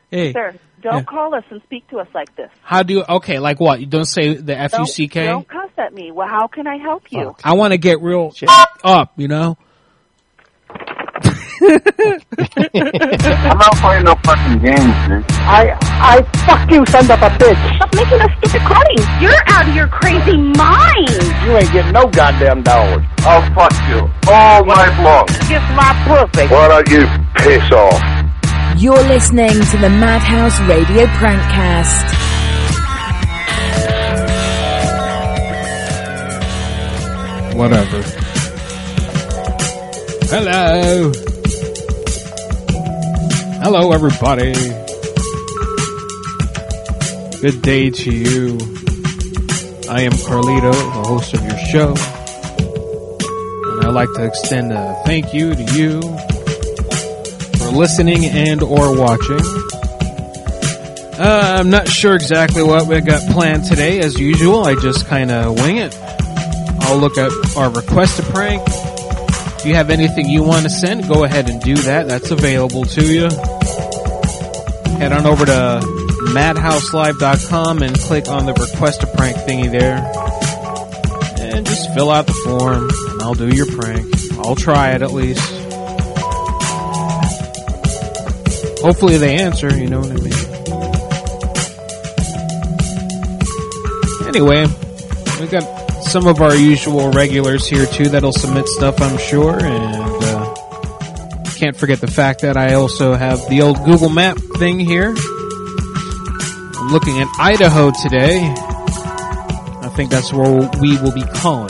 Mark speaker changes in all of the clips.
Speaker 1: Hey.
Speaker 2: Sir, don't call us and speak to us like this.
Speaker 1: How do you, okay, like what? You don't say the F-U-C-K?
Speaker 2: Don't cuss at me. Well, how can I help you?
Speaker 1: I want to get real up, you know?
Speaker 3: I'm not playing no fucking games, man.
Speaker 4: I fuck you, son of a bitch.
Speaker 2: Stop making us stupid calling. You're out of your crazy mind.
Speaker 4: You ain't getting no goddamn dollars.
Speaker 3: I'll fuck you all night long.
Speaker 4: Kiss my pussy.
Speaker 3: Why don't you piss off?
Speaker 5: You're listening to the Madhouse Radio Prankcast.
Speaker 1: Whatever. Hello. Hello, everybody. Good day to you. I am Carlito, the host of your show. And I'd like to extend a thank you to you for listening and or watching. I'm not sure exactly what we got planned today. As usual, I just kind of wing it. I'll look at our request to prank. If you have anything you want to send, go ahead and do that. That's available to you. Head on over to madhouselive.com and click on the request a prank thingy there. And just fill out the form and I'll do your prank. I'll try it at least. Hopefully they answer, you know what I mean? Anyway, we got some of our usual regulars here too that'll submit stuff, I'm sure, and can't forget the fact that I also have the old Google Map thing here. I'm looking at Idaho today. I think that's where we will be calling.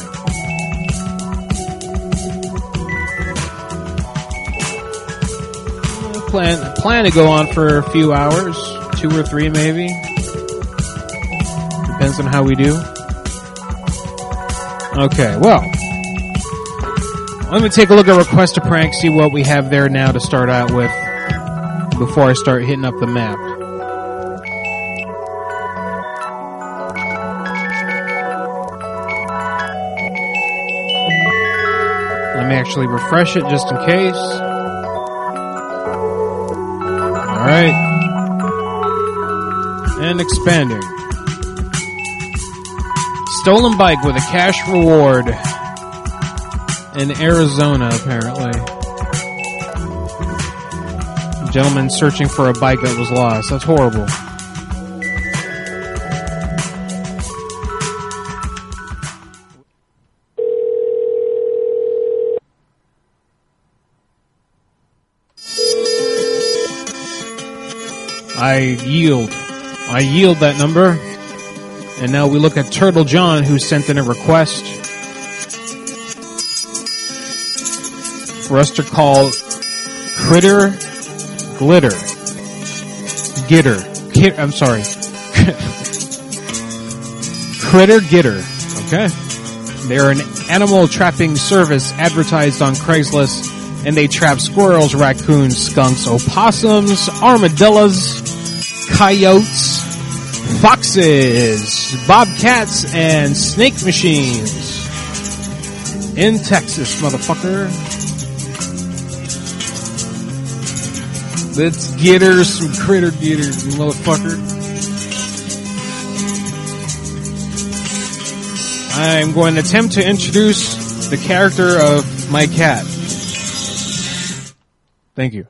Speaker 1: Plan to go on for a few hours, 2 or 3 maybe. Depends on how we do. Okay, well, let me take a look at Request a Prank, see what we have there now to start out with before I start hitting up the map. Let me actually refresh it just in case. Alright. And expanding. Stolen bike with a cash reward in Arizona, apparently. A gentleman searching for a bike that was lost. That's horrible. I yield that number. And now we look at Turtle John, who sent in a request for us to call Critter Glitter. I'm sorry. Critter Gitter. Okay. They're an animal trapping service advertised on Craigslist, and they trap squirrels, raccoons, skunks, opossums, armadillos, coyotes, foxes, bobcats, and snake machines. In Texas, motherfucker. Let's get her some critter getters, motherfucker. I'm going to attempt to introduce the character of my cat. Thank you.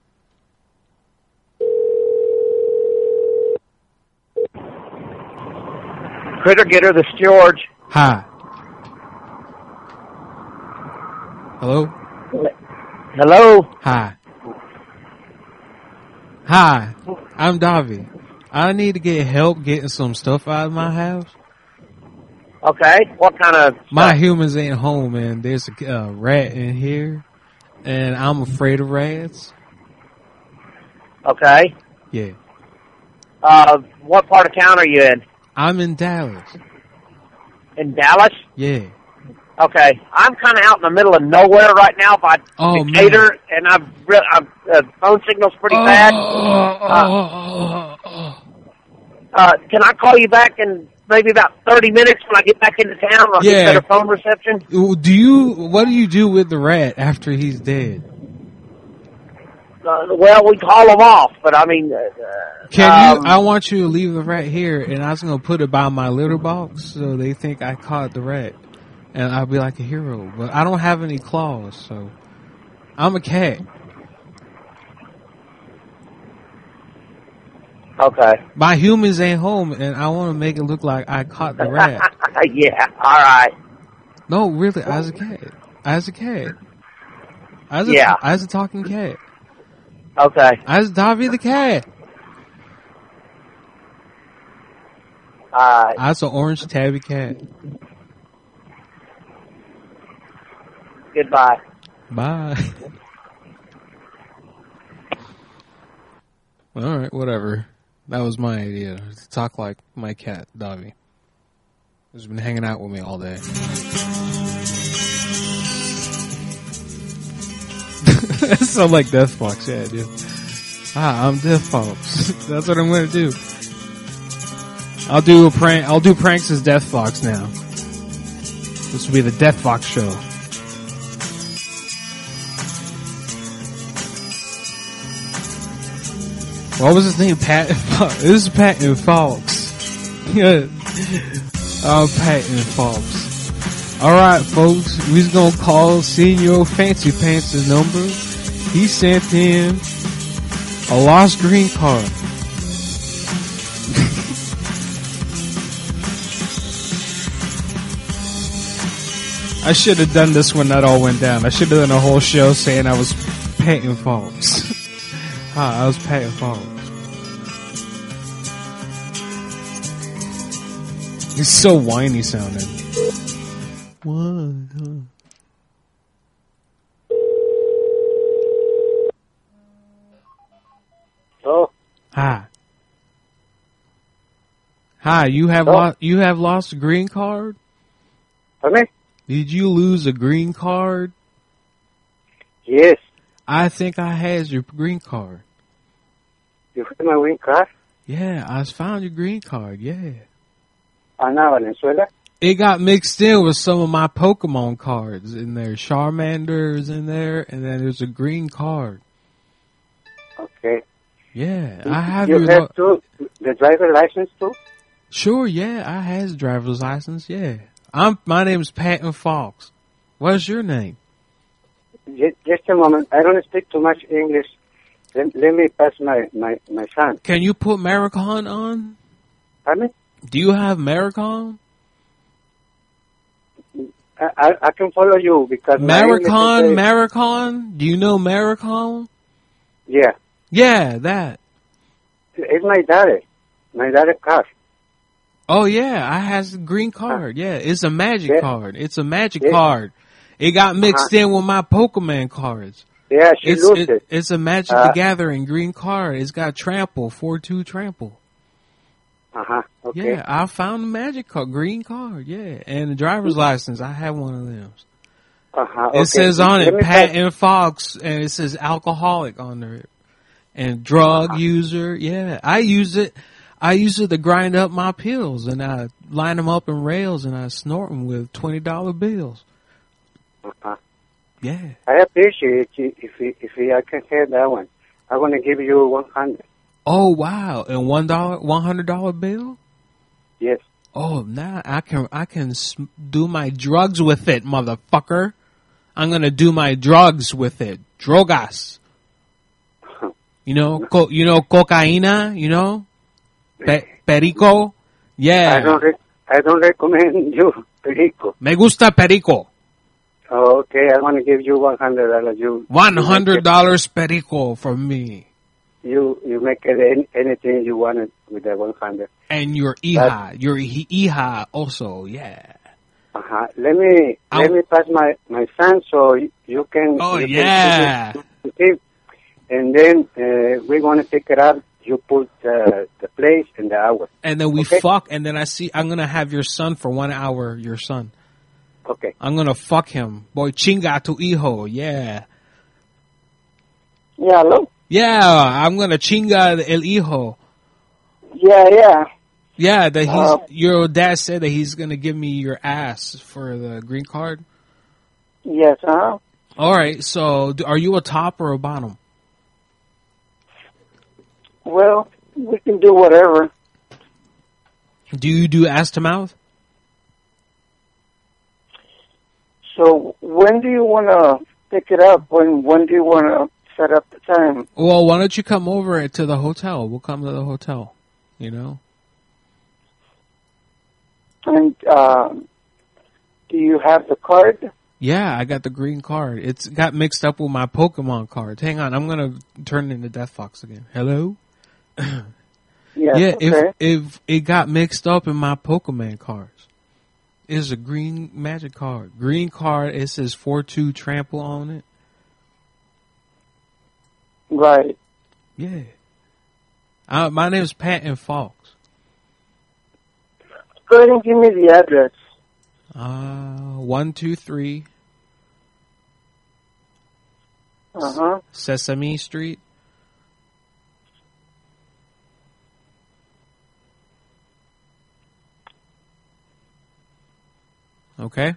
Speaker 4: Critter Getter, this is George.
Speaker 1: Hi. Hello?
Speaker 4: Hello?
Speaker 1: Hi. Hi. I'm Davi. I need to get help getting some stuff out of my house.
Speaker 4: Okay, what kind of stuff?
Speaker 1: My humans ain't home, man. There's a rat in here, and I'm afraid of rats.
Speaker 4: Okay.
Speaker 1: Yeah.
Speaker 4: What part of town are you in?
Speaker 1: I'm in Dallas.
Speaker 4: In Dallas?
Speaker 1: Yeah.
Speaker 4: Okay, I'm kind of out in the middle of nowhere right now by Decatur, and I've phone signal's pretty bad. Can I call you back in maybe about 30 minutes when I get back into town? I'll get better phone reception.
Speaker 1: What do you do with the rat after he's dead?
Speaker 4: well, we call them off, but I mean,
Speaker 1: can you? I want you to leave it right here, and I was gonna put it by my litter box so they think I caught the rat, and I'll be like a hero. But I don't have any claws, so I'm a cat.
Speaker 4: Okay.
Speaker 1: My humans ain't home, and I want to make it look like I caught the rat.
Speaker 4: Yeah. All right.
Speaker 1: No, really, as a cat. As a talking cat.
Speaker 4: Okay.
Speaker 1: As Davy the cat. As an orange tabby cat.
Speaker 4: Goodbye.
Speaker 1: Bye. All right, whatever. That was my idea, to talk like my cat, Davy. He's been hanging out with me all day. That sounds like Death Fox, yeah, dude. I'm Death Fox. That's what I'm gonna do. I'll do a prank. I'll do pranks as Death Fox now. This will be the Death Fox show. What was his name? Patton Fox. This is Patton Fox. Patton Fox. Alright, folks. We's gonna call Senor Fancy Pants' number. He sent in a lost green card. I should have done this when that all went down. I should have done a whole show saying I was Patton Fox. I was Patton Fox. He's so whiny sounding. One.
Speaker 4: Oh.
Speaker 1: Hi. You have lost a green card?
Speaker 3: Pardon me?
Speaker 1: Did you lose a green card?
Speaker 3: Yes.
Speaker 1: I think I had your green card.
Speaker 3: You had my green card?
Speaker 1: Yeah, I found your green card, yeah.
Speaker 3: Ana Venezuela?
Speaker 1: It got mixed in with some of my Pokemon cards in there. Charmander's in there, and then there's a green card.
Speaker 3: Okay.
Speaker 1: Yeah, I have
Speaker 3: you
Speaker 1: your...
Speaker 3: have the driver license too?
Speaker 1: Sure, yeah, I have the driver's license, yeah. My name's Patton Fox. What's your name?
Speaker 3: Just a moment. I don't speak too much English. Let me pass my son.
Speaker 1: Can you put Maricon on?
Speaker 3: Pardon me?
Speaker 1: Do you have Maricon?
Speaker 3: I can follow you because...
Speaker 1: Maricon? Do you know Maricon?
Speaker 3: Yeah.
Speaker 1: Yeah, that.
Speaker 3: It's my daddy. My daddy's car.
Speaker 1: Oh, yeah, I has a green card. Yeah, it's a magic card. It's a magic card. It got mixed in with my Pokemon cards.
Speaker 3: Yeah, she lost it.
Speaker 1: It's a Magic the Gathering green card. It's got Trample, 4/2 Trample.
Speaker 3: Okay.
Speaker 1: Yeah, I found the magic card, green card, yeah. And the driver's license, I have one of them.
Speaker 3: Okay.
Speaker 1: It says on it, Patton Fox, and it says alcoholic on there. And drug user, yeah. I use it to grind up my pills, and I line them up in rails, and I snort them with $20 bills. Yeah.
Speaker 3: I appreciate it if I can have that one. I'm going to give you 100.
Speaker 1: Oh, wow. And $100 bill?
Speaker 3: Yes.
Speaker 1: Oh, now I can do my drugs with it, motherfucker. I'm going to do my drugs with it. Drogas. You know, cocaína, you know? Perico? Yeah.
Speaker 3: I don't recommend you perico.
Speaker 1: Me gusta perico.
Speaker 3: Oh, okay, I want to give you $100.
Speaker 1: $100 perico for me.
Speaker 3: You make it anything you wanted with the 100.
Speaker 1: And your hija also, yeah.
Speaker 3: Let me pass my son so you can.
Speaker 1: Oh, yeah.
Speaker 3: And then we're going to pick it up. You put the place and the hour.
Speaker 1: And then we fuck, and then I'm going to have your son for 1 hour, your son.
Speaker 3: Okay.
Speaker 1: I'm going to fuck him. Boy, chinga tu hijo, yeah.
Speaker 3: Yeah, hello?
Speaker 1: Yeah, I'm going to chinga el hijo.
Speaker 3: Yeah.
Speaker 1: Yeah, your dad said that he's going to give me your ass for the green card.
Speaker 3: Yes,
Speaker 1: All right, so are you a top or a bottom?
Speaker 3: Well, we can do whatever.
Speaker 1: Do you do ass to mouth?
Speaker 3: So when do you want to pick it up? When do you want to set up the time?
Speaker 1: Well, why don't you come over to the hotel? We'll come to the hotel, you know?
Speaker 3: And do you have the card?
Speaker 1: Yeah, I got the green card. It's got mixed up with my Pokemon cards. Hang on, I'm going to turn it into Death Fox again. Hello?
Speaker 3: Yes,
Speaker 1: yeah,
Speaker 3: okay.
Speaker 1: if it got mixed up in my Pokemon cards. It's a green magic card. Green card, it says 4-2 trample on it.
Speaker 3: Right.
Speaker 1: Yeah. My name is Patton Fox.
Speaker 3: Go ahead and give me the address.
Speaker 1: 123 Sesame Street. Okay.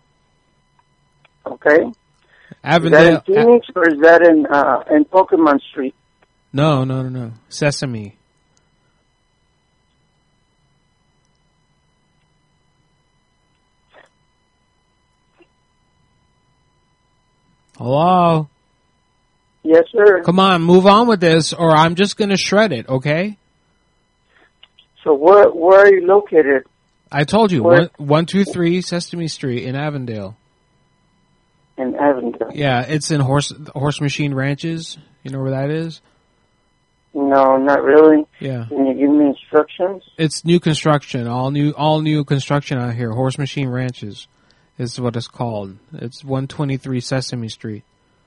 Speaker 3: Okay.
Speaker 1: Avondale.
Speaker 3: Is that in Phoenix or is that in Pokemon Street?
Speaker 1: No. Sesame. Hello?
Speaker 3: Yes, sir.
Speaker 1: Come on, move on with this, or I'm just going to shred it, okay?
Speaker 3: So where are you located?
Speaker 1: I told you,
Speaker 3: Where?
Speaker 1: 123 Sesame Street in Avondale.
Speaker 3: In Avondale.
Speaker 1: Yeah, it's in Horse Machine Ranches. You know where that is?
Speaker 3: No, not really.
Speaker 1: Yeah.
Speaker 3: Can you give me instructions?
Speaker 1: It's new construction, all new construction out here. Horse Machine Ranches is what it's called. It's 123 Sesame Street.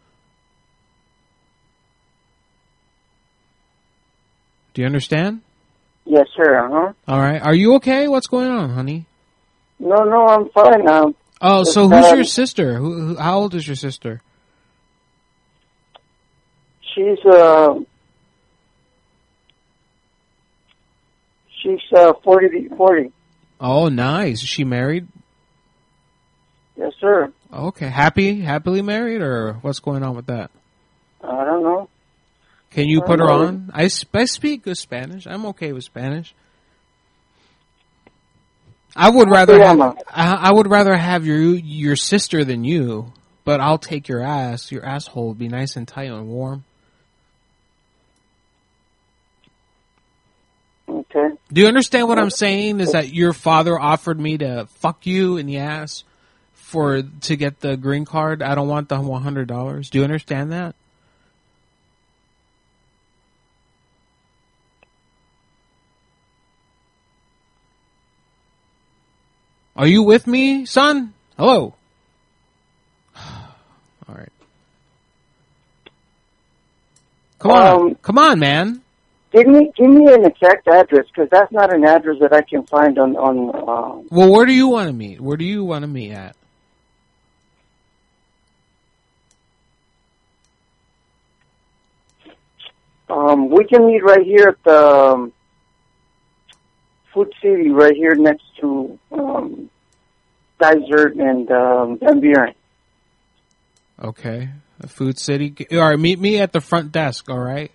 Speaker 1: Do you understand?
Speaker 3: Yes, sir.
Speaker 1: All right. Are you okay? What's going on, honey?
Speaker 3: No, I'm fine now.
Speaker 1: Oh, so who's your sister? How old is your sister?
Speaker 3: She's 40.
Speaker 1: Oh, nice. Is she married?
Speaker 3: Yes, sir.
Speaker 1: Okay. Happily married, or what's going on with that?
Speaker 3: I don't know.
Speaker 1: Can you put her on? I speak good Spanish. I'm okay with Spanish. I would rather have your sister than you, but I'll take your ass. Your asshole would be nice and tight and warm.
Speaker 3: Okay.
Speaker 1: Do you understand what I'm saying? Is that your father offered me to fuck you in the ass to get the green card? I don't want the $100. Do you understand that? Are you with me, son? Hello. All right. Come on, man.
Speaker 3: Give me an exact address, because that's not an address that I can find on.
Speaker 1: Well, where do you want to meet? Where do you want to meet at?
Speaker 3: We can meet right here at the Food City, right here next to Dysart and Van Buren.
Speaker 1: Okay, Food City. All right, meet me at the front desk. All right.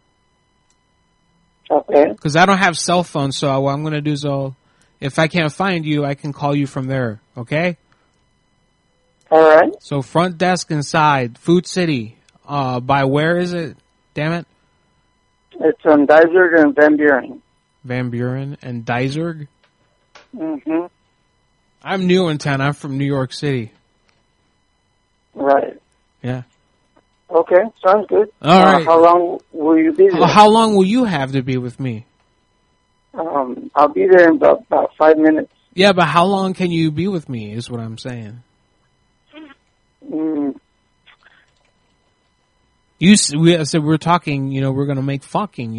Speaker 3: Okay.
Speaker 1: Because I don't have cell phone, so what I'm going to do is if I can't find you, I can call you from there. Okay.
Speaker 3: All right.
Speaker 1: So front desk inside Food City. By where is it? Damn it.
Speaker 3: It's on Dysart and Van Buren.
Speaker 1: Van Buren and Dysart?
Speaker 3: Mm-hmm.
Speaker 1: I'm new in town. I'm from New York City.
Speaker 3: Right.
Speaker 1: Yeah.
Speaker 3: Okay, sounds good.
Speaker 1: All right.
Speaker 3: How long will you be there?
Speaker 1: How long will you have to be with me?
Speaker 3: I'll be there in about 5 minutes.
Speaker 1: Yeah, but how long can you be with me is what I'm saying. I said we're talking, we're going to make fucking,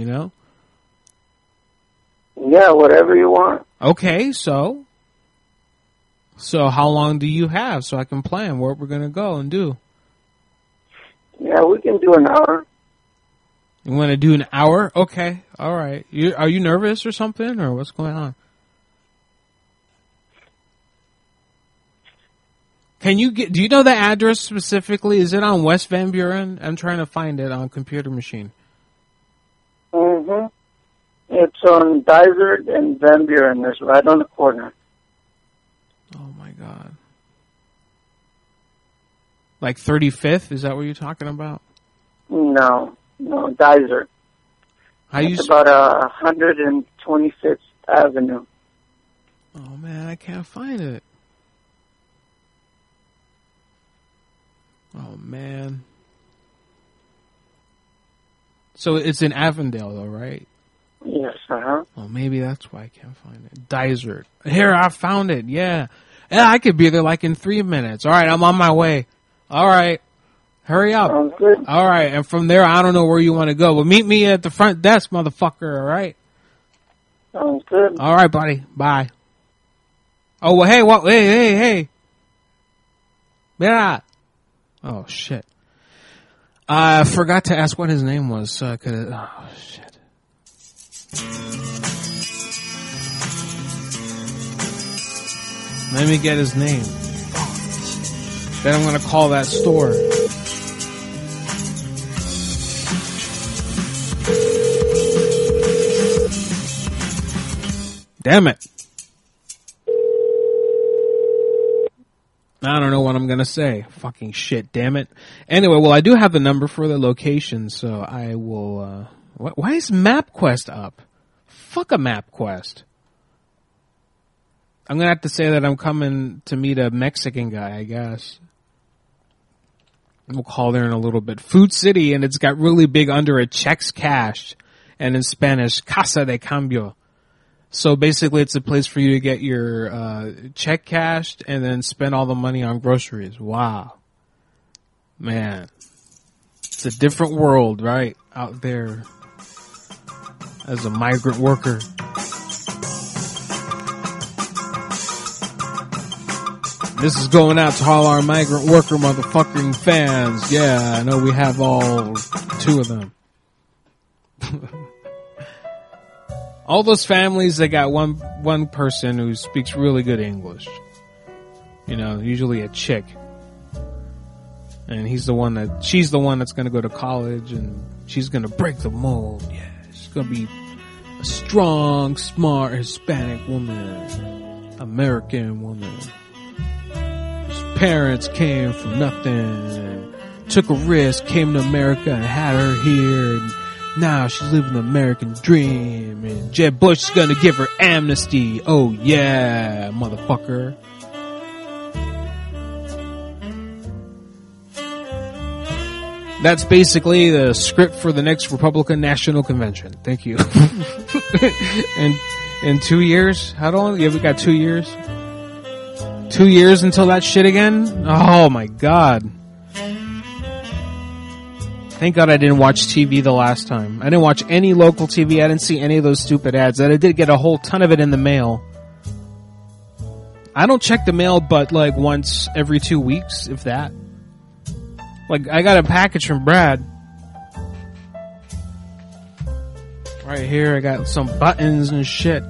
Speaker 3: Yeah, whatever you want.
Speaker 1: Okay, so how long do you have so I can plan where we're going to go and do?
Speaker 3: Yeah, we can do an hour.
Speaker 1: You want to do an hour? Okay, all right. Are you nervous or something, or what's going on? Do you know the address specifically? Is it on West Van Buren? I'm trying to find it on computer machine.
Speaker 3: Mm-hmm. Mm-hmm. It's on Dysart and Van Buren. It's right on the corner.
Speaker 1: Oh, my God. Like 35th? Is that what you're talking about?
Speaker 3: No, Dysart. It's about 125th Avenue.
Speaker 1: Oh, man, I can't find it. Oh, man. So it's in Avondale, though, right?
Speaker 3: Yes, uh-huh.
Speaker 1: Oh, maybe that's why I can't find it. Dysart. Here, I found it, yeah. Yeah, I could be there like in 3 minutes. All right, I'm on my way. All right. Hurry up.
Speaker 3: Sounds good.
Speaker 1: All right, and from there, I don't know where you want to go, but meet me at the front desk, motherfucker, all right?
Speaker 3: Sounds good.
Speaker 1: All right, buddy. Bye. Oh, well, hey, what? Hey. Mira. Oh, shit. I forgot to ask what his name was. Oh, shit. Let me get his name. Then I'm going to call that store. Damn it. I don't know what I'm going to say. Fucking shit, damn it. Anyway, well, I do have the number for the location, so I will, why is MapQuest up? Fuck a MapQuest. I'm going to have to say that I'm coming to meet a Mexican guy, I guess. We'll call there in a little bit. Food City, and it's got really big under it, checks cashed, and in Spanish, Casa de Cambio. So basically it's a place for you to get your check cashed and then spend all the money on groceries. Wow. Man. It's a different world, right? Out there as a migrant worker. This is going out to all our migrant worker motherfucking fans. Yeah, I know we have all 2 of them. All those families, they got one person who speaks really good English. You know, usually a chick. And she's the one that's going to go to college and she's going to break the mold. Yeah, she's going to be a strong, smart Hispanic woman. American woman. Whose parents came from nothing and took a risk, came to America and had her here. And now she's living the American dream, and Jeb Bush is gonna give her amnesty. Oh yeah, motherfucker. That's basically the script for the next Republican National Convention. Thank you. And in 2 years? How long? Yeah, we got 2 years. 2 years until that shit again? Oh my God. Thank God I didn't watch TV the last time. I didn't watch any local TV. I didn't see any of those stupid ads. And I did get a whole ton of it in the mail. I don't check the mail but like once every 2 weeks, if that. Like, I got a package from Brad. Right here, I got some buttons and shit.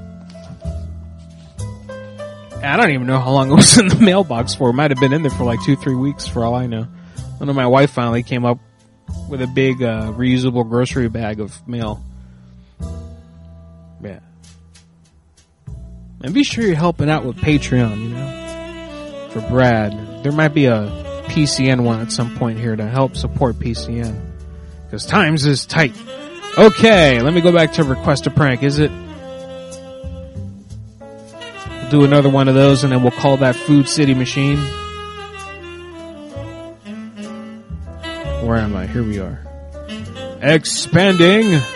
Speaker 1: I don't even know how long it was in the mailbox for. It might have been in there for like 2-3 weeks for all I know. I know my wife finally came up with a big reusable grocery bag of mail. Yeah. And be sure you're helping out with Patreon, you know, for Brad. There might be a PCN one at some point here to help support PCN. Because times is tight. Okay, let me go back to Request a Prank. Is it? We'll do another one of those and then we'll call that Food City Machine. Where am I? Here we are. Expanding.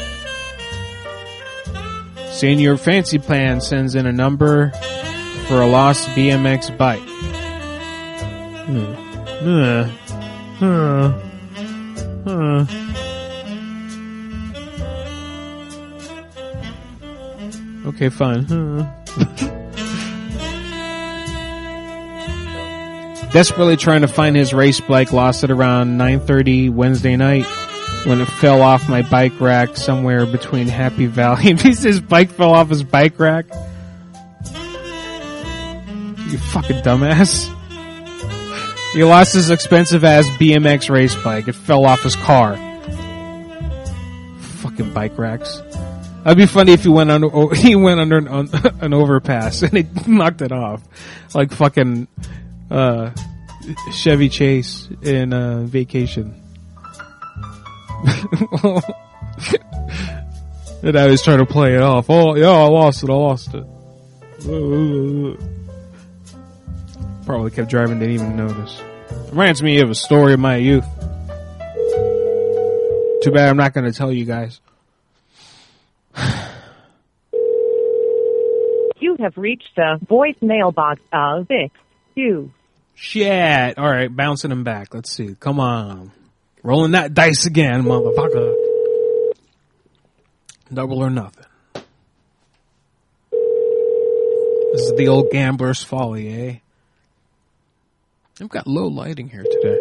Speaker 1: Senior Fancy Plan sends in a number for a lost BMX bike. Okay, fine. Desperately trying to find his race bike, lost it around 9:30 Wednesday night when it fell off my bike rack somewhere between Happy Valley. And his bike fell off his bike rack. You fucking dumbass. He lost his expensive ass BMX race bike. It fell off his car. Fucking fucking bike racks. That'd be funny if he went under an overpass and he knocked it off, like fucking Chevy Chase in Vacation. And I was trying to play it off. Oh yeah, I lost it. Probably kept driving, didn't even notice. Reminds me of a story of my youth. Too bad I'm not going to tell you guys.
Speaker 6: You have reached the voicemail box of 6-2.
Speaker 1: Shit. All right, bouncing them back. Let's see. Come on. Rolling that dice again, motherfucker. Double or nothing. This is the old gambler's folly, eh? I've got low lighting here today.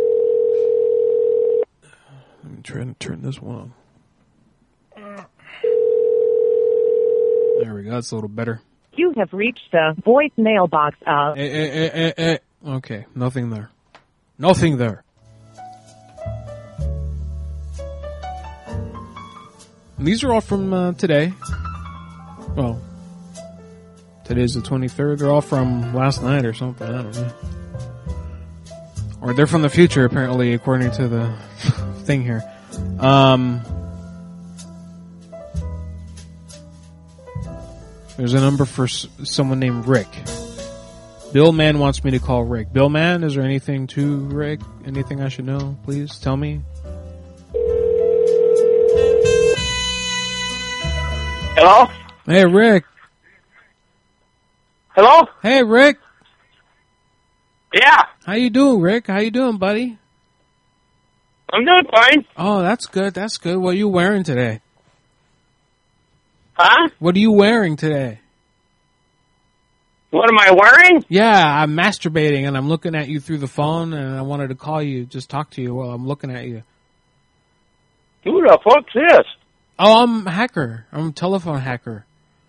Speaker 1: I'm trying to turn this one on. There we go. That's a little better.
Speaker 6: You have reached the voicemail box of...
Speaker 1: Okay, nothing there. Nothing there. And these are all from today. Well, today's the 23rd. They're all from last night or something. I don't know. Or they're from the future, apparently, according to the thing here. There's a number for someone named Rick. Bill Man wants me to call Rick. Bill Man, is there anything to Rick? Anything I should know? Please tell me.
Speaker 4: Hello?
Speaker 1: Hey, Rick.
Speaker 4: Hello?
Speaker 1: Hey, Rick.
Speaker 4: Yeah.
Speaker 1: How you doing, Rick? How you doing, buddy?
Speaker 4: I'm doing fine.
Speaker 1: Oh, that's good. That's good. What are you wearing today?
Speaker 4: Huh?
Speaker 1: What are you wearing today?
Speaker 4: What am I wearing?
Speaker 1: Yeah, I'm masturbating and I'm looking at you through the phone and I wanted to call you, just talk to you while I'm looking at you.
Speaker 4: Who the fuck's this?
Speaker 1: Oh, I'm a hacker. I'm a telephone hacker.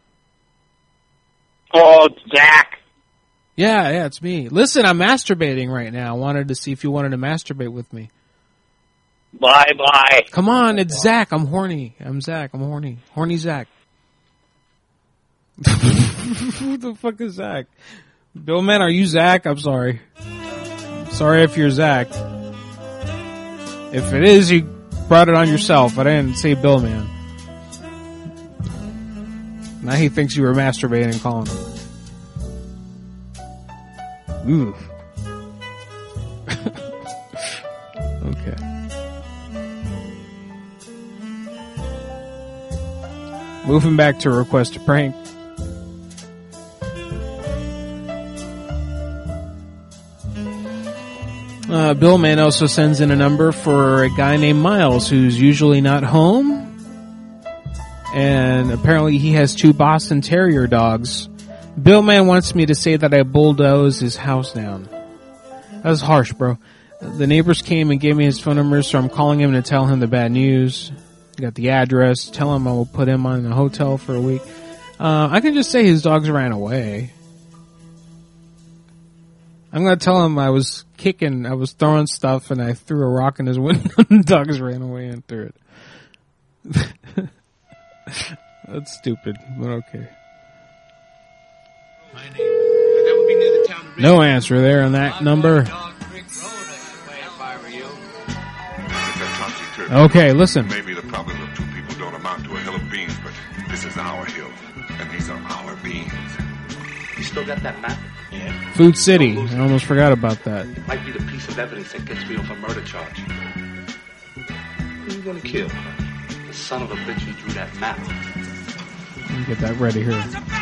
Speaker 4: Oh, Zach.
Speaker 1: Yeah, it's me. Listen, I'm masturbating right now. I wanted to see if you wanted to masturbate with me.
Speaker 4: Bye.
Speaker 1: Come on, it's Zach. I'm horny. I'm Zach. I'm horny. Horny Zach. Who the fuck is Zach? Bill Man, are you Zach? I'm sorry. Sorry if you're Zach. If it is, you brought it on yourself. I didn't say Bill Man. Now he thinks you were masturbating and calling him. Ooh. Okay. Moving back to request a prank. Bill Man also sends in a number for a guy named Miles who's usually not home. And apparently he has 2 Boston Terrier dogs. Bill Man wants me to say that I bulldozed his house down. That was harsh, bro. The neighbors came and gave me his phone number, so I'm calling him to tell him the bad news. Got the address. Tell him I will put him on a hotel for a week. I can just say his dogs ran away. I'm going to tell him I was throwing stuff, and I threw a rock in his window, and the dogs ran away and threw it. That's stupid, but okay. No answer there on that number. Okay, listen.
Speaker 7: Maybe the problem of 2 people don't amount to a hill of beans, but this is our hill, and these are our beans.
Speaker 8: You still got that map? Yeah.
Speaker 1: Food City. I almost forgot about that.
Speaker 8: Might be the piece of evidence that gets me off a murder charge. Who are you gonna kill? The son of a bitch who drew that map.
Speaker 1: Let me get that ready here.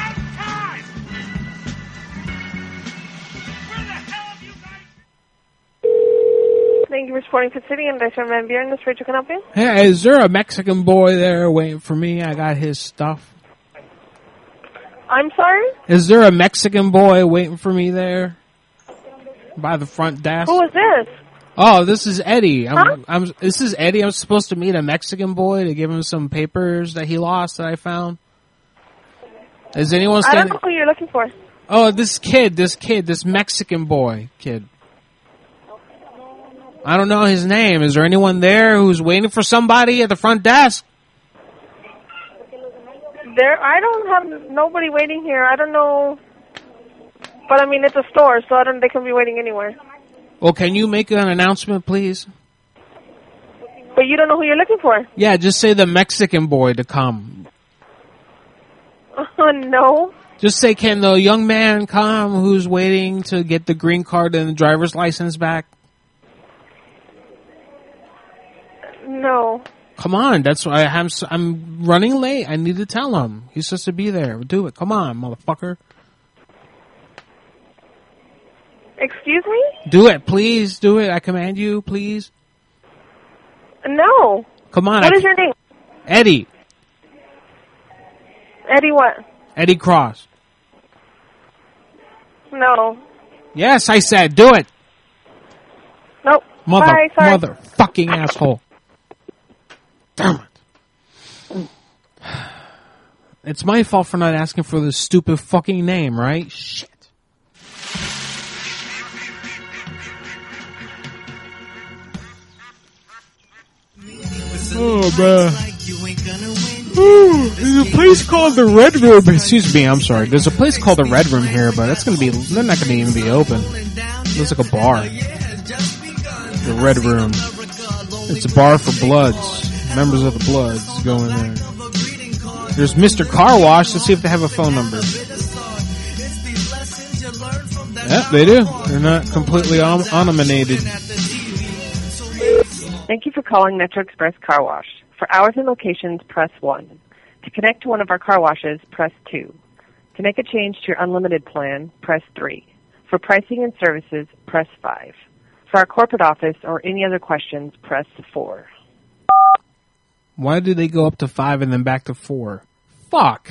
Speaker 2: Thank you for supporting Food City and Restaurant Van Buren. This Rachel can help you.
Speaker 1: Hey, is there a Mexican boy there waiting for me? I got his stuff.
Speaker 2: I'm sorry?
Speaker 1: Is there a Mexican boy waiting for me there? By the front desk?
Speaker 2: Who is this?
Speaker 1: Oh, this is Eddie.
Speaker 2: Huh?
Speaker 1: This is Eddie. I'm supposed to meet a Mexican boy to give him some papers that he lost that I found. Is anyone standing?
Speaker 2: I don't know who you're looking for.
Speaker 1: Oh, this Mexican boy kid. I don't know his name. Is there anyone there who's waiting for somebody at the front desk?
Speaker 9: I don't have nobody waiting here. I don't know. But, I mean, it's a store, so they can be waiting anywhere.
Speaker 1: Well, can you make an announcement, please?
Speaker 9: But you don't know who you're looking for?
Speaker 1: Yeah, just say the Mexican boy to come.
Speaker 9: No.
Speaker 1: Just say, can the young man come who's waiting to get the green card and the driver's license back?
Speaker 9: No.
Speaker 1: Come on, that's why I'm running late. I need to tell him. He's supposed to be there. Do it. Come on, motherfucker.
Speaker 9: Excuse me?
Speaker 1: Do it, please. Do it. I command you, please.
Speaker 9: No.
Speaker 1: Come on.
Speaker 9: What is your name?
Speaker 1: Eddie.
Speaker 9: Eddie what?
Speaker 1: Eddie Cross.
Speaker 9: No.
Speaker 1: Yes, I said, do it.
Speaker 9: Nope.
Speaker 1: Mother fucking asshole. Damn it. It's my fault for not asking for this stupid fucking name, right? Shit. Oh, man. There's a place called the Red Room. Excuse me, I'm sorry. There's a place called the Red Room here, but they're not going to even be open. It looks like a bar. The Red Room. It's a bar for Bloods. Members of the Bloods go in there. There's Mr. Car Wash. Let's see if they have a phone number. Yeah, they do. They're not completely nominated.
Speaker 6: Thank you for calling Metro Express Car Wash. For hours and locations, press 1. To connect to one of our car washes, press 2. To make a change to your unlimited plan, press 3. For pricing and services, press 5. For our corporate office or any other questions, press 4.
Speaker 1: Why did they go up to 5 and then back to 4? Fuck.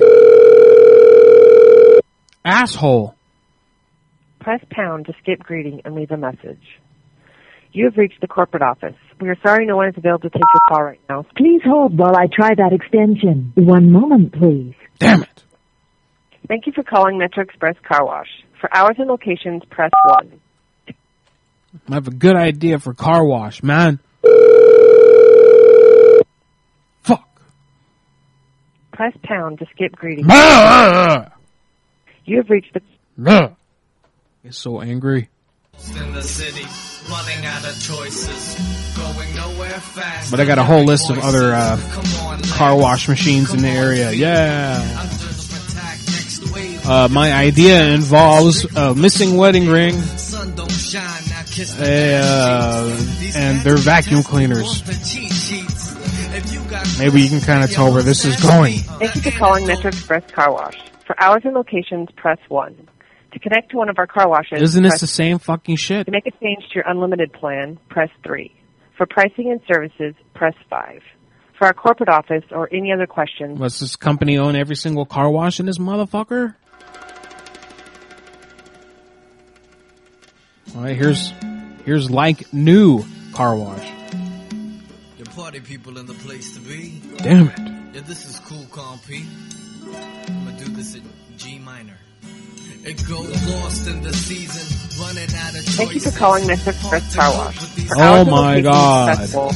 Speaker 1: Asshole.
Speaker 6: Press pound to skip greeting and leave a message. You have reached the corporate office. We are sorry no one is available to take your call right now.
Speaker 10: Please hold while I try that extension. 1 moment, please.
Speaker 1: Damn it.
Speaker 6: Thank you for calling Metro Express Car Wash. For hours and locations, press 1.
Speaker 1: I have a good idea for car wash, man. Fuck.
Speaker 6: Press pound to skip greeting. You have reached the...
Speaker 1: It's so angry.
Speaker 11: In the city, running out of choices, going nowhere fast.
Speaker 1: But I got a whole list of other car wash machines in the area. Yeah. My idea involves a missing wedding ring and their vacuum cleaners. Maybe you can kind of tell where this is going.
Speaker 6: Thank you for calling Metro Express Car Wash. For hours and locations, press 1. To connect to one of our car washes...
Speaker 1: Isn't this the same fucking shit?
Speaker 6: To make a change to your unlimited plan, press 3. For pricing and services, press 5. For our corporate office or any other questions...
Speaker 1: Does this company own every single car wash in this motherfucker? Alright, here's like new car wash.
Speaker 11: Your party people in the place to be.
Speaker 1: Damn it.
Speaker 11: Yeah, this is Cool Calm P. I'm gonna do this in G minor. It goes lost in the season, running out of choices.
Speaker 6: Thank you for calling Metro Express Car Wash.
Speaker 1: Oh my god.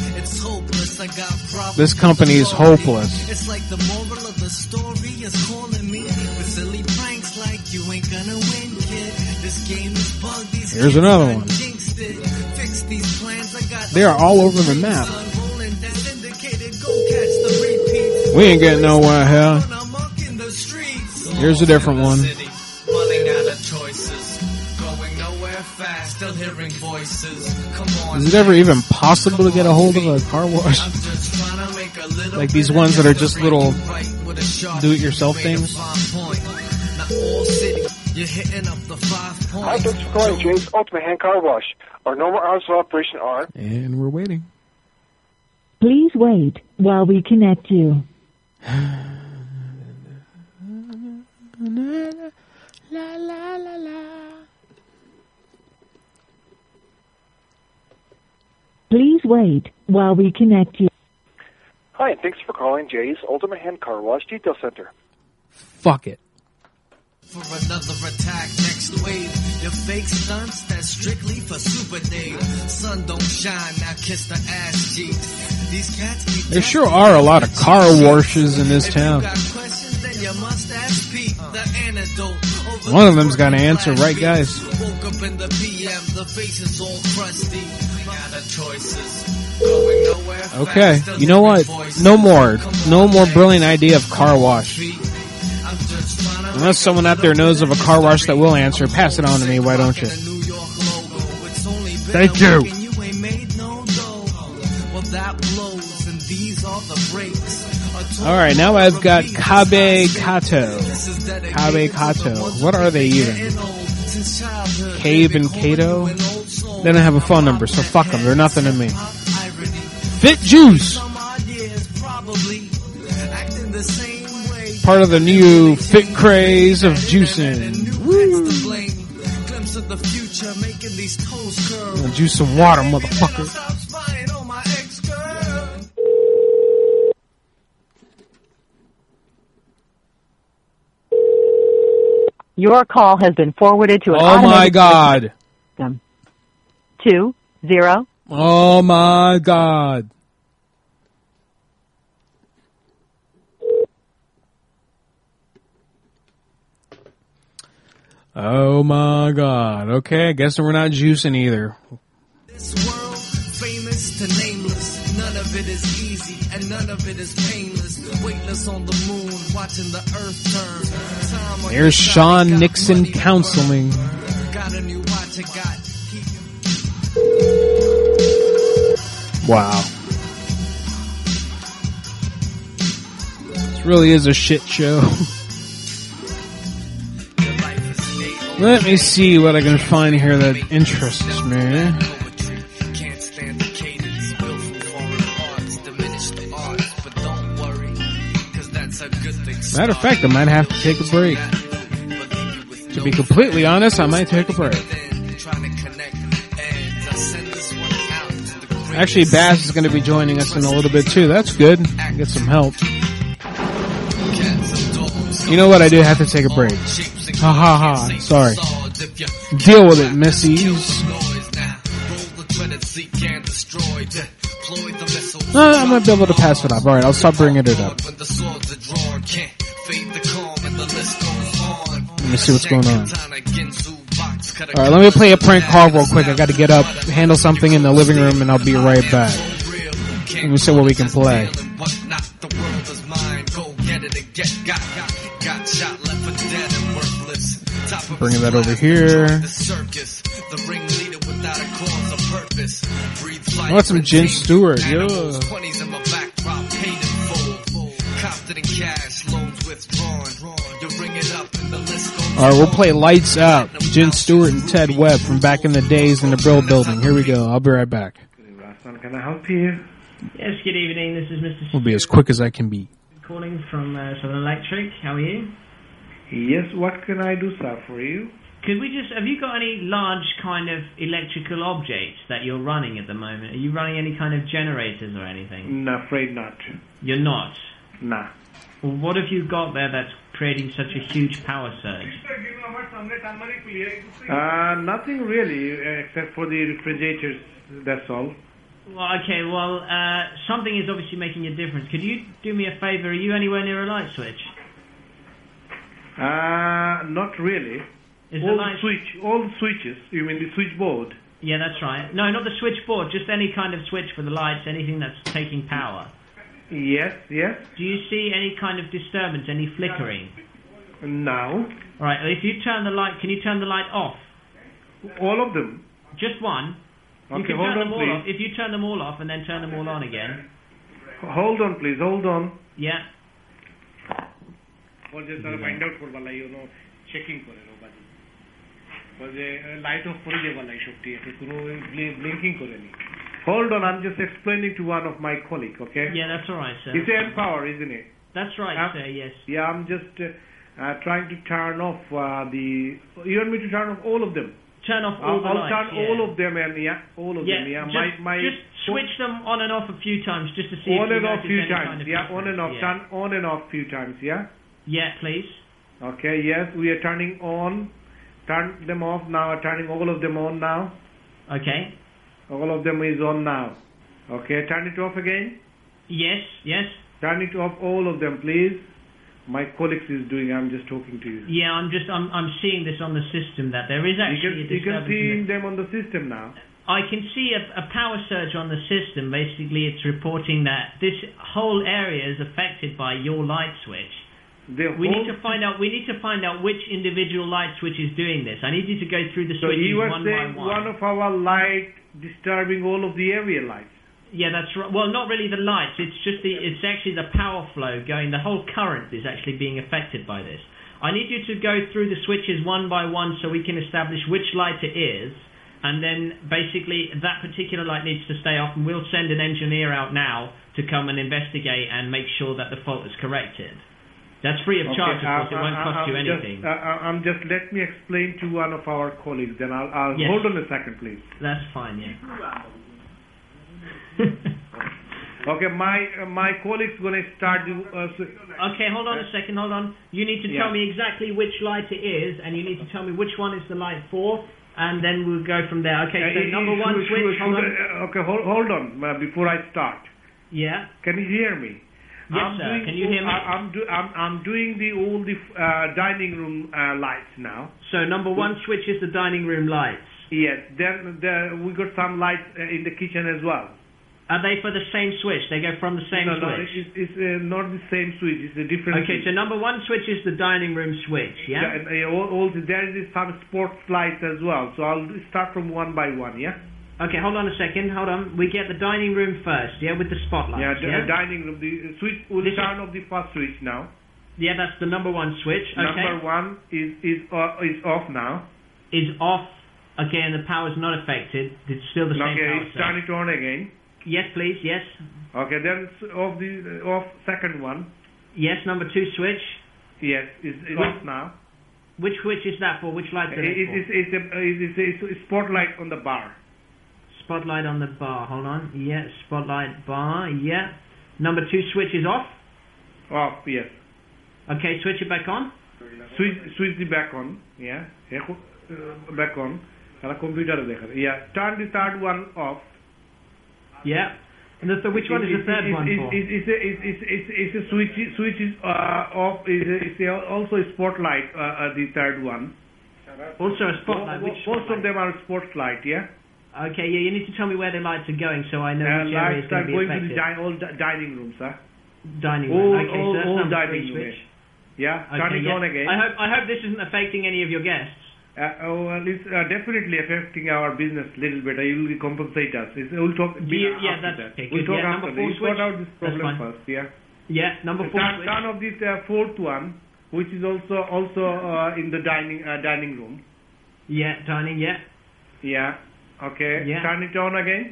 Speaker 1: This company is hopeless.
Speaker 11: It's like the moral of the story is calling me with silly pranks like you ain't gonna win, kid. This game is bugged.
Speaker 1: Here's another one. They are all over the map. We ain't getting nowhere here. Here's a different one.
Speaker 11: Running out of choices, going nowhere fast, still hearing voices. Come on.
Speaker 1: Is it ever even possible to get a hold of a car wash? Like these ones that are just little do-it-yourself things?
Speaker 12: Hi, thanks for calling James Ultimate Hand Car Wash. Our normal hours of operation are...
Speaker 1: And we're waiting.
Speaker 10: Please wait while we connect you. La la la la. Please wait while we connect you.
Speaker 12: Hi, and thanks for calling Jay's Ultimate Hand Car Wash Detail Center.
Speaker 1: Fuck it.
Speaker 11: For another attack, next wave. Your fake stunts, that's strictly for Super Dave. Sun don't shine, now kiss the ass cheeks. These cats keep...
Speaker 1: There sure are a lot of car washes in this town.
Speaker 11: you must ask Pete the antidote.
Speaker 1: One of them's got an answer, right, guys?
Speaker 11: Woke up in the PM, the face is all crusty. Got choices. Going nowhere.
Speaker 1: Okay, you know what? No more brilliant idea of car wash. Unless someone out there knows of a car wash that will answer, pass it on to me, why don't you? Thank you. Alright, now I've got Kabe Kato. Kabe Kato. What are they even? Cave and Kato? They don't have a phone number, so fuck them. They're nothing to me. Fit Juice. Part of the new fit craze of juicing. Woo. Juice some water, motherfucker.
Speaker 13: Your call has been forwarded to an
Speaker 1: automated... Oh my God.
Speaker 13: System. 2-0.
Speaker 1: Oh my God. Oh my God. Okay, I guess we're not juicing either.
Speaker 11: This world, famous to nameless, none of it is easy and none of it is painless. Weightless on the moon, watching the earth turn.
Speaker 1: There's Sean Nixon counseling.
Speaker 11: Got a new watch,
Speaker 1: wow. This really is a shit show. Let me see what I can find here that interests me. Matter of fact, I might have to take a break. To be completely honest, I might take a break. Actually, Bass is going to be joining us in a little bit too. That's good. Get some help. You know what? I do have to take a break. Ha ha ha. Sorry. Deal with it, missies. I might be able to pass it off. Alright, I'll stop bringing it up. Let me see what's going on. Alright, let me play a prank call real quick. I gotta get up, handle something in the living room, and I'll be right back. Let me see what we can play. Bringing that over here. I want some Jen Stewart. Yeah. Alright, we'll play Lights Out. Jen Stewart and Ted Webb from back in the days in the Brill Building. Here we go. I'll be right back.
Speaker 14: Can I help you?
Speaker 15: Yes, good evening. This is Mr.
Speaker 1: We'll be as quick as I can be.
Speaker 15: Calling from Southern Electric. How are you?
Speaker 14: Yes, what can I do, sir, for you?
Speaker 15: Could we just, have you got any large kind of electrical objects that you're running at the moment? Are you running any kind of generators or anything?
Speaker 14: No, afraid not.
Speaker 15: You're not?
Speaker 14: Nah.
Speaker 15: Well, what have you got there that's creating such a huge power surge?
Speaker 14: Nothing really, except for the refrigerators, that's all.
Speaker 15: Well, okay, well, something is obviously making a difference. Could you do me a favour? Are you anywhere near a light switch?
Speaker 14: Not really. All the switches, you mean the switchboard?
Speaker 15: Yeah, that's right. No, not the switchboard, just any kind of switch for the lights, anything that's taking power.
Speaker 14: Yes, yes.
Speaker 15: Do you see any kind of disturbance, any flickering?
Speaker 14: No.
Speaker 15: Alright, if you turn the light, can you turn the light off?
Speaker 14: All of them?
Speaker 15: Just one?
Speaker 14: Okay,
Speaker 15: you can
Speaker 14: hold
Speaker 15: turn
Speaker 14: on,
Speaker 15: them all
Speaker 14: please.
Speaker 15: off. If you turn them all off and then turn them all on again.
Speaker 14: Hold on, please, hold on.
Speaker 15: Yeah.
Speaker 14: Just find out for checking for it. Light off for blinking. Hold on, I'm just explaining to one of my colleagues, okay?
Speaker 15: Yeah, that's alright, sir.
Speaker 14: It's N-Power, isn't it?
Speaker 15: That's right, sir, yes.
Speaker 14: Yeah, I'm just trying to turn off You want me to turn off all of them?
Speaker 15: Turn off all the lights,
Speaker 14: I'll turn all of them, and all of them, yeah.
Speaker 15: Just switch them on and off a few times, just to see
Speaker 14: on
Speaker 15: if
Speaker 14: and off few times,
Speaker 15: kind of
Speaker 14: on and off,
Speaker 15: yeah.
Speaker 14: turn on and off few times, yeah?
Speaker 15: Yeah, please.
Speaker 14: Okay, yes, we are turning on, turn them off now, turning all of them on now.
Speaker 15: Okay.
Speaker 14: All of them is on now. Okay, turn it off again.
Speaker 15: Yes, yes.
Speaker 14: Turn it off, all of them, please. My colleagues is doing. I'm just talking to you.
Speaker 15: Yeah, I'm seeing this on the system that there is actually
Speaker 14: You can see them on the system now.
Speaker 15: I can see a power surge on the system. Basically, it's reporting that this whole area is affected by your light switch. We need to find out which individual light switch is doing this. I need you to go through the switches
Speaker 14: you are
Speaker 15: one
Speaker 14: saying
Speaker 15: by one.
Speaker 14: One of our light disturbing all of the area lights.
Speaker 15: Yeah, that's right. Well, not really the lights. It's just it's actually the power flow going. The whole current is actually being affected by this. I need you to go through the switches one by one so we can establish which light it is, and then basically that particular light needs to stay off, and we'll send an engineer out now to come and investigate and make sure that the fault is corrected. That's free of charge, of course. It won't cost you anything.
Speaker 14: Let me explain to one of our colleagues. Then I'll
Speaker 15: Yes.
Speaker 14: hold on a second, please.
Speaker 15: That's fine. Yeah.
Speaker 14: Okay, my colleague's going to start.
Speaker 15: Okay, hold on a second. Hold on. You need to tell me exactly which light it is, and you need to tell me which one is the light for, and then we'll go from there. Okay, so number one switch. Hold on.
Speaker 14: Okay, hold on before I start.
Speaker 15: Yeah.
Speaker 14: Can you hear me?
Speaker 15: Yes, sir. Can you hear me?
Speaker 14: I'm doing all the dining room lights now.
Speaker 15: So number one switch is the dining room lights.
Speaker 14: Yes. Then we got some lights in the kitchen as well.
Speaker 15: Are they for the same switch? They go from the same switch?
Speaker 14: No, it's not the same switch. It's a different
Speaker 15: Okay,
Speaker 14: switch.
Speaker 15: so number one switch is the dining room switch, yeah?
Speaker 14: There is some sports lights as well. So I'll start from one by one, yeah?
Speaker 15: Okay, hold on a second. Hold on. We get the dining room first, yeah, with the spotlights,
Speaker 14: yeah? Dining room. The switch will turn off the first switch now.
Speaker 15: Yeah, that's the number one switch. Okay.
Speaker 14: Number one is off now.
Speaker 15: Is off. Okay, and the power's not affected. It's still the same power.
Speaker 14: Okay, turn it on again.
Speaker 15: Yes, please. Yes.
Speaker 14: Okay, then off second one.
Speaker 15: Yes, number two switch.
Speaker 14: Yes, it's off now.
Speaker 15: Which switch is that for? Which light is it for?
Speaker 14: It's a spotlight on the bar.
Speaker 15: Spotlight on the bar. Hold on. Yeah, spotlight bar. Yeah. Number two switch is off.
Speaker 14: Off. Yes.
Speaker 15: Okay, switch it back on.
Speaker 14: Switch it back on. Yeah. Back on. Computer. Yeah. Turn the third one off.
Speaker 15: Yeah. And which one is the third one for?
Speaker 14: It's a switch is off. It's also a spotlight. The third one.
Speaker 15: Also a spotlight.
Speaker 14: Most of them are spotlight. Yeah.
Speaker 15: Okay. Yeah. You need to tell me where the lights are going so I know which area is going to be affected.
Speaker 14: Lights are going to the dining room, sir.
Speaker 15: Dining room. Okay. So that's
Speaker 14: all
Speaker 15: number
Speaker 14: dining
Speaker 15: three
Speaker 14: room.
Speaker 15: switch.
Speaker 14: Yeah. Turn it on again.
Speaker 15: I hope this isn't affecting any of your guests.
Speaker 14: It's definitely affecting our business a little bit. You will compensate us. We'll talk.
Speaker 15: Yeah, that's okay.
Speaker 14: We'll talk after.
Speaker 15: Number four switch.
Speaker 14: Sort out this problem first. Yeah.
Speaker 15: Yeah. Number four switch.
Speaker 14: Turn off this fourth one, which is also in the dining room.
Speaker 15: Yeah, dining. Yeah.
Speaker 14: Yeah. Okay.
Speaker 15: Yeah.
Speaker 14: Turn it on again.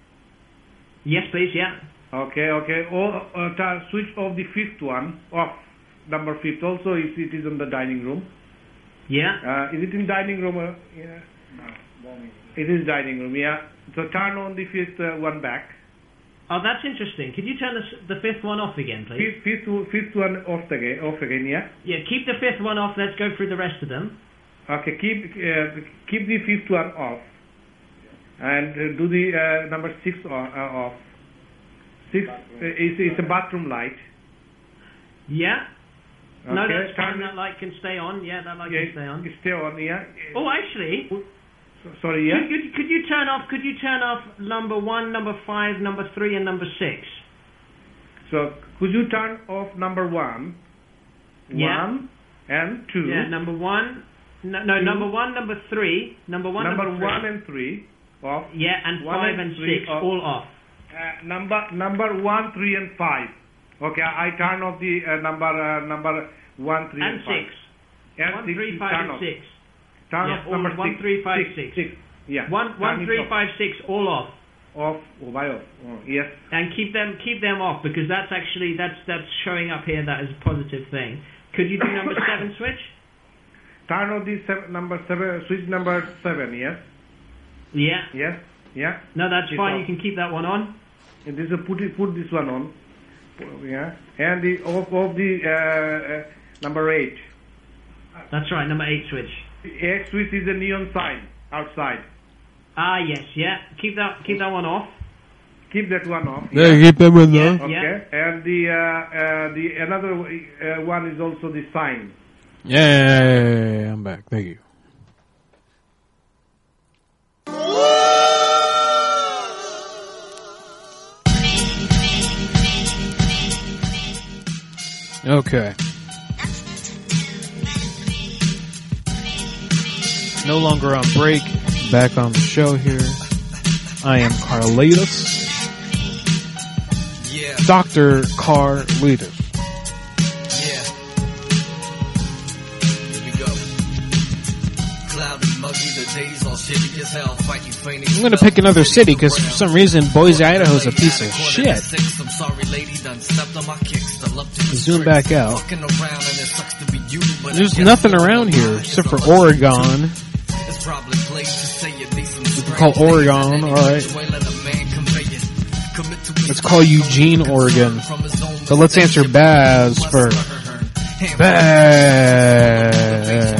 Speaker 15: Yes, please. Yeah.
Speaker 14: Okay. Switch off the fifth one. Off. Number fifth also it is in the dining room.
Speaker 15: Yeah.
Speaker 14: Is it in dining room? Yeah. No. It is dining room. Yeah. So turn on the fifth one back.
Speaker 15: Oh, that's interesting. Could you turn the fifth one off again, please?
Speaker 14: Fifth one off again. Yeah.
Speaker 15: Yeah. Keep the fifth one off. Let's go through the rest of them.
Speaker 14: Okay. Keep the fifth one off, and do the number six off. Six is a bathroom light.
Speaker 15: Yeah.
Speaker 14: Okay.
Speaker 15: No, that's fine. That light can stay on. Yeah, that light can stay on.
Speaker 14: Stay on. Yeah.
Speaker 15: Oh, actually.
Speaker 14: Sorry. Yeah.
Speaker 15: Could you turn off number 1, number 5, number 3, and number 6?
Speaker 14: So could you turn off number 1,
Speaker 15: yeah.
Speaker 14: 1 and 2?
Speaker 15: Yeah. Number 1. No, number 1, number 3, number 1,
Speaker 14: number
Speaker 15: number
Speaker 14: 1 and 3 off.
Speaker 15: Yeah, and 5 and 6 off. All off.
Speaker 14: Number 1, 3, and 5. Okay, I turn off the number 1, 3, and 5.
Speaker 15: 6. And 1, 3, 5, and 6.
Speaker 14: Turn off number
Speaker 15: 1, 3, 5, 6.
Speaker 14: Yeah.
Speaker 15: 1, 3, 5, 6, all off.
Speaker 14: Off. Why off? Yes.
Speaker 15: And keep them off because that's showing up here. That is a positive thing. Could you do number 7 switch?
Speaker 14: Turn off the number 7 switch number 7. Yes.
Speaker 15: Yeah.
Speaker 14: Yes. Yeah.
Speaker 15: No, that's fine.
Speaker 14: Off.
Speaker 15: You can keep that one on.
Speaker 14: And this put this one on. Yeah, and the off the number 8.
Speaker 15: That's right, number 8 switch.
Speaker 14: 8 switch is a neon sign outside.
Speaker 15: Ah, yes, yeah. Keep that one off.
Speaker 14: keep that one off.
Speaker 1: Yeah, keep that one off.
Speaker 14: Okay, and the another one is also the sign.
Speaker 1: Yeah, I'm back. Thank you. Okay. No longer on break. Back on the show here. I am Carlitos.
Speaker 11: Yeah.
Speaker 1: Dr. Carlitos.
Speaker 11: Yeah. Here we go. Cloudy, muggy, the days all shitty as hell. Fighting, fainting.
Speaker 1: I'm gonna pick another city because for some reason Boise, Idaho is a piece of shit.
Speaker 11: I'm sorry, lady, done stepped on my kicks.
Speaker 1: Zoom back out. There's nothing around here except for Oregon. We can call Oregon, alright. Let's call Eugene, Oregon. So let's answer Baz first. Baz.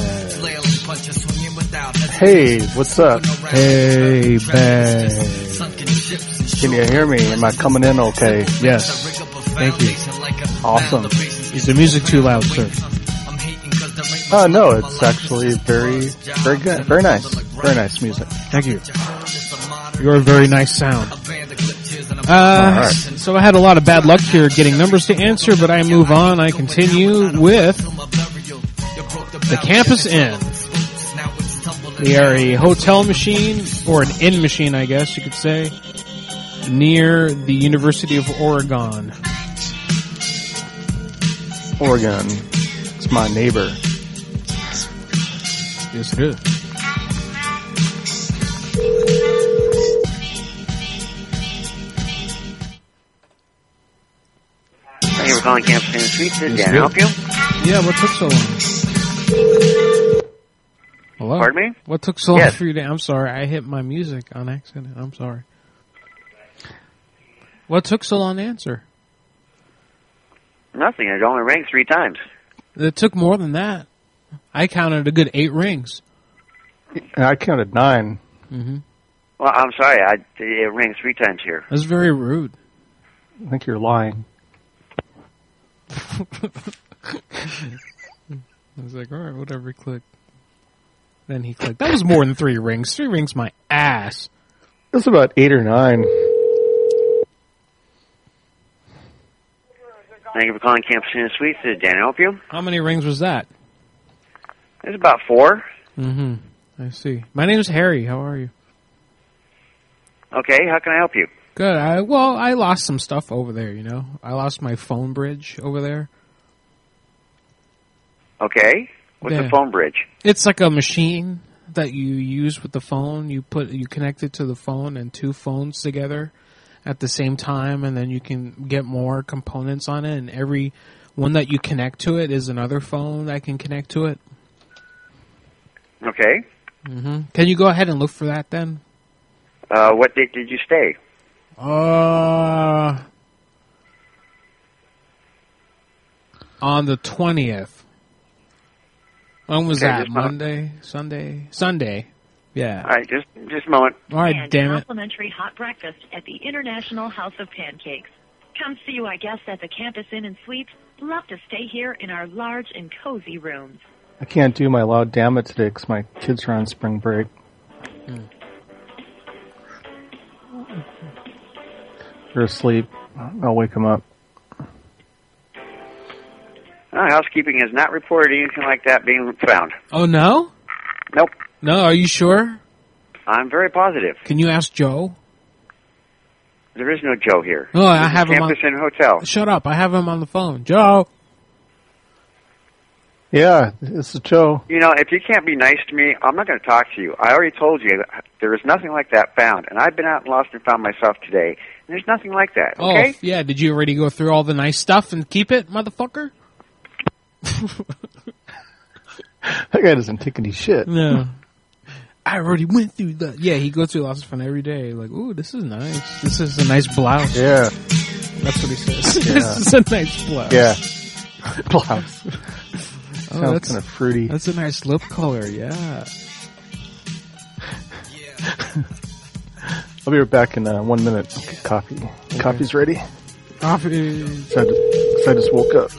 Speaker 16: Hey, what's up?
Speaker 1: Hey, Baz.
Speaker 16: Can you hear me? Am I coming in okay?
Speaker 1: Yes. Thank you.
Speaker 16: Awesome.
Speaker 1: Is the music too loud, sir?
Speaker 16: No, it's actually very good. Very nice. Very nice music.
Speaker 1: Thank you. You're a very nice sound.
Speaker 16: Right.
Speaker 1: So I had a lot of bad luck here getting numbers to answer, but I move on. I continue with the Campus Inn. They are a hotel machine, or an inn machine, I guess you could say, near the University of Oregon.
Speaker 16: Oregon. It's my neighbor.
Speaker 1: Yes, it is.
Speaker 17: Thank you for calling Campus Inn Suites. Can I help you?
Speaker 1: Yeah, what took so long? Hello?
Speaker 17: Pardon me?
Speaker 1: What took so long
Speaker 17: Yes.
Speaker 1: for you to... I'm sorry, I hit my music on accident. I'm sorry. What took so long to answer?
Speaker 17: Nothing. It only rang 3 times.
Speaker 1: It took more than that. I counted a good 8 rings.
Speaker 16: I counted 9.
Speaker 1: Mm-hmm.
Speaker 17: Well, I'm sorry. It rang 3 times here.
Speaker 1: That's very rude.
Speaker 16: I think you're lying.
Speaker 1: I was like, alright, whatever, he clicked. Then he clicked. That was more than 3 rings. 3 rings my ass.
Speaker 16: It was about 8 or 9.
Speaker 17: Thank you for calling Campus Inn Suites. Can I help you?
Speaker 1: How many rings was that?
Speaker 17: It's about 4.
Speaker 1: Mm-hmm. I see. My name is Harry. How are you?
Speaker 17: Okay, how can I help you?
Speaker 1: Good. I lost some stuff over there, you know. I lost my phone bridge over there.
Speaker 17: Okay. What's
Speaker 1: Yeah.
Speaker 17: the phone bridge?
Speaker 1: It's like a machine that you use with the phone. You connect it to the phone and 2 phones together at the same time, and then you can get more components on it, and every one that you connect to it is another phone that can connect to it.
Speaker 17: Okay.
Speaker 1: Mm-hmm. Can you go ahead and look for that then?
Speaker 17: What date did you stay?
Speaker 1: On the 20th. When was
Speaker 17: Okay,
Speaker 1: that?
Speaker 17: just a moment.
Speaker 1: Monday? Sunday? Sunday. Yeah.
Speaker 17: All right, just a moment.
Speaker 1: All right,
Speaker 18: and
Speaker 1: damn it.
Speaker 18: complimentary hot breakfast at the International House of Pancakes. Come see our guests at the Campus Inn and Suites. Love to stay here in our large and cozy rooms.
Speaker 16: I can't do my loud damn it today because my kids are on spring break. They're asleep. I'll wake them up.
Speaker 17: Housekeeping has not reported anything like that being found.
Speaker 1: Oh, no?
Speaker 17: Nope.
Speaker 1: No, are you sure?
Speaker 17: I'm very positive.
Speaker 1: Can you ask Joe?
Speaker 17: There is no Joe here.
Speaker 1: Oh, I
Speaker 17: This is
Speaker 1: have him on...
Speaker 17: Campus Inn Hotel.
Speaker 1: Shut up. I have him on the phone. Joe!
Speaker 16: Yeah, this is Joe.
Speaker 17: You know, if you can't be nice to me, I'm not going to talk to you. I already told you there is nothing like that found. And I've been out and lost and found myself today. And there's nothing like that, okay?
Speaker 1: Oh, yeah. Did you already go through all the nice stuff and keep it, motherfucker?
Speaker 16: That guy doesn't take any shit.
Speaker 1: No. I already went through that. Yeah, he goes through lots of fun every day. Like, ooh, this is nice. This is a nice blouse.
Speaker 16: Yeah.
Speaker 1: That's what he says.
Speaker 16: Yeah.
Speaker 1: This is a nice blouse.
Speaker 16: Yeah. Blouse.
Speaker 1: Oh,
Speaker 16: Sounds kind of fruity.
Speaker 1: That's a nice lip color, yeah.
Speaker 16: I'll be right back in 1 minute. Okay, coffee. Okay. Coffee's ready.
Speaker 1: Coffee.
Speaker 16: So I just woke up.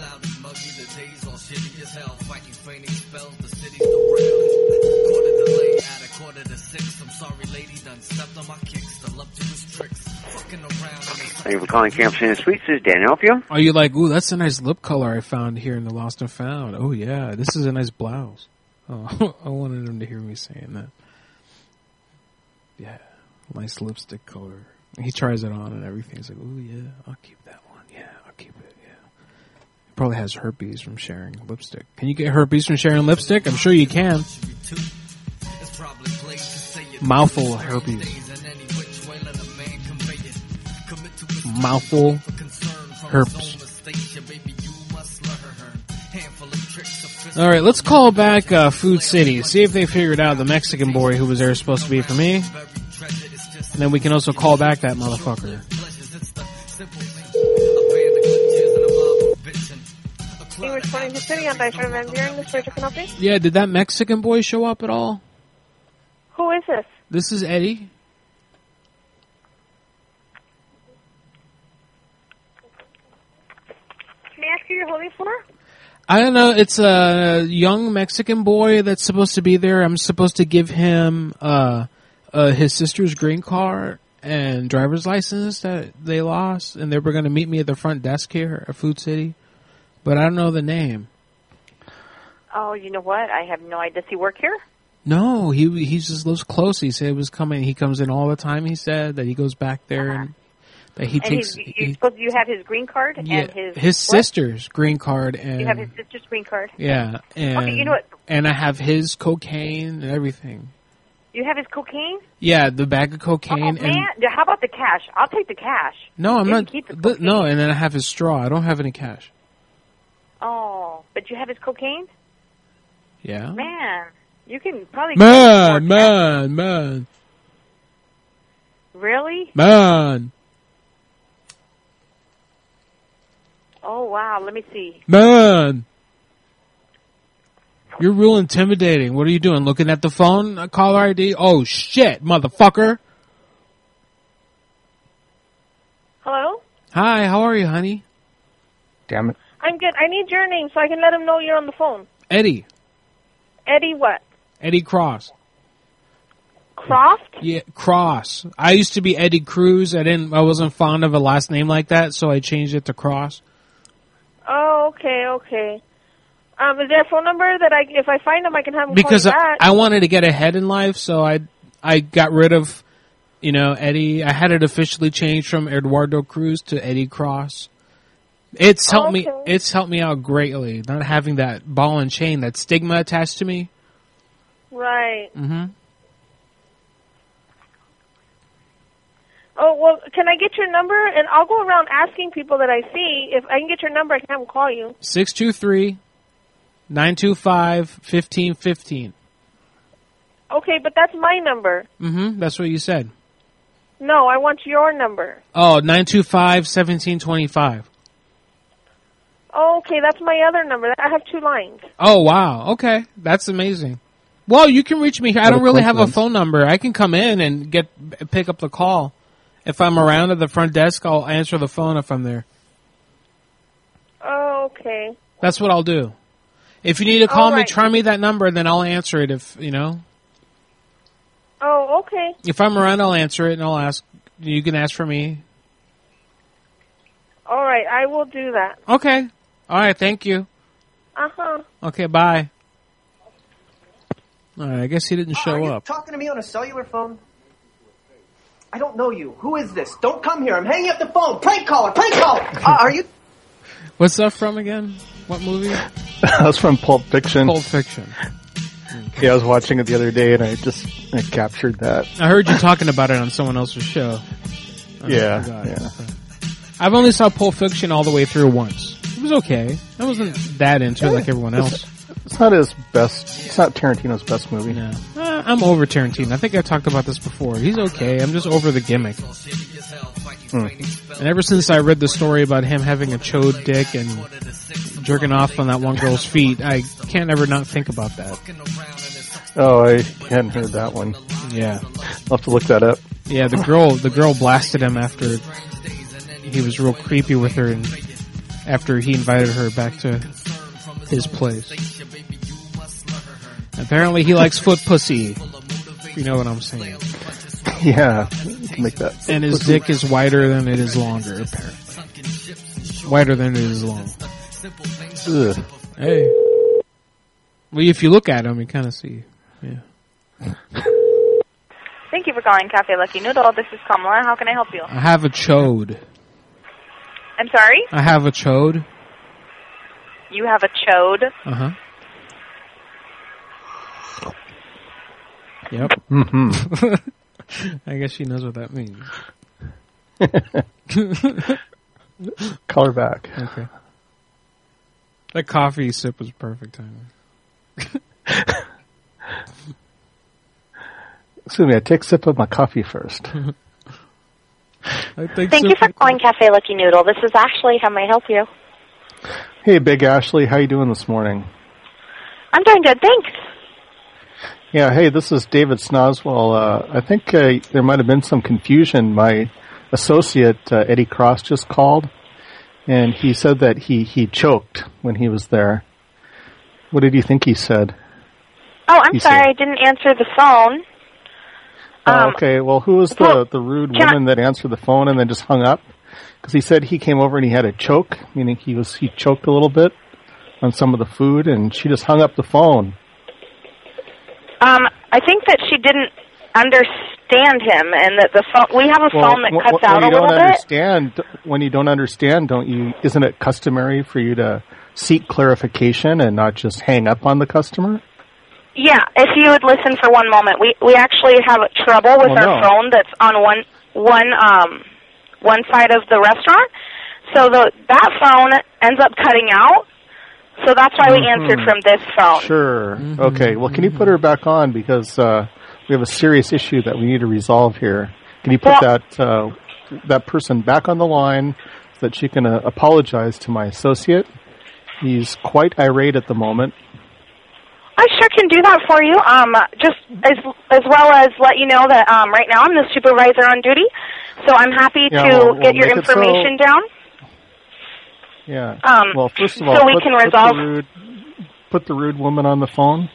Speaker 17: Thank you for calling Camp Santa Suites. This is Dan. Help you?
Speaker 1: Are you like, ooh, that's a nice lip color I found here in the Lost and Found. Oh, yeah, this is a nice blouse. Oh, I wanted him to hear me saying that. Yeah, nice lipstick color. He tries it on and everything. He's like, ooh, yeah, I'll keep that one. Yeah, I'll keep it, yeah. He probably has herpes from sharing lipstick. Can you get herpes from sharing lipstick? I'm sure you can. Mouthful of herpes. Mouthful herpes. All right, let's call back Food City. See if they figured out the Mexican boy who was there supposed to be for me. And then we can also call back that motherfucker. Yeah, did that Mexican boy show up at all?
Speaker 9: Who is this?
Speaker 1: This is Eddie.
Speaker 9: May I ask who you're holding for?
Speaker 1: I don't know. It's a young Mexican boy that's supposed to be there. I'm supposed to give him his sister's green card and driver's license that they lost, and they were going to meet me at the front desk here at Food City, but I don't know the name.
Speaker 2: Oh, you know what? I have no idea. Does he work here?
Speaker 1: No, he just lives close. He said he was coming. He comes in all the time. He said that he goes back there and that he takes.
Speaker 2: You have his green card and
Speaker 1: his sister's green card and
Speaker 2: you have his sister's green card.
Speaker 1: Yeah, and
Speaker 2: okay, you know what?
Speaker 1: And I have his cocaine and everything.
Speaker 2: You have his cocaine?
Speaker 1: Yeah, the bag of cocaine.
Speaker 2: Oh man, how about the cash? I'll take the cash.
Speaker 1: No, I'm not.
Speaker 2: Keep the
Speaker 1: no, and then I have his straw. I don't have any cash.
Speaker 2: Oh, but you have his cocaine?
Speaker 1: Yeah.
Speaker 2: Man, you can probably.
Speaker 1: Man.
Speaker 2: Really?
Speaker 1: Man.
Speaker 2: Oh wow, let me see.
Speaker 1: Man. You're real intimidating. What are you doing? Looking at the phone? Caller ID? Oh shit, motherfucker.
Speaker 9: Hello?
Speaker 1: Hi, how are you, honey?
Speaker 16: Damn it.
Speaker 9: I'm good. I need your name so I can let him know you're on the phone.
Speaker 1: Eddie.
Speaker 9: Eddie what?
Speaker 1: Eddie Cross.
Speaker 9: Croft?
Speaker 1: Yeah, Cross. I used to be Eddie Cruz. I wasn't fond of a last name like that, so I changed it to Cross.
Speaker 9: Oh, okay. Is there a phone number that if I find him, I can have him
Speaker 1: because
Speaker 9: call you back?
Speaker 1: I wanted to get ahead in life, so I got rid of, Eddie. I had it officially changed from Eduardo Cruz to Eddie Cross. It's helped me. It's helped me out greatly, not having that ball and chain, that stigma attached to me.
Speaker 9: Right.
Speaker 1: Mm-hmm.
Speaker 9: Oh, well, can I get your number? And I'll go around asking people that I see. If I can get your number, I can have them call you.
Speaker 1: 623-925-1515.
Speaker 9: Okay, but that's my number.
Speaker 1: Mm-hmm. That's what you said.
Speaker 9: No, I want your number.
Speaker 1: Oh, 925-1725.
Speaker 9: Oh, okay, that's my other number. I have 2 lines.
Speaker 1: Oh, wow. Okay. That's amazing. Well, you can reach me here. I don't really have a phone number. I can come in and pick up the call. If I'm around at the front desk, I'll answer the phone if I'm there.
Speaker 9: Oh, okay.
Speaker 1: That's what I'll do. If you need to call me, try me that number, and then I'll answer it if,
Speaker 9: Oh, okay.
Speaker 1: If I'm around, I'll answer it, and I'll ask. You can ask for me.
Speaker 9: All right, I will do that.
Speaker 1: Okay. All right, thank you.
Speaker 9: Uh-huh.
Speaker 1: Okay, bye. All right, I guess he didn't show up.
Speaker 19: Talking to me on a cellular phone? I don't know you. Who is this? Don't come here. I'm hanging up the phone. Prank caller! Are you...
Speaker 1: What's that from again? What movie?
Speaker 16: That's from Pulp Fiction.
Speaker 1: Pulp Fiction.
Speaker 16: Yeah, I was watching it the other day, and I captured that.
Speaker 1: I heard you talking about it on someone else's show.
Speaker 16: Yeah.
Speaker 1: I've only saw Pulp Fiction all the way through once. It was okay. I wasn't that into it like everyone else.
Speaker 16: It's not his best. It's not Tarantino's best movie.
Speaker 1: No. I'm over Tarantino. I think I talked about this before. He's okay. I'm just over the gimmick. And ever since I read the story about him having a chode dick and jerking off on that one girl's feet, I can't ever not think about that.
Speaker 16: Oh, I hadn't heard that one.
Speaker 1: Yeah.
Speaker 16: I'll have to look that up.
Speaker 1: Yeah, the girl blasted him after he was real creepy with her, and after he invited her back to his place. Apparently, he likes foot pussy. If you know what I'm saying.
Speaker 16: Yeah, make that.
Speaker 1: And his dick is wider than it is longer, apparently. Wider than it is long.
Speaker 16: Ugh.
Speaker 1: Hey. Well, if you look at him, you kind of see. Yeah.
Speaker 20: Thank you for calling Cafe Lucky Noodle. This is Kamala. How can I help you?
Speaker 1: I have a chode.
Speaker 20: I'm sorry?
Speaker 1: I have a chode.
Speaker 20: You have a chode?
Speaker 1: Uh-huh. Yep.
Speaker 16: Mm-hmm.
Speaker 1: I guess she knows what that means.
Speaker 16: Call her back.
Speaker 1: Okay. That coffee sip was perfect timing.
Speaker 16: Excuse me, I take a sip of my coffee first.
Speaker 20: Thank you for calling Cafe Lucky Noodle. This is Ashley. How may I help you?
Speaker 16: Hey, Big Ashley, how you doing this morning?
Speaker 20: I'm doing good, thanks.
Speaker 16: Yeah, hey, this is David Snoswell. I think there might have been some confusion. My associate, Eddie Cross, just called, and he said that he choked when he was there. What did you think he said?
Speaker 20: Oh, I'm sorry, I didn't answer the phone.
Speaker 16: Okay, well, who was the rude woman that answered the phone and then just hung up? Because he said he came over and he had a choke, meaning he choked a little bit on some of the food, and she just hung up the phone.
Speaker 20: I think that she didn't understand him, and that the phone. We have a phone that cuts out a little bit.
Speaker 16: When you don't understand, isn't it customary for you to seek clarification and not just hang up on the customer?
Speaker 20: Yeah, if you would listen for one moment, we actually have trouble with our phone that's on one side of the restaurant, so that phone ends up cutting out. So that's why we answered from this phone.
Speaker 16: Sure. Mm-hmm. Okay. Well, can you put her back on, because we have a serious issue that we need to resolve here. Can you put that person back on the line so that she can apologize to my associate? He's quite irate at the moment.
Speaker 20: I sure can do that for you. Just as well as let you know that right now I'm the supervisor on duty, so I'm happy to get your information down.
Speaker 16: Yeah. Well, first of all,
Speaker 20: so we can resolve.
Speaker 16: Put the rude woman on the phone.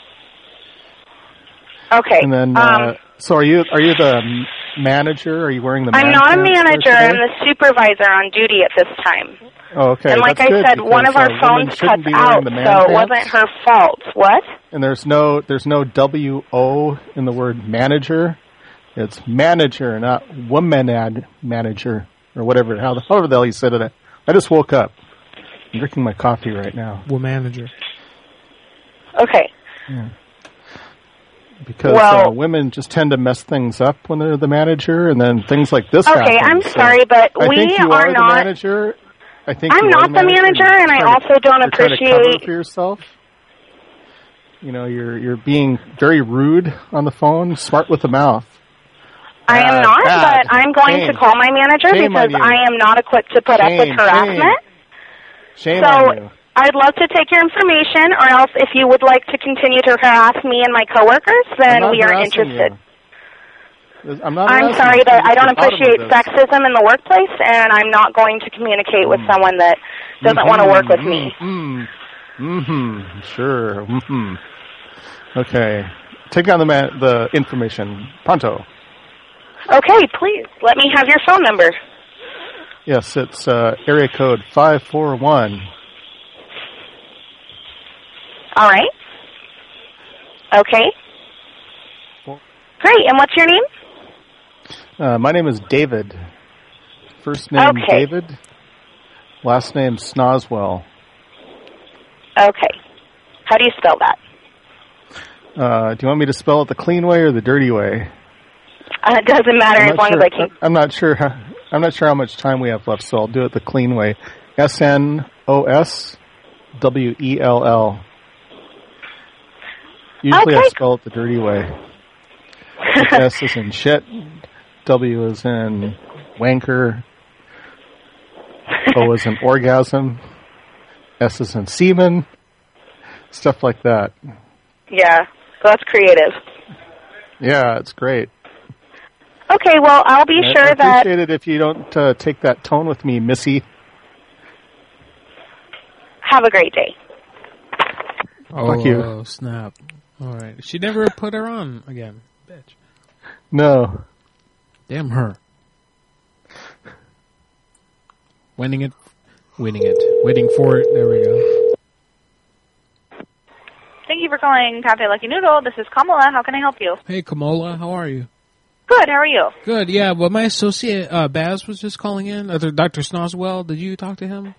Speaker 20: Okay.
Speaker 16: And then, so are you the manager? Are you wearing the?
Speaker 20: I'm not a manager. I'm the supervisor on duty at this time.
Speaker 16: Oh, okay.
Speaker 20: And like
Speaker 16: That's
Speaker 20: I said, one of our phones cuts out, so it wasn't her fault. What?
Speaker 16: And there's no W-O in the word manager. It's manager, not woman manager, or whatever. However the hell you said it. I just woke up. I'm drinking my coffee right now.
Speaker 1: Woman manager.
Speaker 20: Okay.
Speaker 16: Yeah. Because women just tend to mess things up when they're the manager, and then things like this happen.
Speaker 20: Okay, I'm sorry, but we are not.
Speaker 16: The manager. I think
Speaker 20: I'm not the manager, and I also don't appreciate.
Speaker 16: To cover for yourself. You know, you're being very rude on the phone, smart with the mouth.
Speaker 20: I am not, but I'm going to call my manager because I am not equipped to put up with harassment.
Speaker 16: Shame on you.
Speaker 20: I'd love to take your information, or else if you would like to continue to harass me and my coworkers, then we are interested.
Speaker 16: I'm
Speaker 20: sorry, but I don't appreciate sexism in the workplace, and I'm not going to communicate with someone that doesn't want to work with me.
Speaker 16: Sure. Okay. Take down the information. Pronto.
Speaker 20: Okay, please. Let me have your phone number.
Speaker 16: Yes, it's area code 541.
Speaker 20: All right. Okay. Great. And what's your name?
Speaker 16: My name is David. First name David. Last name Snoswell.
Speaker 20: Okay. How do you spell that?
Speaker 16: Do you want me to spell it the clean way or the dirty way?
Speaker 20: It doesn't matter as long as I can.
Speaker 16: I'm not sure how much time we have left, so I'll do it the clean way. SNOSWELL. Usually I spell it the dirty way. Like S is in shit, W is in wanker, O is in orgasm, S is in semen, stuff like that.
Speaker 20: Yeah, that's creative.
Speaker 16: Yeah, it's great.
Speaker 20: Okay, well, I'll be sure
Speaker 16: I
Speaker 20: that...
Speaker 16: appreciate it if you don't take that tone with me, Missy.
Speaker 20: Have a great day.
Speaker 16: Fuck you.
Speaker 1: Oh, snap. All right. She never put her on again. Bitch.
Speaker 16: No.
Speaker 1: Damn her. Winning it. Waiting for it. There we go.
Speaker 20: Thank you for calling Cafe Lucky Noodle. This is Kamala. How can I help you?
Speaker 1: Hey, Kamala. How are you?
Speaker 20: Good. How are you?
Speaker 1: Good. Yeah. Well, my associate, Baz, was just calling in. Dr. Snoswell. Did you talk to him?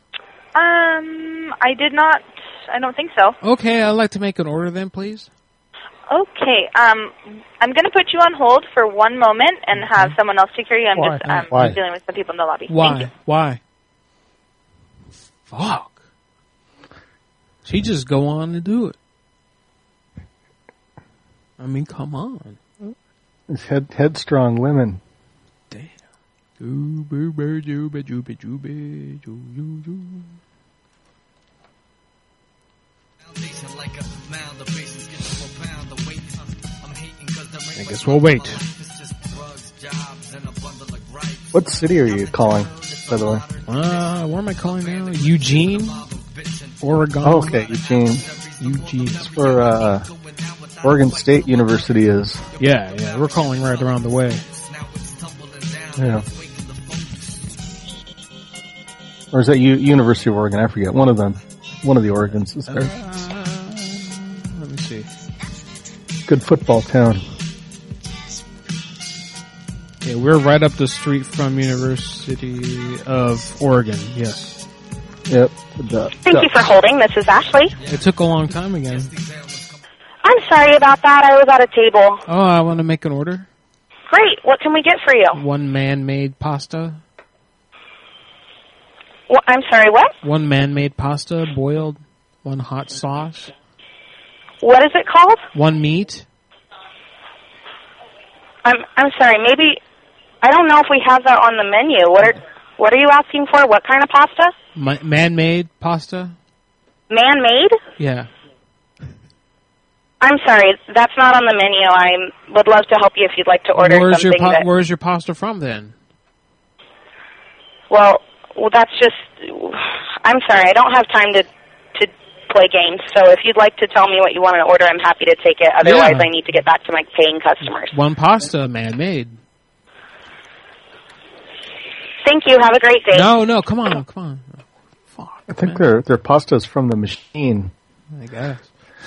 Speaker 20: I did not. I don't think so.
Speaker 1: Okay. I'd like to make an order then, please.
Speaker 20: Okay. I'm going to put you on hold for one moment and have someone else take care of you. I'm just dealing with some people in the lobby.
Speaker 1: Why? Why? Fuck. She just go on and do it. I mean, come on.
Speaker 16: It's headstrong women.
Speaker 1: Damn. I guess we'll wait.
Speaker 16: What city are you calling, by the way?
Speaker 1: Where am I calling now? Eugene? Oregon?
Speaker 16: Oh, okay, Eugene. It's where Oregon State University is.
Speaker 1: Yeah, we're calling right around the way.
Speaker 16: Yeah. Or is that University of Oregon? I forget. One of them. One of the Oregons is there.
Speaker 1: Let me see.
Speaker 16: Good football town.
Speaker 1: Yeah, we're right up the street from University of Oregon, yes.
Speaker 16: Yep.
Speaker 20: Thank you for holding. This is Ashley.
Speaker 1: It took a long time again.
Speaker 20: I'm sorry about that. I was at a table.
Speaker 1: Oh, I want to make an order.
Speaker 20: Great. What can we get for you?
Speaker 1: One man-made pasta.
Speaker 20: Well, I'm sorry, what?
Speaker 1: One man-made pasta, boiled. One hot sauce.
Speaker 20: What is it called?
Speaker 1: One meat.
Speaker 20: I'm sorry. Maybe I don't know if we have that on the menu. What are you asking for? What kind of pasta?
Speaker 1: Man-made pasta.
Speaker 20: Man-made?
Speaker 1: Yeah.
Speaker 20: I'm sorry, that's not on the menu. I would love to help you if you'd like to order something.
Speaker 1: Where's your pasta from then?
Speaker 20: Well, that's just. I'm sorry, I don't have time to play games. So if you'd like to tell me what you want to order, I'm happy to take it. Otherwise, I need to get back to my paying customers.
Speaker 1: One pasta, man-made.
Speaker 20: Thank you. Have a great day.
Speaker 1: No, come on. Fuck.
Speaker 16: I think their pasta's from the machine.
Speaker 1: I guess.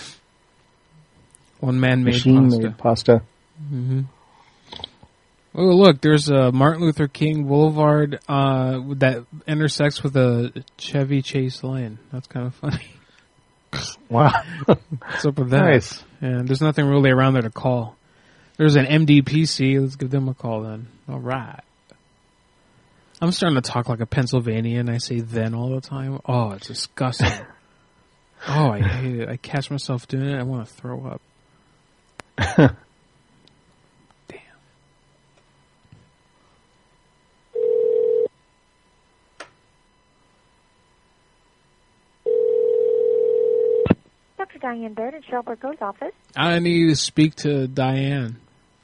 Speaker 1: One man-made
Speaker 16: machine-made pasta.
Speaker 1: Mm-hmm. Oh, look, there's a Martin Luther King Boulevard that intersects with a Chevy Chase Lane. That's kind of funny.
Speaker 16: Wow.
Speaker 1: What's up with that?
Speaker 16: Nice.
Speaker 1: And there's nothing really around there to call. There's an MDPC. Let's give them a call then. All right. I'm starting to talk like a Pennsylvanian. I say then all the time. Oh, it's disgusting. Oh, I hate it. I catch myself doing it. I want to throw up. Damn.
Speaker 2: Dr. Diane Baird in Cheryl Burko's office.
Speaker 1: I need to speak to Diane.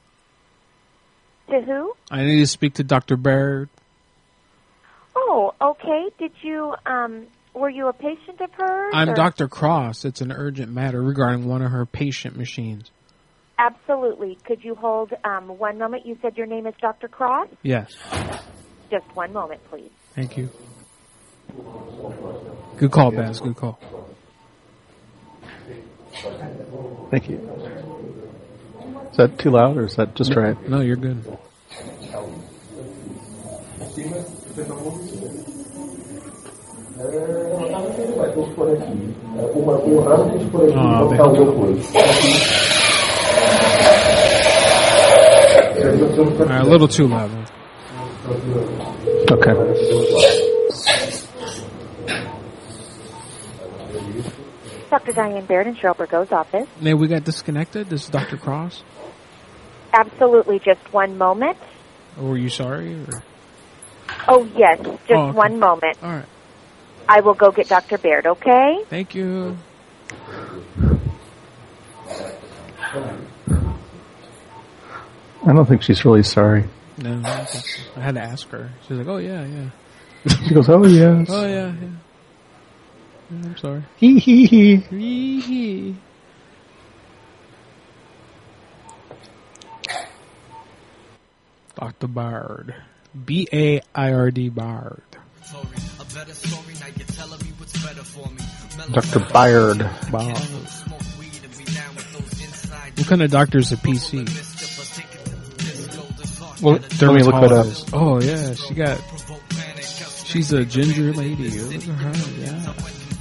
Speaker 2: To who?
Speaker 1: I need to speak to Dr. Baird.
Speaker 2: Oh, okay. Did you, were you a patient of hers?
Speaker 1: I'm Dr. Cross. It's an urgent matter regarding one of her patient machines.
Speaker 2: Absolutely. Could you hold one moment? You said your name is Dr. Cross?
Speaker 1: Yes.
Speaker 2: Just one moment, please.
Speaker 1: Thank you. Good call, Baz. Good call.
Speaker 16: Thank you. Is that too loud or is that just right?
Speaker 1: No, you're good. A little too loud.
Speaker 16: Okay.
Speaker 2: Dr. Diane Baird in Cheryl Burko's office.
Speaker 1: May we got disconnected? This is Dr. Cross?
Speaker 2: Absolutely. Just one moment.
Speaker 1: Or were you sorry? Or?
Speaker 2: Oh, yes. Just one moment.
Speaker 1: All right.
Speaker 2: I will go get Dr. Baird, okay?
Speaker 1: Thank you.
Speaker 16: I don't think she's really sorry.
Speaker 1: No, I don't think so. I had to ask her. She's like, oh, yeah.
Speaker 16: She goes, oh, yes.
Speaker 1: Oh, yeah. I'm sorry.
Speaker 16: Hee hee hee.
Speaker 1: Hee hee. Dr. Bard. B-A-I-R-D Bard.
Speaker 16: Dr. Bard.
Speaker 1: What kind of doctor is a PC?
Speaker 16: Well, let me look that up.
Speaker 1: Oh, yeah. She's a ginger lady. Look at her, yeah.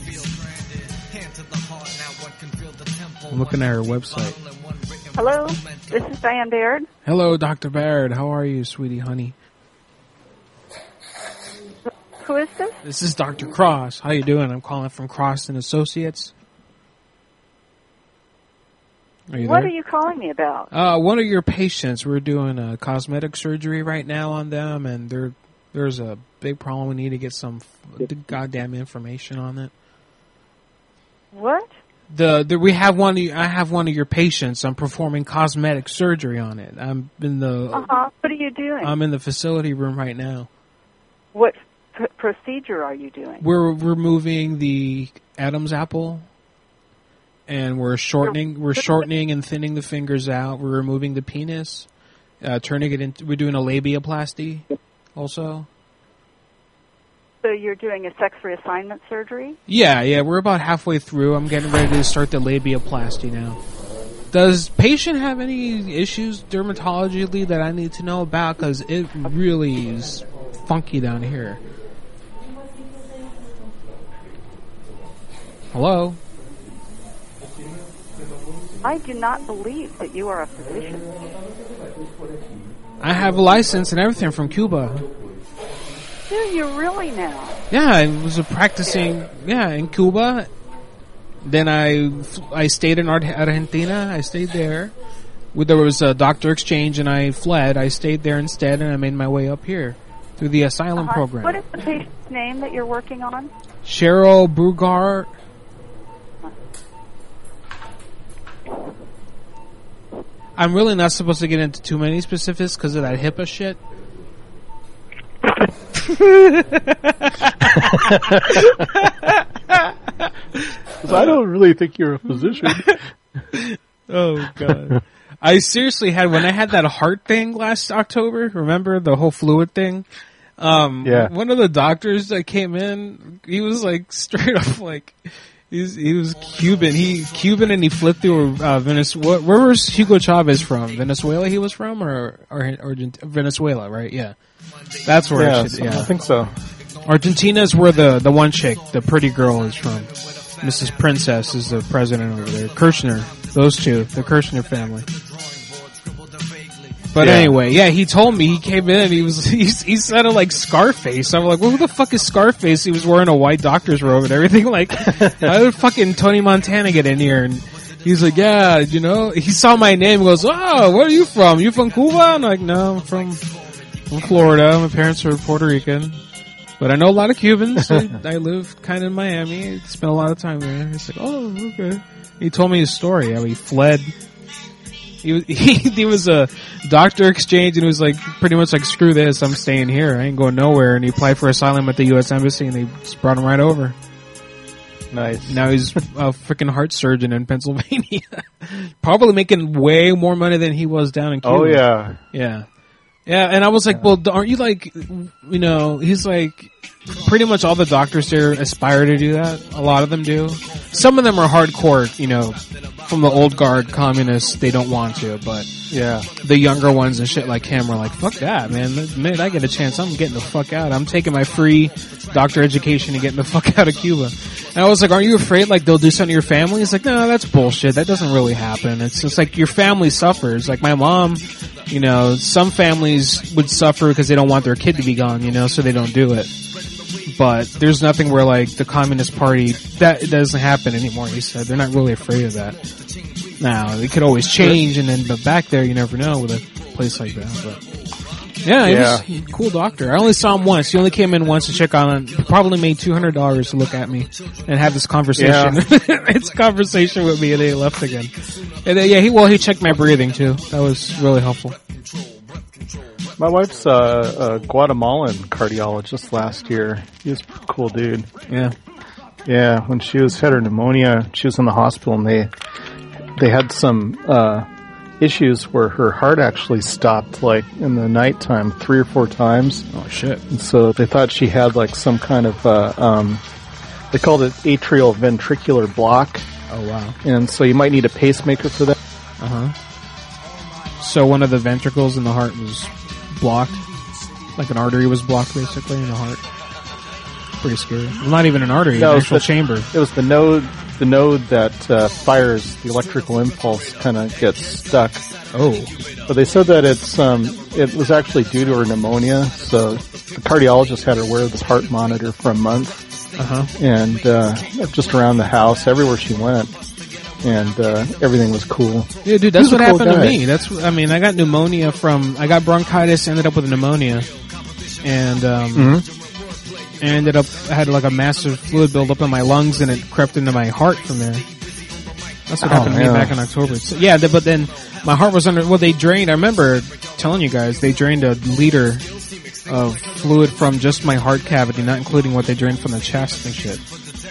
Speaker 1: I'm looking at her website.
Speaker 21: Hello, this is Diane Baird.
Speaker 1: Hello, Dr. Baird. How are you, sweetie honey?
Speaker 21: Who is this?
Speaker 1: This is Dr. Cross. How you doing? I'm calling from Cross and Associates. Are you
Speaker 21: What
Speaker 1: there?
Speaker 21: are you calling me about?
Speaker 1: One of your patients. We're doing a cosmetic surgery right now on them, and there's a big problem. We need to get some goddamn information on it.
Speaker 21: What?
Speaker 1: We have one. I have one of your patients. I'm performing cosmetic surgery on it. I'm in the.
Speaker 21: What are you doing?
Speaker 1: I'm in the facility room right now.
Speaker 21: What procedure are you doing?
Speaker 1: We're removing the Adam's apple, and we're shortening and thinning the fingers out. We're removing the penis, turning it into. We're doing a labiaplasty, also.
Speaker 21: So you're doing a sex reassignment surgery?
Speaker 1: Yeah, we're about halfway through. I'm getting ready to start the labiaplasty now. Does patient have any issues dermatologically that I need to know about? Because it really is funky down here. Hello?
Speaker 21: I do not believe that you are a physician.
Speaker 1: I have a license and everything from Cuba.
Speaker 21: Do you really now?
Speaker 1: Yeah, I was practicing, in Cuba. Then I stayed in Argentina. I stayed there. There was a doctor exchange and I fled. I stayed there instead and I made my way up here through the asylum program.
Speaker 21: What is the patient's name that you're working on?
Speaker 1: Cheryl Brugart. I'm really not supposed to get into too many specifics because of that HIPAA shit.
Speaker 16: I don't really think you're a physician.
Speaker 1: Oh, God. I seriously had, when I had that heart thing last October, remember the whole fluid thing? One of the doctors that came in, he was like straight up like, he was Cuban. Cuban and he flipped through Venezuela. Where was Hugo Chavez from? Venezuela he was from or Venezuela, right? Yeah. That's where
Speaker 16: I think so.
Speaker 1: Argentina is where the one chick, the pretty girl, is from. Mrs. Princess is the president over there. Kirchner. Those two. The Kirchner family. But anyway, he told me, he came in and he sounded like Scarface. I'm like, well, who the fuck is Scarface? He was wearing a white doctor's robe and everything. Like, how did fucking Tony Montana get in here? And he's like, yeah, he saw my name and goes, oh, where are you from? You from Cuba? I'm like, no, I'm from Florida. My parents are Puerto Rican. But I know a lot of Cubans. I live kind of in Miami. Spent a lot of time there. He's like, oh, okay. He told me his story, how he fled. He was a doctor exchange and he was like, pretty much like, screw this, I'm staying here. I ain't going nowhere. And he applied for asylum at the U.S. Embassy and they just brought him right over.
Speaker 16: Nice.
Speaker 1: Now he's a freaking heart surgeon in Pennsylvania. Probably making way more money than he was down in Cuba.
Speaker 16: Oh, yeah.
Speaker 1: Yeah. Yeah, and I was like, well, aren't you like, he's like, pretty much all the doctors there aspire to do that. A lot of them do. Some of them are hardcore, from the old guard communists, they don't want to, but
Speaker 16: yeah, the
Speaker 1: younger ones and shit like him are like, fuck that, man. The minute I get a chance, I'm getting the fuck out. I'm taking my free doctor education and getting the fuck out of Cuba. And I was like, aren't you afraid like they'll do something to your family? He's like, no, that's bullshit. That doesn't really happen. It's just like your family suffers. Like my mom, some families would suffer because they don't want their kid to be gone, so they don't do it. But there's nothing where like the Communist Party, that doesn't happen anymore, he said. They're not really afraid of that. Now, it could always change but back there you never know with a place like that. But yeah, he was a cool doctor. I only saw him once. He only came in once to check on him. Probably made $200 to look at me and have this conversation. Yeah. It's a conversation with me and then he left again. And then, he checked my breathing too. That was really helpful.
Speaker 16: My wife's a Guatemalan cardiologist last year. He was a cool dude.
Speaker 1: Yeah.
Speaker 16: Yeah, when she had her pneumonia, she was in the hospital, and they had some issues where her heart actually stopped, like, in the nighttime 3 or 4 times.
Speaker 1: Oh, shit.
Speaker 16: And so they thought she had, like, some kind of, they called it atrial ventricular block.
Speaker 1: Oh, wow.
Speaker 16: And so you might need a pacemaker for that.
Speaker 1: Uh-huh. So one of the ventricles in the heart was blocked? Like an artery was blocked, basically, in the heart? Pretty scary. Well, not even an artery, an actual chamber.
Speaker 16: It was the node that fires the electrical impulse kind of gets stuck.
Speaker 1: Oh.
Speaker 16: But they said that it was actually due to her pneumonia, so the cardiologist had her wear this heart monitor for a month.
Speaker 1: Uh-huh.
Speaker 16: And just around the house, everywhere she went. And everything was cool.
Speaker 1: Yeah, dude, that's what happened to me. I got pneumonia I got bronchitis, ended up with pneumonia. And I had like a massive fluid buildup in my lungs, and it crept into my heart from there. That's what happened to me back in October. So, yeah, but then my heart was they drained, I remember telling you guys, they drained a liter of fluid from just my heart cavity, not including what they drained from the chest and shit.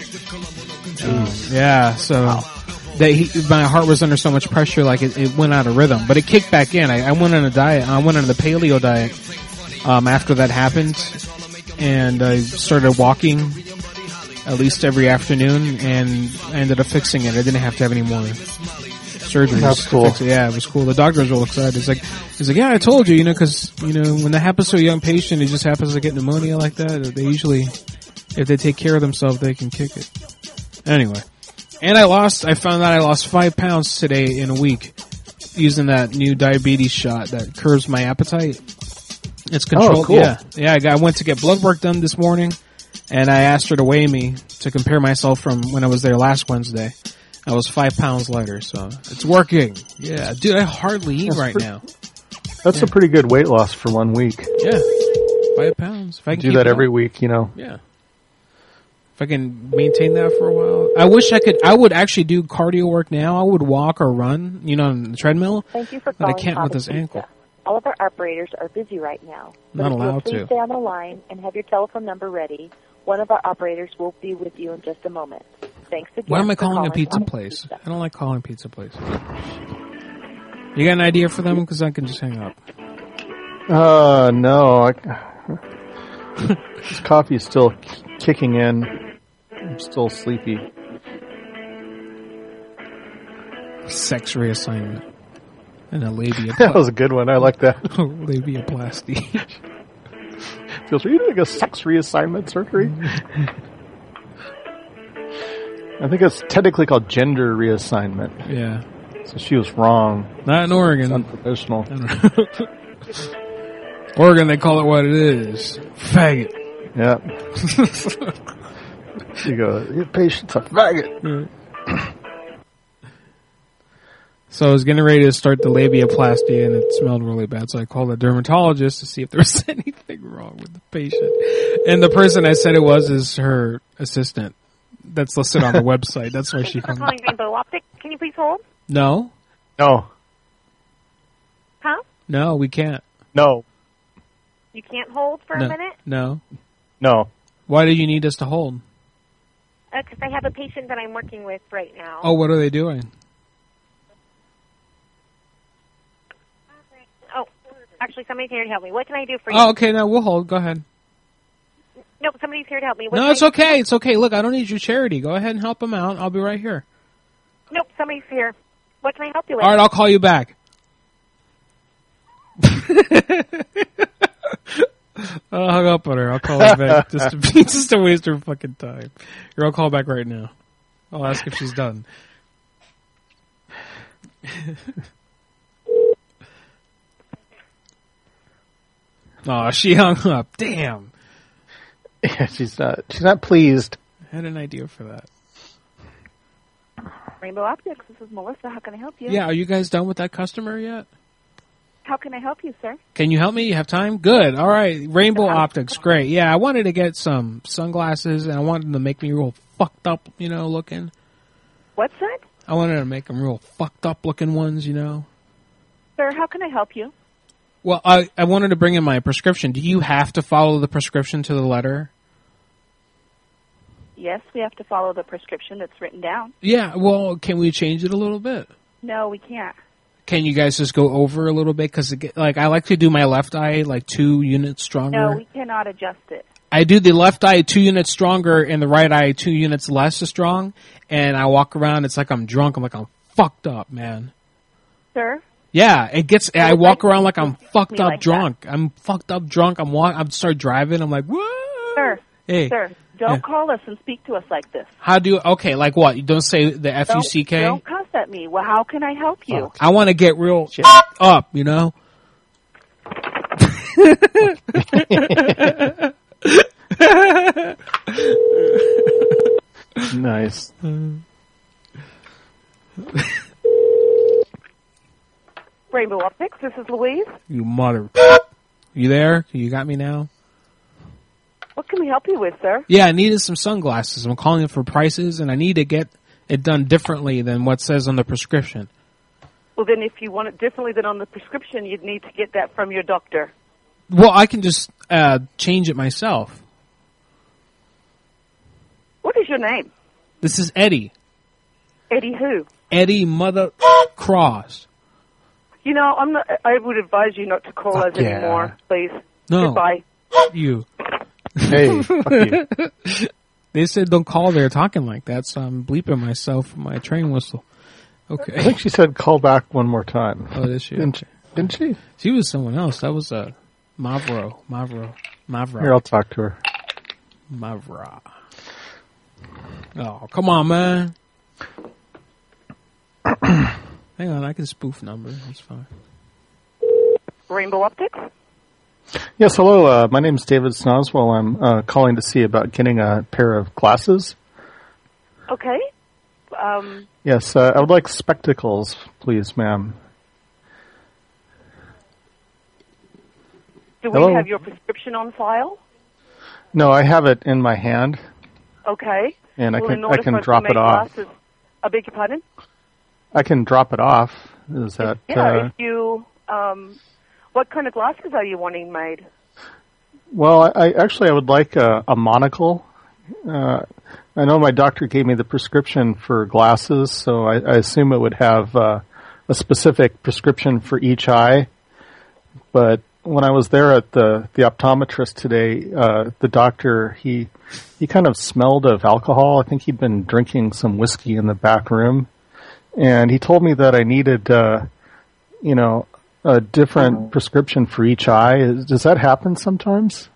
Speaker 1: Yeah, so... Wow. My heart was under so much pressure, like it went out of rhythm, but it kicked back in. I went on a diet. I went on the paleo diet after that happened, and I started walking at least every afternoon, and I ended up fixing it. I didn't have to have any more surgeries.
Speaker 16: That's cool.
Speaker 1: To fix it. Yeah, it was cool. The doctor was real excited. He's like, yeah, I told you, because when that happens to a young patient, it just happens to get pneumonia like that. They usually, if they take care of themselves, they can kick it. Anyway. And I found out I lost 5 pounds today in a week using that new diabetes shot that curbs my appetite. It's controlled.
Speaker 16: Oh, cool.
Speaker 1: Yeah. I went to get blood work done this morning, and I asked her to weigh me to compare myself from when I was there last Wednesday. I was 5 pounds lighter, so it's working. Yeah, dude, I hardly eat now.
Speaker 16: That's a pretty good weight loss for 1 week.
Speaker 1: Yeah, 5 pounds. If I can
Speaker 16: do that every week,
Speaker 1: Yeah. If I can maintain that for a while. I wish I could. I would actually do cardio work now. I would walk or run, on the treadmill.
Speaker 2: Thank you for
Speaker 1: but
Speaker 2: calling
Speaker 1: I can't with this ankle.
Speaker 2: All of our operators are busy right now.
Speaker 1: Not allowed
Speaker 2: to. Please stay on the line and have your telephone number ready. One of our operators will be with you in just a moment. Thanks again.
Speaker 1: Why am I calling a pizza place? I don't like calling pizza places. You got an idea for them? Because I can just hang up.
Speaker 16: No. This coffee is still kicking in. I'm still sleepy.
Speaker 1: Sex reassignment. And a labiaplasty.
Speaker 16: That was a good one. I like that.
Speaker 1: Labiaplasty.
Speaker 16: Feels, are you doing a sex reassignment surgery? I think it's technically called gender reassignment.
Speaker 1: Yeah.
Speaker 16: So she was wrong.
Speaker 1: Not in Oregon.
Speaker 16: It's unprofessional.
Speaker 1: Oregon, they call it what it is. Faggot.
Speaker 16: Yeah. You go, your patient's a faggot.
Speaker 1: So I was getting ready to start the labiaplasty, and it smelled really bad. So I called a dermatologist to see if there was anything wrong with the patient. And the person I said it was is her assistant. That's listed on the website. That's why she called.
Speaker 20: Calling Rainbow Optic. Can you please hold?
Speaker 1: No.
Speaker 16: No.
Speaker 20: Huh?
Speaker 1: No, we can't.
Speaker 16: No.
Speaker 20: You can't hold for a minute?
Speaker 1: No.
Speaker 16: No.
Speaker 1: Why do you need us to hold?
Speaker 20: Because I have a patient that I'm working with right now.
Speaker 1: Oh, what are they doing?
Speaker 20: Oh, actually, somebody's here to help me. What can I do for you?
Speaker 1: Oh, okay, no, we'll hold. Go ahead.
Speaker 20: No, somebody's here to help me.
Speaker 1: No, it's okay. It's okay. Look, I don't need your charity. Go ahead and help them out. I'll be right here.
Speaker 20: Nope, somebody's here. What can I help you with?
Speaker 1: All right, I'll call you back. I hung up on her. I'll call her back just to waste her fucking time. Here, I'll call back right now. I'll ask if she's done. Oh, she hung up. Damn.
Speaker 16: Yeah, she's not pleased.
Speaker 1: I had an idea for that.
Speaker 21: Rainbow Optics, this is Melissa. How can I help you?
Speaker 1: Yeah, are you guys done with that customer yet?
Speaker 21: How can I help you, sir?
Speaker 1: Can you help me? You have time? Good. All right. Rainbow Optics. Great. Yeah, I wanted to get some sunglasses, and I wanted them to make me real fucked up, looking.
Speaker 21: What's that?
Speaker 1: I wanted to make them real fucked up looking ones,
Speaker 21: Sir, how can I help you?
Speaker 1: Well, I wanted to bring in my prescription. Do you have to follow the prescription to the letter?
Speaker 21: Yes, we have to follow the prescription that's written down.
Speaker 1: Yeah, well, can we change it a little bit?
Speaker 21: No, we can't.
Speaker 1: Can you guys just go over a little bit? Because, like, I like to do my left eye, like, 2 units stronger.
Speaker 21: No, we cannot adjust it.
Speaker 1: I do the left eye 2 units stronger and the right eye 2 units less strong. And I walk around, it's like I'm drunk. I'm like, I'm fucked up, man.
Speaker 21: Sir?
Speaker 1: Yeah, I walk around like I'm fucked up drunk. I'm fucked up drunk. I'm start driving. I'm like, whoa.
Speaker 21: Sir.
Speaker 1: Hey.
Speaker 21: Sir, don't call us and speak to us like this.
Speaker 1: Okay, like what? You don't say the F-U-C-K?
Speaker 21: Don't cuss at me. Well, how can I help you?
Speaker 1: I want to get real up, you know?
Speaker 16: Nice.
Speaker 21: Rainbow Optics, this is Louise.
Speaker 1: You mother. You there? You got me now?
Speaker 21: What can we help you with, sir?
Speaker 1: Yeah, I needed some sunglasses. I'm calling for prices, and I need to get it done differently than what says on the prescription.
Speaker 21: Well, then if you want it differently than on the prescription, you'd need to get that from your doctor.
Speaker 1: Well, I can just change it myself.
Speaker 21: What is your name?
Speaker 1: This is Eddie.
Speaker 21: Eddie who?
Speaker 1: Eddie Mother Cross.
Speaker 21: You know, I would advise you not to call us anymore, please.
Speaker 1: No.
Speaker 21: Goodbye.
Speaker 1: You.
Speaker 16: Hey, fuck you.
Speaker 1: They said don't call there talking like that, so I'm bleeping myself from my train whistle. Okay.
Speaker 16: I think she said call back one more time.
Speaker 1: Oh, did she?
Speaker 16: Didn't she?
Speaker 1: She was someone else. That was Mavro.
Speaker 16: Here, I'll talk to her.
Speaker 1: Mavra. Oh, come on, man. Hang on, I can spoof numbers. That's fine.
Speaker 21: Rainbow Optics?
Speaker 16: Yes, hello. My name is David Snoswell. I'm calling to see about getting a pair of glasses.
Speaker 21: Okay.
Speaker 16: Yes, I would like spectacles, please, ma'am.
Speaker 21: Do we have your prescription on file?
Speaker 16: No, I have it in my hand.
Speaker 21: Okay.
Speaker 16: And
Speaker 21: well,
Speaker 16: I can drop it off.
Speaker 21: Glasses, I beg your pardon?
Speaker 16: I can drop it off. Is that?
Speaker 21: Yeah. If you, what kind of glasses are you wanting made?
Speaker 16: Well, I would like a monocle. I know my doctor gave me the prescription for glasses, so I assume it would have a specific prescription for each eye. But when I was there at the optometrist today, the doctor, he kind of smelled of alcohol. I think he'd been drinking some whiskey in the back room. And he told me that I needed, a different prescription for each eye. Does that happen sometimes?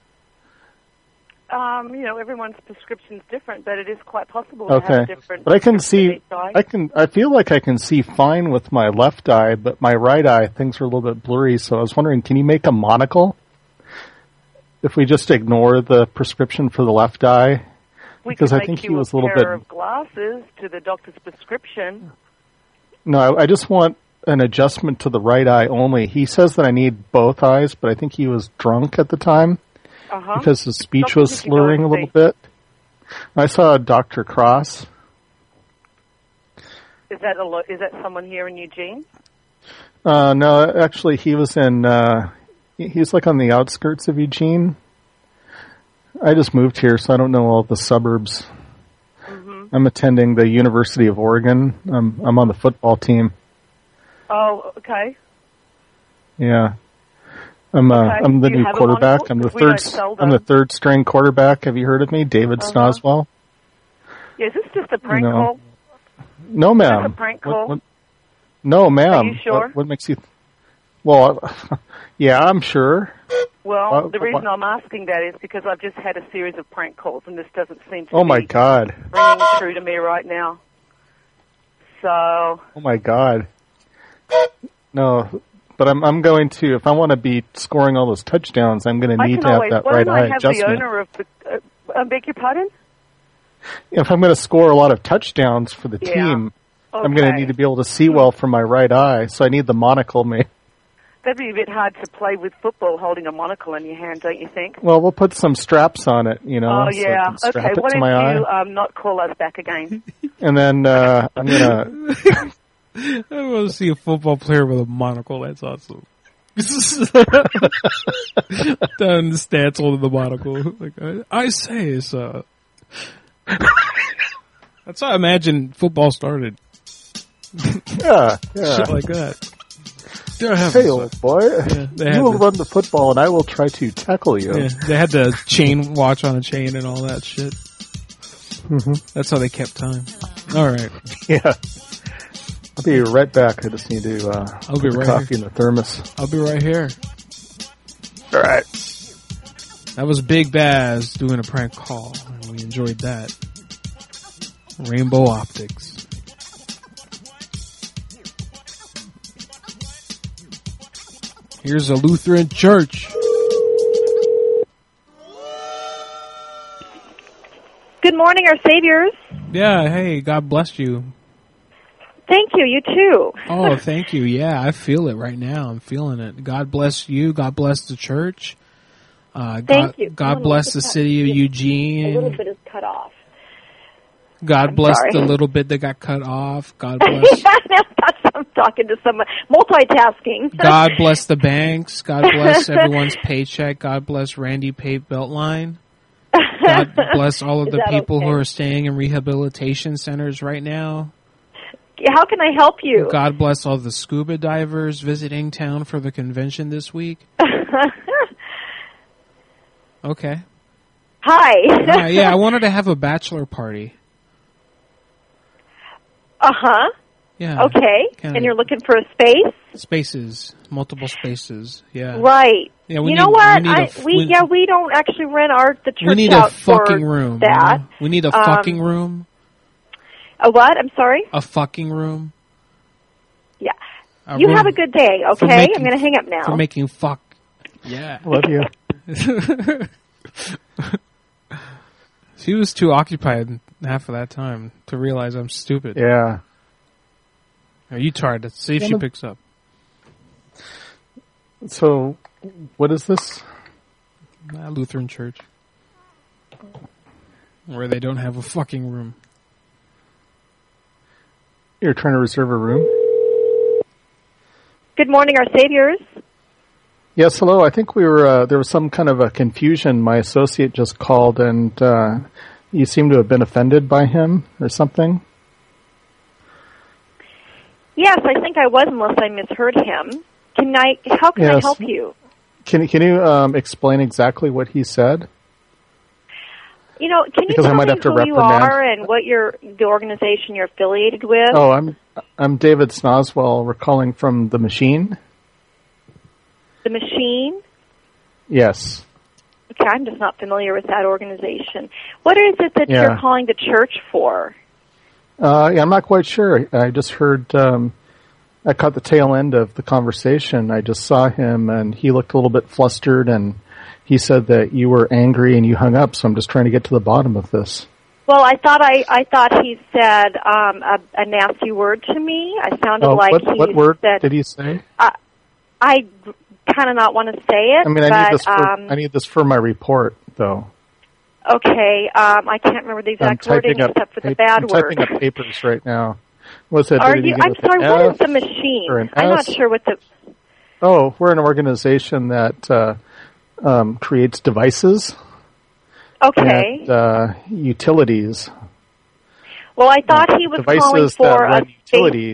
Speaker 21: Everyone's prescription is different, but it is quite possible to have a different.
Speaker 16: But I can see, I feel like I can see fine with my left eye, but my right eye, things are a little bit blurry. So I was wondering, can you make a monocle? If we just ignore the prescription for the left eye? Because I think he was a little bit.
Speaker 21: We can make you a pair of glasses to the doctor's prescription.
Speaker 16: No, I just want an adjustment to the right eye only. He says that I need both eyes, but I think he was drunk at the time because his speech was slurring a little bit. I saw Dr. Cross.
Speaker 21: Is that someone here in Eugene?
Speaker 16: No, actually, he was in. He's like on the outskirts of Eugene. I just moved here, so I don't know all the suburbs. I'm attending the University of Oregon. I'm on the football team.
Speaker 21: Oh, okay.
Speaker 16: Yeah, I'm the new quarterback. I'm the third string quarterback. Have you heard of me, David Snoswell?
Speaker 21: Yeah, is this just a prank call?
Speaker 16: No, ma'am.
Speaker 21: Is this a prank call?
Speaker 16: No, ma'am.
Speaker 21: Are you sure?
Speaker 16: What makes you? Well, yeah, I'm sure.
Speaker 21: Well, the reason I'm asking that is because I've just had a series of prank calls, and this doesn't seem to
Speaker 16: be my God.
Speaker 21: ringing true to me right now. So.
Speaker 16: Oh my God. No, but I'm going to. If I want to be scoring all those touchdowns, I'm going to need to have that right eye adjustment.
Speaker 21: I have the owner of the. I beg your pardon?
Speaker 16: If I'm going to score a lot of touchdowns for the team, I'm going to need to be able to see well from my right eye. So I need the monocle made.
Speaker 21: That'd be a bit hard to play with football holding a monocle in your hand, don't you think?
Speaker 16: Well, we'll put some straps on it, you know.
Speaker 21: Oh, yeah.
Speaker 16: So
Speaker 21: okay, why don't you not call us back again?
Speaker 16: And then I'm going to...
Speaker 1: I want to see a football player with a monocle. That's awesome. Down the stats holding the monocle. Like, I say, sir. That's how I imagine football started.
Speaker 16: Yeah.
Speaker 1: Shit like that.
Speaker 16: Hey, old boy. Yeah, you will run the football, and I will try to tackle you.
Speaker 1: Yeah, they had the chain watch on a chain and all that shit.
Speaker 16: Mm-hmm.
Speaker 1: That's how they kept time. All right.
Speaker 16: Yeah. I'll be right back. I just need to
Speaker 1: I'll be
Speaker 16: put
Speaker 1: right
Speaker 16: coffee
Speaker 1: here.
Speaker 16: in the thermos.
Speaker 1: I'll be right here.
Speaker 16: All right.
Speaker 1: That was Big Baz doing a prank call, and we enjoyed that. Rainbow Optics. Here's a Lutheran church.
Speaker 5: Good morning, our saviors.
Speaker 1: Yeah, hey, God bless you.
Speaker 5: Thank you, you too.
Speaker 1: Oh, thank you. Yeah, I feel it right now. I'm feeling it. God bless you. God bless the church.
Speaker 5: Thank you.
Speaker 1: God bless the city of Eugene.
Speaker 5: A little bit is cut off.
Speaker 1: God bless
Speaker 5: sorry.
Speaker 1: the little bit that got cut off. God bless.
Speaker 5: I'm talking to someone. Multitasking.
Speaker 1: God bless the banks. God bless everyone's paycheck. God bless Randy Pate Beltline. God bless all of
Speaker 5: Is
Speaker 1: the
Speaker 5: that
Speaker 1: people
Speaker 5: okay?
Speaker 1: who are staying in rehabilitation centers right now.
Speaker 5: How can I help you?
Speaker 1: God bless all the scuba divers visiting town for the convention this week. Okay.
Speaker 5: Hi.
Speaker 1: Yeah, I wanted to have a bachelor party.
Speaker 5: Uh-huh.
Speaker 1: Yeah.
Speaker 5: Okay.
Speaker 1: Kinda.
Speaker 5: And you're looking for a space?
Speaker 1: Spaces. Multiple spaces. Yeah.
Speaker 5: Right.
Speaker 1: Yeah,
Speaker 5: you know what? We don't actually rent the church
Speaker 1: we need
Speaker 5: out
Speaker 1: a fucking
Speaker 5: for
Speaker 1: room.
Speaker 5: that.
Speaker 1: You know? We need a fucking room.
Speaker 5: A what? I'm sorry?
Speaker 1: A fucking room.
Speaker 5: Yeah.
Speaker 1: A
Speaker 5: You
Speaker 1: room
Speaker 5: have a good day,
Speaker 1: for
Speaker 5: okay?
Speaker 1: making-
Speaker 5: I'm going to hang up now.
Speaker 1: For making fuck. Yeah.
Speaker 16: Love you.
Speaker 1: She was too occupied half of that time to realize I'm stupid.
Speaker 16: Yeah.
Speaker 1: You tried to see if she picks up.
Speaker 16: So, what is this?
Speaker 1: Lutheran church. Where they don't have a fucking room.
Speaker 16: You're trying to reserve a room?
Speaker 5: Good morning, our saviors.
Speaker 16: Yes, hello. I think we were, there was some kind of a confusion. My associate just called and, you seem to have been offended by him or something.
Speaker 5: Yes, I think I was, unless I misheard him. How can I
Speaker 16: Yes.
Speaker 5: help you?
Speaker 16: Can you explain exactly what he said?
Speaker 5: You know, can you
Speaker 16: Because I
Speaker 5: tell
Speaker 16: might
Speaker 5: me
Speaker 16: have to
Speaker 5: who you
Speaker 16: reprimand.
Speaker 5: are and what the organization you're affiliated with?
Speaker 16: Oh, I'm David Snoswell. We're calling from The Machine.
Speaker 5: The Machine?
Speaker 16: Yes.
Speaker 5: Okay, I'm just not familiar with that organization. What is it that
Speaker 16: Yeah.
Speaker 5: you're calling the church for?
Speaker 16: Yeah, I'm not quite sure. I just heard, I caught the tail end of the conversation. I just saw him and he looked a little bit flustered and he said that you were angry and you hung up, so I'm just trying to get to the bottom of this.
Speaker 5: Well, I thought he said a nasty word to me. I sounded like he
Speaker 16: what word
Speaker 5: said.
Speaker 16: did he say?
Speaker 5: I kind of not want to say it.
Speaker 16: I mean,
Speaker 5: but,
Speaker 16: I need this for my report, though.
Speaker 5: Okay, I can't remember the exact wording except for the bad
Speaker 16: I'm
Speaker 5: word.
Speaker 16: typing up papers right now. What's that?
Speaker 5: Are
Speaker 16: did he
Speaker 5: you?
Speaker 16: give
Speaker 5: I'm
Speaker 16: it an
Speaker 5: sorry. What
Speaker 16: F
Speaker 5: is the Machine?
Speaker 16: or an
Speaker 5: I'm not
Speaker 16: S?
Speaker 5: sure what the.
Speaker 16: Oh, we're an organization that creates devices.
Speaker 5: Okay.
Speaker 16: And utilities.
Speaker 5: Well, I thought he was calling
Speaker 16: devices
Speaker 5: for
Speaker 16: that
Speaker 5: a
Speaker 16: run utilities.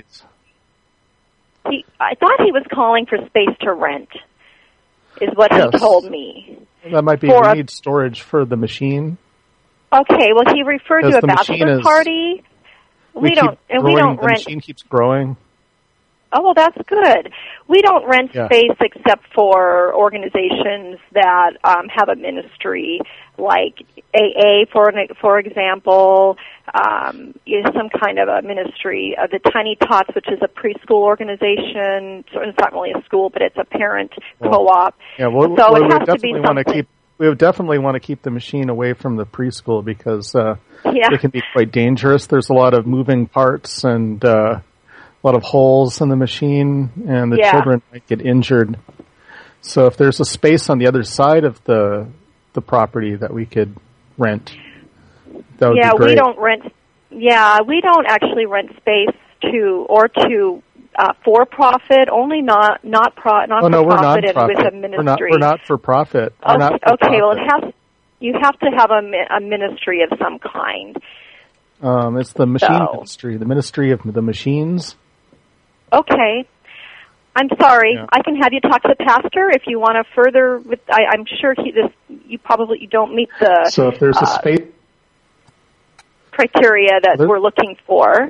Speaker 5: I thought he was calling for space to rent. Is what
Speaker 16: Yes.
Speaker 5: he told me.
Speaker 16: That might be.
Speaker 5: For
Speaker 16: We
Speaker 5: a-
Speaker 16: need storage for the machine.
Speaker 5: Okay. Well, he referred to
Speaker 16: Because
Speaker 5: a
Speaker 16: the machine
Speaker 5: bachelor
Speaker 16: is-
Speaker 5: party. We don't
Speaker 16: the
Speaker 5: rent.
Speaker 16: machine keeps growing.
Speaker 5: Oh, well, that's good. We don't rent
Speaker 16: Yeah.
Speaker 5: space except for organizations that have a ministry, like AA, for example, is some kind of a ministry. The Tiny Tots, which is a preschool organization, so it's not really a school, but it's a parent co-op.
Speaker 16: Yeah, well,
Speaker 5: so
Speaker 16: we
Speaker 5: it has to be
Speaker 16: definitely want to
Speaker 5: something.
Speaker 16: keep. We would definitely want to keep the machine away from the preschool because
Speaker 5: Yeah.
Speaker 16: it can be quite dangerous. There's a lot of moving parts and a lot of holes in the machine, and the
Speaker 5: Yeah.
Speaker 16: children might get injured. So if there's a space on the other side of the property that we could rent, that would
Speaker 5: Yeah,
Speaker 16: be great.
Speaker 5: we don't rent. Yeah, we don't actually rent space to for profit, only not for
Speaker 16: Oh no, we're
Speaker 5: profit, and
Speaker 16: non-profit.
Speaker 5: with a ministry.
Speaker 16: We're not for profit. We're not for
Speaker 5: Okay, well,
Speaker 16: profit.
Speaker 5: you have to have a ministry of some kind.
Speaker 16: It's the machine ministry, the ministry of the machines.
Speaker 5: Okay. I'm sorry.
Speaker 16: Yeah.
Speaker 5: I can have you talk to the pastor if you want to further. I'm sure you don't meet the.
Speaker 16: So if there's a space
Speaker 5: criteria that we're looking for.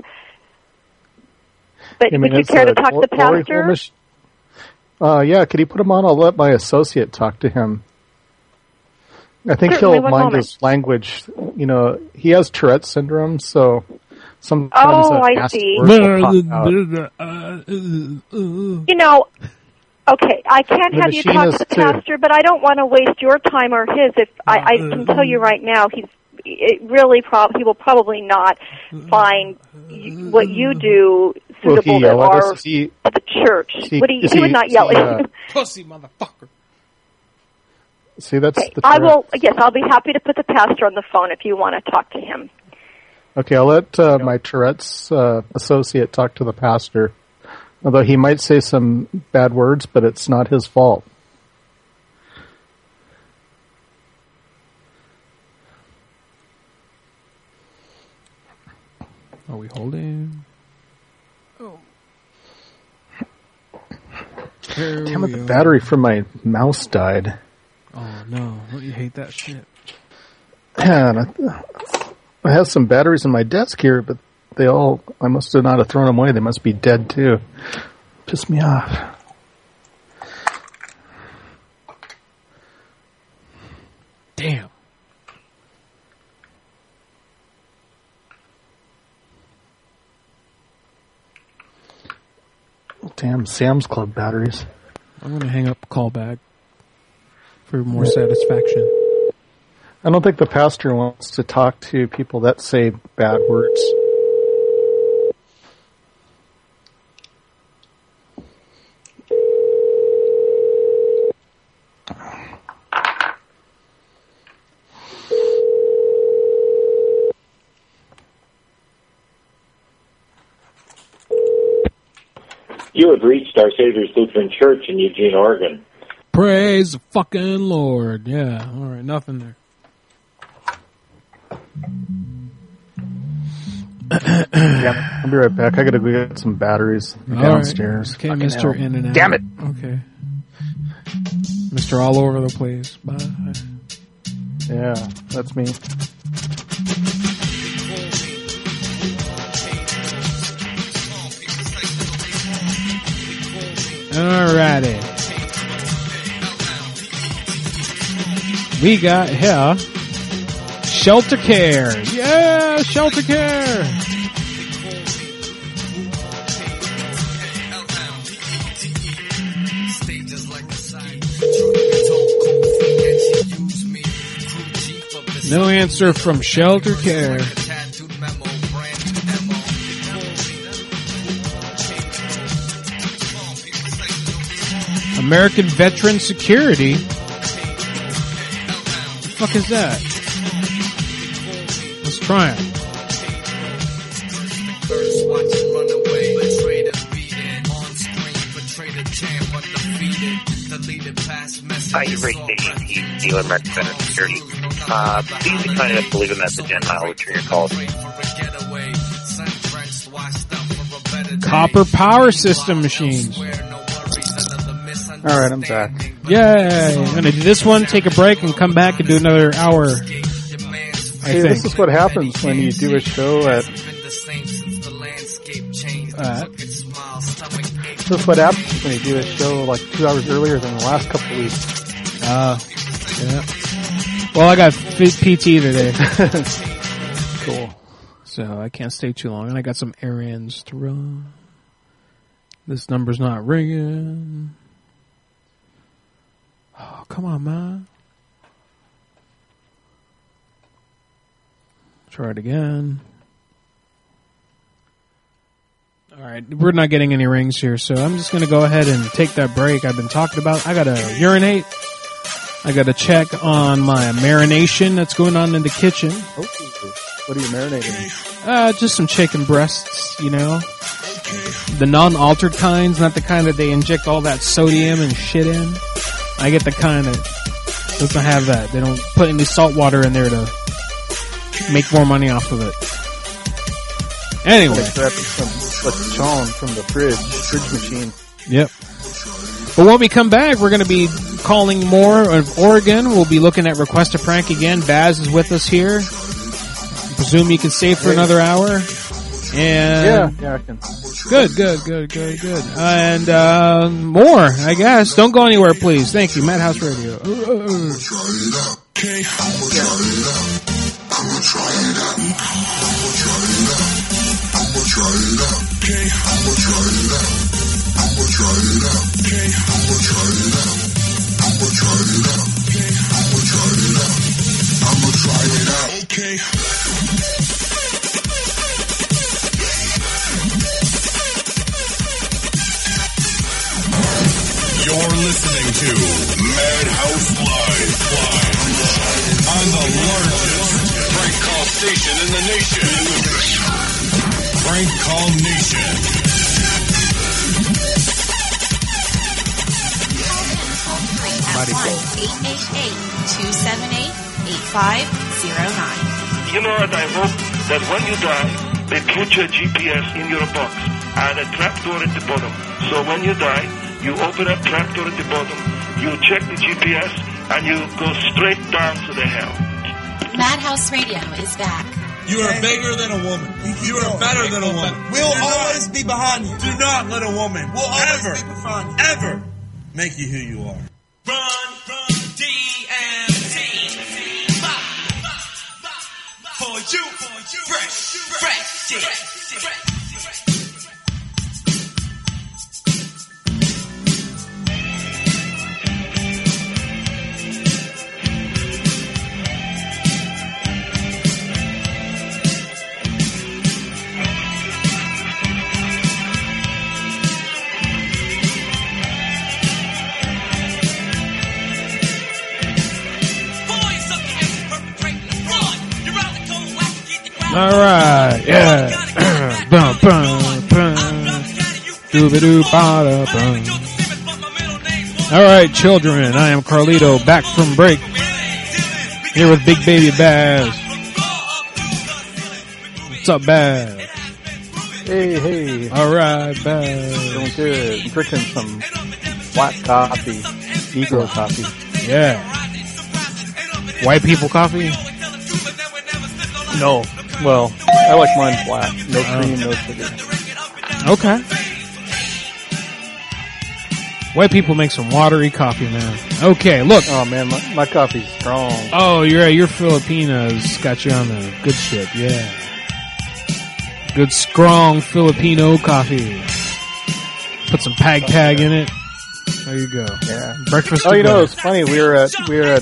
Speaker 5: But would you care to talk to the pastor?
Speaker 16: Yeah, could he put him on? I'll let my associate talk to him. I think
Speaker 5: Certainly,
Speaker 16: he'll mind his language. You know, he has Tourette's syndrome, so sometimes
Speaker 5: I see. You know, okay, I can't have you talk to the pastor, but I don't want to waste your time or his. If I can tell you right now, he will probably not find what you do suitable to the church. He would not yell at you.
Speaker 1: Pussy motherfucker.
Speaker 16: See, that's the
Speaker 5: I'll be happy to put the pastor on the phone if you want to talk to him.
Speaker 16: Okay, I'll let my Tourette's associate talk to the pastor. Although he might say some bad words, but it's not his fault.
Speaker 1: Are we holding? Oh.
Speaker 16: Damn it, the battery from my mouse died.
Speaker 1: Oh no, don't you hate that shit?
Speaker 16: Yeah, I have some batteries in my desk here, but I must have not have thrown them away. They must be dead too. Piss me off.
Speaker 1: Damn.
Speaker 16: Damn Sam's Club batteries.
Speaker 1: I'm going to hang up call back for more satisfaction.
Speaker 16: I don't think the pastor wants to talk to people that say bad words.
Speaker 3: You have reached Our Savior's Lutheran Church in Eugene, Oregon.
Speaker 1: Praise the fucking Lord. Yeah, all right, nothing there.
Speaker 16: Yeah, I'll be right back. I gotta go get some batteries downstairs.
Speaker 1: Right. Okay, Mr. In and Out.
Speaker 16: Damn it!
Speaker 1: Okay. Mr. All Over the Place. Bye.
Speaker 16: Yeah, that's me.
Speaker 1: Alrighty. We got here Shelter Care. Yeah, Shelter Care. No answer from Shelter Care. American Veteran Security. What the fuck is that? Let's try it.
Speaker 22: You've reached the AT dealer, American Veteran Security. Please be kind enough to leave a message and I'll return your call.
Speaker 1: Copper Power System machines.
Speaker 16: Alright, I'm back.
Speaker 1: Yay! I'm gonna do this one, take a break, and come back and do another hour.
Speaker 16: Hey, this is what happens when you do a show at... This is what happens when you do a show like 2 hours earlier than the last couple of weeks.
Speaker 1: Yeah. Well, I got PT today.
Speaker 16: Cool.
Speaker 1: So I can't stay too long, and I got some errands to run. This number's not ringing. Oh, come on, man. Try it again. Alright, we're not getting any rings here, so I'm just going to go ahead and take that break I've been talking about. I got to urinate. I got to check on my marination that's going on in the kitchen.
Speaker 16: Oh, what are you marinating?
Speaker 1: Just some chicken breasts, you know. The non-altered kinds, not the kind that they inject all that sodium and shit in. I get the kind that doesn't have that. They don't put any salt water in there to make more money off of it. Anyway.
Speaker 16: Some lechon from the fridge machine.
Speaker 1: Yep. But when we come back, we're going to be calling more of Oregon. We'll be looking at Request a Prank again. Baz is with us here. I presume you can stay for another hour. And
Speaker 16: yeah, I can.
Speaker 1: Good. And more, I guess. Don't go anywhere, please. Thank you. Madhouse Radio.
Speaker 4: You're listening to Madhouse Live on the largest prank call station in the nation. Prank Call Nation.
Speaker 7: At 1-888-278-8509.
Speaker 23: You know what? I hope that when you die, they put your GPS in your box and a trapdoor at the bottom. So when you die, you open up trapdoor at the bottom, you check the GPS, and you go straight down to the hell.
Speaker 7: Madhouse Radio is back.
Speaker 4: You are bigger than a woman. You are better than a woman. We'll always be behind you. Do not let a woman ever make you who you are. Run, DMT. For you, fresh shit.
Speaker 1: Alright, yeah. Bum, bum, bum. Doo-ba-doo, ba-da-bum. Alright, children, I am Carlito, back from break. Here with Big Baby Baz. What's up, Baz?
Speaker 16: Hey.
Speaker 1: Alright, Baz.
Speaker 16: Doing good. I'm drinking some black coffee. Negro coffee.
Speaker 1: Yeah. White people coffee?
Speaker 16: No. Well, I like mine black. No cream, no sugar.
Speaker 1: Okay. White people make some watery coffee, man. Okay, look.
Speaker 16: Oh, man, my coffee's strong.
Speaker 1: Oh, your Filipinos got you on the good shit, yeah. Good, strong Filipino coffee. Put some pag in it. There you go.
Speaker 16: Yeah.
Speaker 1: Breakfast.
Speaker 16: Oh, it's funny. We were at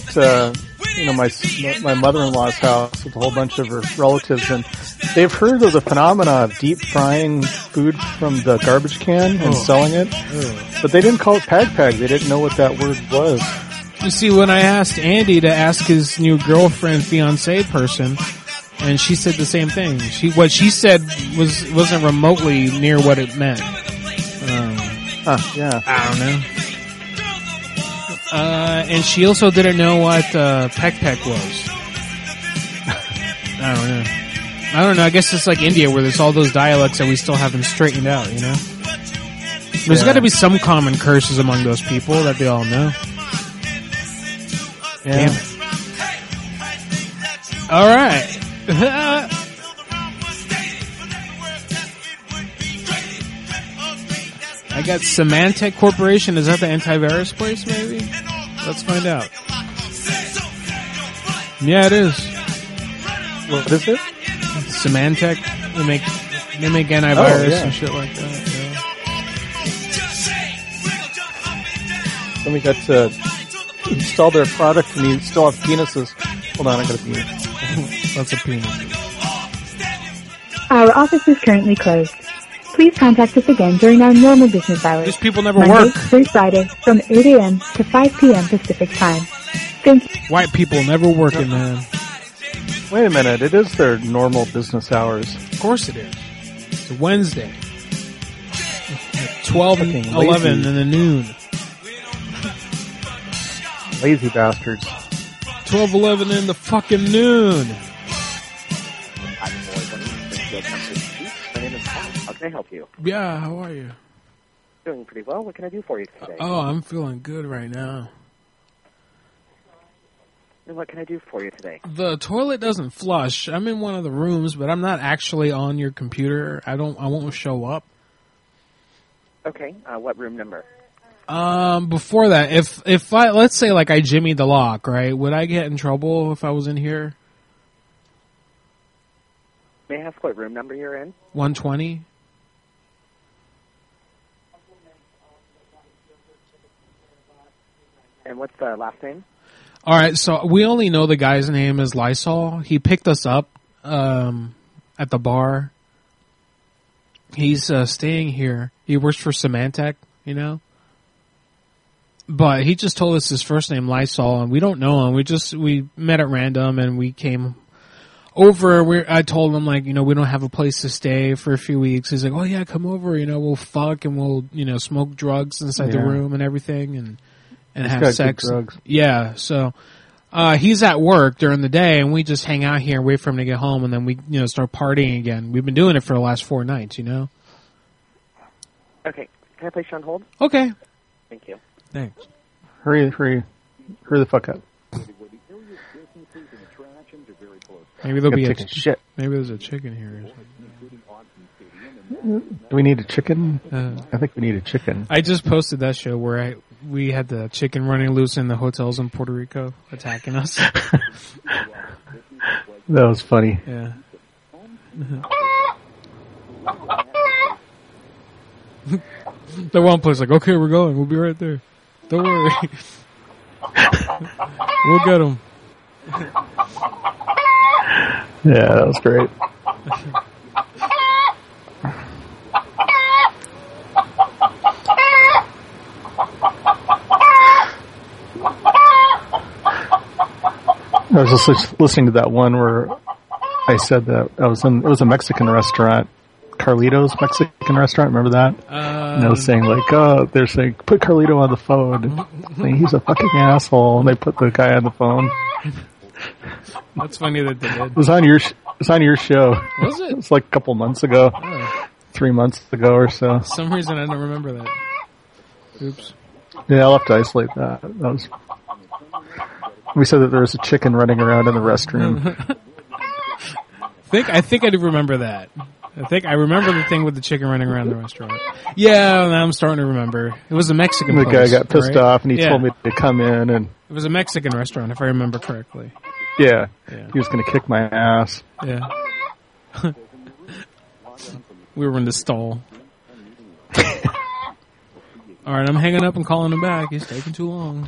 Speaker 16: my mother-in-law's house with a whole bunch of her relatives, and they've heard of the phenomena of deep frying food from the garbage can and selling it, but they didn't call it pag. They didn't know what that word was.
Speaker 1: You see, when I asked Andy to ask his new girlfriend, fiance person, and she said the same thing. What she said wasn't remotely near what it meant.
Speaker 16: Yeah.
Speaker 1: I don't know. And she also didn't know what peck was. I don't know. I guess it's like India, where there's all those dialects that we still haven't straightened out, you know? There's got to be some common curses among those people that they all know.
Speaker 16: Yeah.
Speaker 1: Damn it. All right. I got Symantec Corporation. Is that the antivirus place, maybe? Let's find out. Yeah, it is.
Speaker 16: What is it?
Speaker 1: Symantec. They make antivirus and shit like that. Yeah.
Speaker 16: Somebody got to install their product and you still have penises. Hold on, I got a penis.
Speaker 1: That's a penis.
Speaker 24: Our office is currently closed. Please contact us again during our normal business hours.
Speaker 1: These people never
Speaker 24: Monday
Speaker 1: work.
Speaker 24: through Friday from 8 a.m. to 5 p.m. Pacific Time. Thank you.
Speaker 1: White people never working, man.
Speaker 16: Wait a minute. It is their normal business hours.
Speaker 1: Of course it is. It's a Wednesday. 12 and 11 in the noon.
Speaker 16: Lazy bastards.
Speaker 1: 12:11 in the fucking noon.
Speaker 6: My name is Tom. How can I help you?
Speaker 1: Yeah, how are you?
Speaker 6: Doing pretty well. What can I do for you today?
Speaker 1: Oh, I'm feeling good right now.
Speaker 6: And what can I do for you today?
Speaker 1: The toilet doesn't flush. I'm in one of the rooms, but I'm not actually on your computer. I won't show up.
Speaker 6: Okay. What room number?
Speaker 1: Before that, if I, let's say like I jimmied the lock, right? Would I get in trouble if I was in here?
Speaker 6: May I ask what room number you're in?
Speaker 1: 120.
Speaker 6: And what's the last name?
Speaker 1: All right, so we only know the guy's name is Lysol. He picked us up at the bar. He's staying here. He works for Symantec, you know? But he just told us his first name, Lysol, and we don't know him. We met at random, and we came over. I told him, like, you know, we don't have a place to stay for a few weeks. He's like, oh, yeah, come over. You know, we'll fuck and we'll, you know, smoke drugs inside the room and everything and have sex.
Speaker 16: Drugs.
Speaker 1: Yeah, so he's at work during the day, and we just hang out here and wait for him to get home, and then we, you know, start partying again. We've been doing it for the last 4 nights, you know?
Speaker 6: Okay. Can I place you on hold?
Speaker 1: Okay.
Speaker 6: Thank you.
Speaker 1: Thanks.
Speaker 16: Hurry the fuck up.
Speaker 1: Maybe there'll be
Speaker 16: shit.
Speaker 1: Maybe there's a chicken here.
Speaker 16: Do we need a chicken? I think we need a chicken.
Speaker 1: I just posted that show where we had the chicken running loose in the hotels in Puerto Rico attacking us.
Speaker 16: That was funny.
Speaker 1: Yeah. The one place like, okay, we're going. We'll be right there. Don't worry. We'll get them.
Speaker 16: Yeah, that was great. I was just listening to that one where I said that it was a Mexican restaurant, Carlito's Mexican restaurant. Remember that? And I was saying like, they're saying put Carlito on the phone. Saying, he's a fucking asshole, and they put the guy on the phone.
Speaker 1: That's funny that they did.
Speaker 16: It was on your show.
Speaker 1: Was it?
Speaker 16: It was like a couple months ago, 3 months ago or so.
Speaker 1: For some reason, I don't remember that. Oops.
Speaker 16: Yeah, I'll have to isolate that. We said that there was a chicken running around in the restroom.
Speaker 1: I think I do remember that. I remember the thing with the chicken running around the restaurant. Yeah, now I'm starting to remember. It was a Mexican place.
Speaker 16: The guy got pissed
Speaker 1: right?
Speaker 16: off, and he told me to come in. And
Speaker 1: it was a Mexican restaurant, if I remember correctly.
Speaker 16: Yeah. He was going to kick my ass.
Speaker 1: Yeah. We were in the stall. All right, I'm hanging up and calling him back. He's taking too long.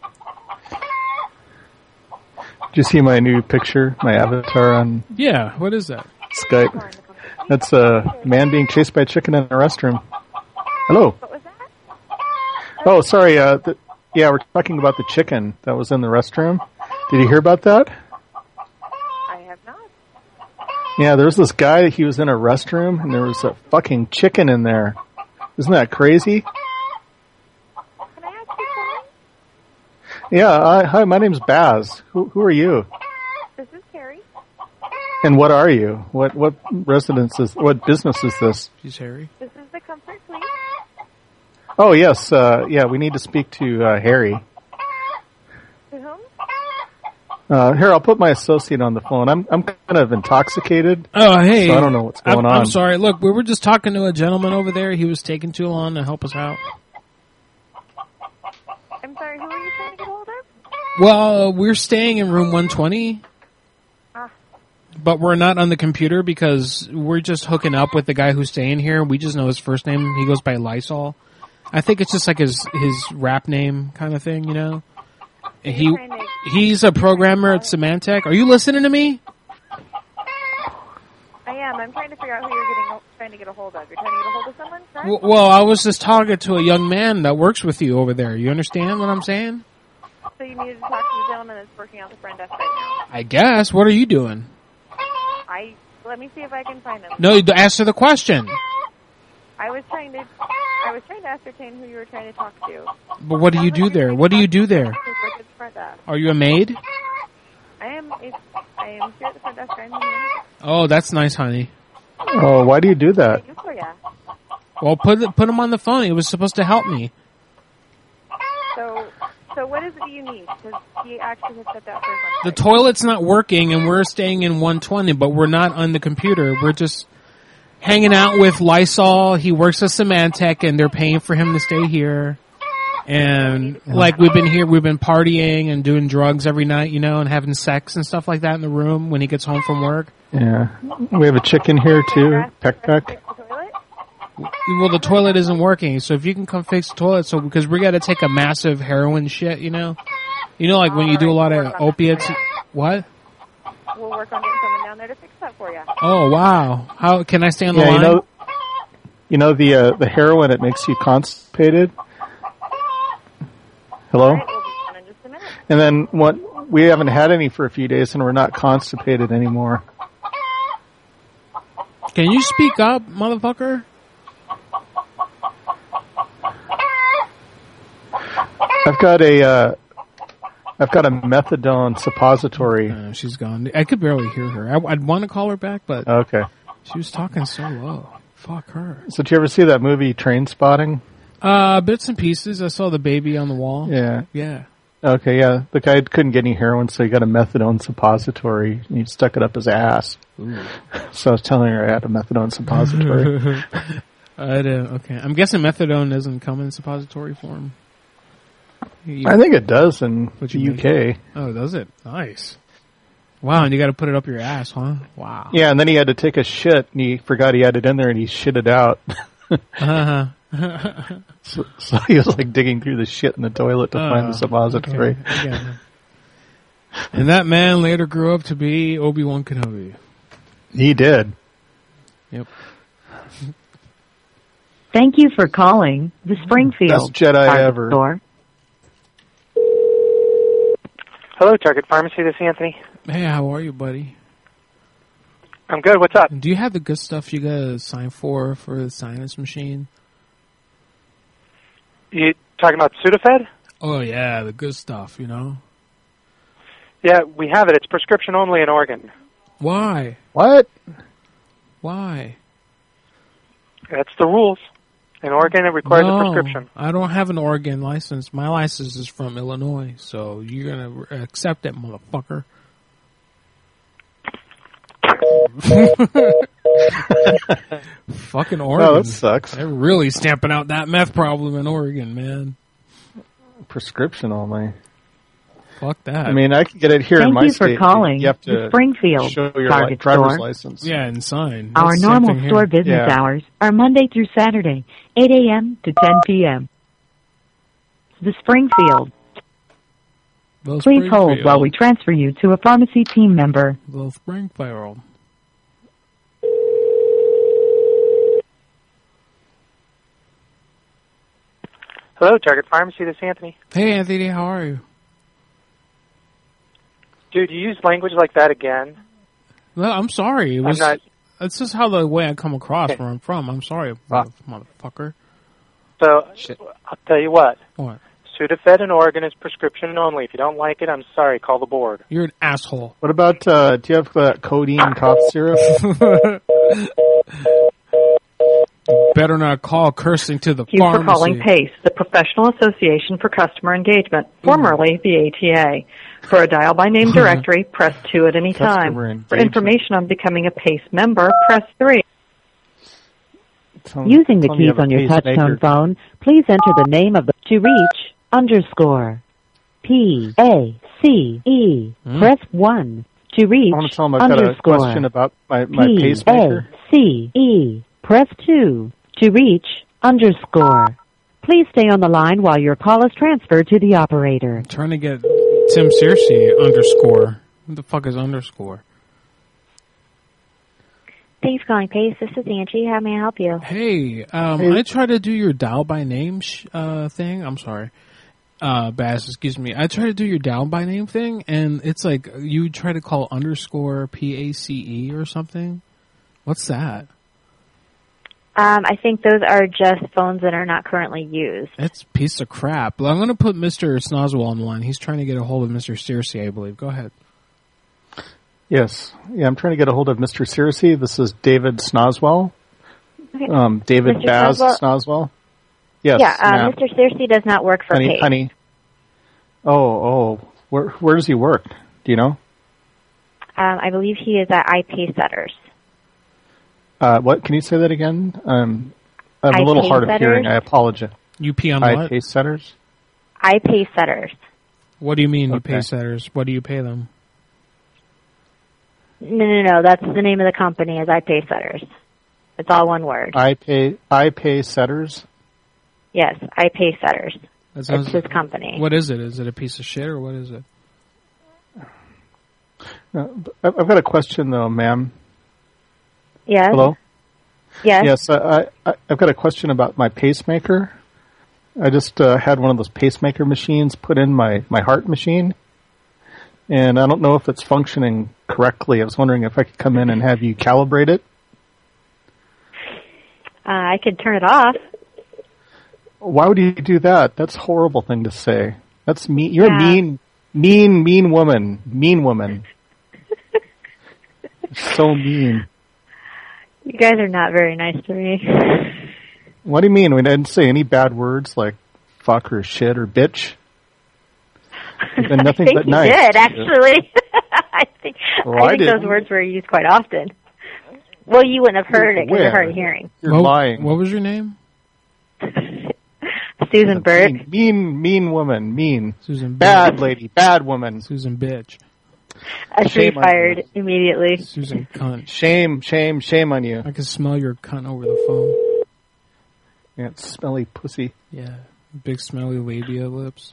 Speaker 16: Did you see my new picture, my avatar on?
Speaker 1: Yeah, what is that?
Speaker 16: Skype. That's a man being chased by a chicken in a restroom. Hello.
Speaker 20: What was that?
Speaker 16: Oh, sorry. Yeah, we're talking about the chicken that was in the restroom. Did you hear about that?
Speaker 20: I have not.
Speaker 16: Yeah, there was this guy. He was in a restroom, and there was a fucking chicken in there. Isn't that crazy?
Speaker 20: Can I ask you something?
Speaker 16: Yeah. Hi, my name's Baz. Who are you?
Speaker 20: This is Carrie.
Speaker 16: And what are you? What residence is? What business is this?
Speaker 1: She's Harry.
Speaker 20: This is the Comfort Suite.
Speaker 16: Oh yes. Yeah, we need to speak to Harry.
Speaker 20: To whom?
Speaker 16: Here, I'll put my associate on the phone. I'm kind of intoxicated.
Speaker 1: Oh, hey.
Speaker 16: So I don't know what's going on.
Speaker 1: I'm sorry. Look, we were just talking to a gentleman over there. He was taking too long to help us out.
Speaker 20: I'm sorry, who are you trying to get hold of?
Speaker 1: Well, we're staying in room 120. But we're not on the computer because we're just hooking up with the guy who's staying here. We just know his first name. He goes by Lysol. I think it's just like his rap name kind of thing, you know? He's a programmer at Symantec. Are you listening to me?
Speaker 20: I am. I'm trying to figure out who you're trying to get a hold of. You're trying to get a hold of someone, correct?
Speaker 1: Well, I was just talking to a young man that works with you over there. You understand what I'm saying?
Speaker 20: So you needed to talk to the gentleman that's working out the front desk right now.
Speaker 1: I guess. What are you doing?
Speaker 20: Let me see if I can find him.
Speaker 1: No, answer the question.
Speaker 20: I was trying to
Speaker 8: I was trying to ascertain who you were trying to talk to.
Speaker 1: But what do you do there? What do you do there? Are you a maid?
Speaker 8: I am here at the front desk. I'm the manager.
Speaker 1: Oh, that's nice, honey.
Speaker 16: Oh, why do you do that?
Speaker 8: What can I do for ya?
Speaker 1: Well, put him on the phone. He was supposed to help me.
Speaker 8: So what is it you need? Because he actually has set that first
Speaker 1: The toilet's not working, and we're staying in 120, but we're not on the computer. We're just hanging out with Lysol. He works at Symantec, and they're paying for him to stay here. And like we've been partying and doing drugs every night, you know, and having sex and stuff like that in the room when he gets home from work.
Speaker 16: Yeah. We have a chicken here, too. Peck.
Speaker 1: Well, the toilet isn't working, so if you can come fix the toilet, because we got to take a massive heroin shit, you know, like when you do a lot of opiates. What?
Speaker 8: We'll work on getting someone down there to fix that for you.
Speaker 1: Oh wow! How can I stay on the line?
Speaker 16: You know the heroin, it makes you constipated. Hello.
Speaker 8: All right, we'll be done in just a minute.
Speaker 16: And then we haven't had any for a few days, and we're not constipated anymore.
Speaker 1: Can you speak up, motherfucker?
Speaker 16: I've got a methadone suppository.
Speaker 1: She's gone. I could barely hear her. I'd want to call her back, but
Speaker 16: okay.
Speaker 1: She was talking so low. Fuck her.
Speaker 16: So did you ever see that movie Trainspotting?
Speaker 1: Bits and pieces. I saw the baby on the wall.
Speaker 16: Yeah.
Speaker 1: Yeah.
Speaker 16: Okay, yeah. The guy couldn't get any heroin, so he got a methadone suppository, and he stuck it up his ass.
Speaker 1: Ooh.
Speaker 16: So I was telling her I had a methadone suppository.
Speaker 1: Okay. I'm guessing methadone doesn't come in suppository form.
Speaker 16: I think it does in the UK.
Speaker 1: Oh, does it? Nice. Wow, and you got to put it up your ass, huh? Wow.
Speaker 16: Yeah, and then he had to take a shit, and he forgot he had it in there, and he shit it out. So he was like digging through the shit in the toilet to find the suppository.
Speaker 1: Okay. And that man later grew up to be Obi-Wan Kenobi.
Speaker 16: He did.
Speaker 1: Yep.
Speaker 10: Thank you for calling the Springfield
Speaker 16: Best Jedi ever.
Speaker 10: Store.
Speaker 12: Hello, Target Pharmacy. This is Anthony.
Speaker 1: Hey, how are you, buddy?
Speaker 12: I'm good. What's up?
Speaker 1: Do you have the good stuff you gotta sign for the sinus machine?
Speaker 12: You talking about Sudafed?
Speaker 1: Oh yeah, the good stuff, you know?
Speaker 12: Yeah, we have it. It's prescription only in Oregon.
Speaker 1: Why?
Speaker 16: What?
Speaker 1: Why?
Speaker 12: That's the rules. In Oregon, it requires a prescription.
Speaker 1: I don't have an Oregon license. My license is from Illinois, so you're gonna accept it, motherfucker. Fucking Oregon.
Speaker 16: Oh, that sucks.
Speaker 1: They're really stamping out that meth problem in Oregon, man.
Speaker 16: Prescription only.
Speaker 1: Fuck that.
Speaker 16: I mean, I can get it here in my state.
Speaker 10: Thank you for calling
Speaker 16: You have
Speaker 10: the
Speaker 16: to
Speaker 10: Springfield
Speaker 16: show your
Speaker 10: Target
Speaker 16: driver's
Speaker 10: Store.
Speaker 16: license.
Speaker 1: Yeah, and sign.
Speaker 10: Our
Speaker 1: That's the same
Speaker 10: normal
Speaker 1: thing
Speaker 10: store
Speaker 1: here.
Speaker 10: business hours are Monday through Saturday, 8 a.m. to 10 p.m. The Springfield.
Speaker 1: Well,
Speaker 10: Please hold while we transfer you to a pharmacy team member.
Speaker 1: Well, Springfield.
Speaker 12: Hello, Target Pharmacy. This is Anthony.
Speaker 1: Hey, Anthony, how are you?
Speaker 12: Dude, you use language like that again?
Speaker 1: Well, I'm sorry. It was,
Speaker 12: I'm not...
Speaker 1: It's just how the way I come across where I'm from. I'm sorry, motherfucker.
Speaker 12: So, I'll tell you what.
Speaker 1: What?
Speaker 12: Sudafed in Oregon is prescription only. If you don't like it, I'm sorry. Call the board.
Speaker 1: You're an asshole.
Speaker 16: What about, do you have codeine cough syrup?
Speaker 1: Better not call cursing to the
Speaker 13: Thank you
Speaker 1: pharmacy.
Speaker 13: for calling PACE, the Professional Association for Customer Engagement, formerly the ATA. For a dial-by-name directory, press 2 at any time. For information on becoming a PACE member, press 3.
Speaker 10: Using the keys on your touchtone phone, please enter the name of the to reach _ PACE. Press 1 to reach
Speaker 16: I want to tell them I've got a question about my pacemaker.
Speaker 10: PACE. Press 2 to reach _ Please stay on the line while your call is transferred to the operator.
Speaker 1: I'm trying to get Tim Searcy _ What the fuck is _?
Speaker 25: Thanks for calling PACE. This is Angie. How may I help you?
Speaker 1: Hey, I tried to do your dial by name thing. I'm sorry. Bass, excuse me. I tried to do your dial by name thing, and it's like you try to call _ PACE or something. What's that?
Speaker 25: I think those are just phones that are not currently used.
Speaker 1: That's a piece of crap. Well, I'm going to put Mr. Snozwell on the line. He's trying to get a hold of Mr. Searcy, I believe. Go ahead.
Speaker 16: Yes. Yeah, I'm trying to get a hold of Mr. Searcy. This is David Snozwell.
Speaker 25: Okay.
Speaker 16: David
Speaker 25: Mr.
Speaker 16: Baz
Speaker 25: Snozwell?
Speaker 16: Yes.
Speaker 25: Yeah, Mr. Searcy does not work for Pace.
Speaker 16: Honey. Oh. Where does he work? Do you know?
Speaker 25: I believe he is at iPay Setters.
Speaker 16: What? Can you say that again? I have a little hard of hearing. I apologize.
Speaker 1: You pay on what?
Speaker 16: iPay Setters?
Speaker 25: iPay Setters.
Speaker 1: What do you mean you pay Setters? What do you pay them?
Speaker 25: No. That's the name of the company is iPay Setters. It's all one word.
Speaker 16: iPay Setters?
Speaker 25: Yes, iPay Setters.
Speaker 1: It's
Speaker 25: his company.
Speaker 1: What is it? Is it a piece of shit or what is it?
Speaker 16: I've got a question though, ma'am.
Speaker 25: Yes.
Speaker 16: Hello?
Speaker 25: Yes.
Speaker 16: Yes, I've got a question about my pacemaker. I just had one of those pacemaker machines put in my heart machine, and I don't know if it's functioning correctly. I was wondering if I could come in and have you calibrate it.
Speaker 25: I could turn it off.
Speaker 16: Why would you do that? That's a horrible thing to say. That's mean. You're a mean woman. Mean woman. So mean.
Speaker 25: You guys are not very nice to me.
Speaker 16: What do you mean? We didn't say any bad words like fuck or shit or bitch. You've been nothing but nice.
Speaker 25: I think you did, actually. I think
Speaker 16: didn't.
Speaker 25: those words were used quite often. Well, you wouldn't have heard it because you're hard of hearing.
Speaker 16: You're lying.
Speaker 1: What was your name?
Speaker 25: Susan Burke.
Speaker 16: Mean woman. Mean.
Speaker 1: Susan
Speaker 16: Bad
Speaker 1: Bitch.
Speaker 16: lady. Bad woman.
Speaker 1: Susan Bitch.
Speaker 25: I should be fired immediately.
Speaker 1: Susan Cunt.
Speaker 16: Shame on you.
Speaker 1: I can smell your cunt over the phone.
Speaker 16: Yeah, it's smelly pussy.
Speaker 1: Yeah. Big smelly labia lips.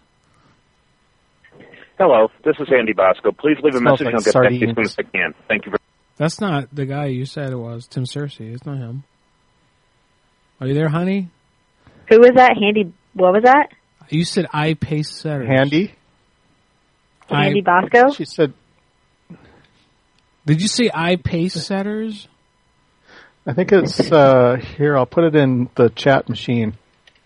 Speaker 22: Hello, this is Andy Bosco. Please leave a message and I'll get back to you as soon as I can. Thank you very much.
Speaker 1: That's not the guy you said it was, Tim Searcy. It's not him. Are you there, honey?
Speaker 25: Who was that? Handy, what was that?
Speaker 1: You said iPay Setters.
Speaker 16: Handy?
Speaker 25: Handy Bosco?
Speaker 16: She said...
Speaker 1: Did you say iPay Setters?
Speaker 16: I think it's, here, I'll put it in the chat machine.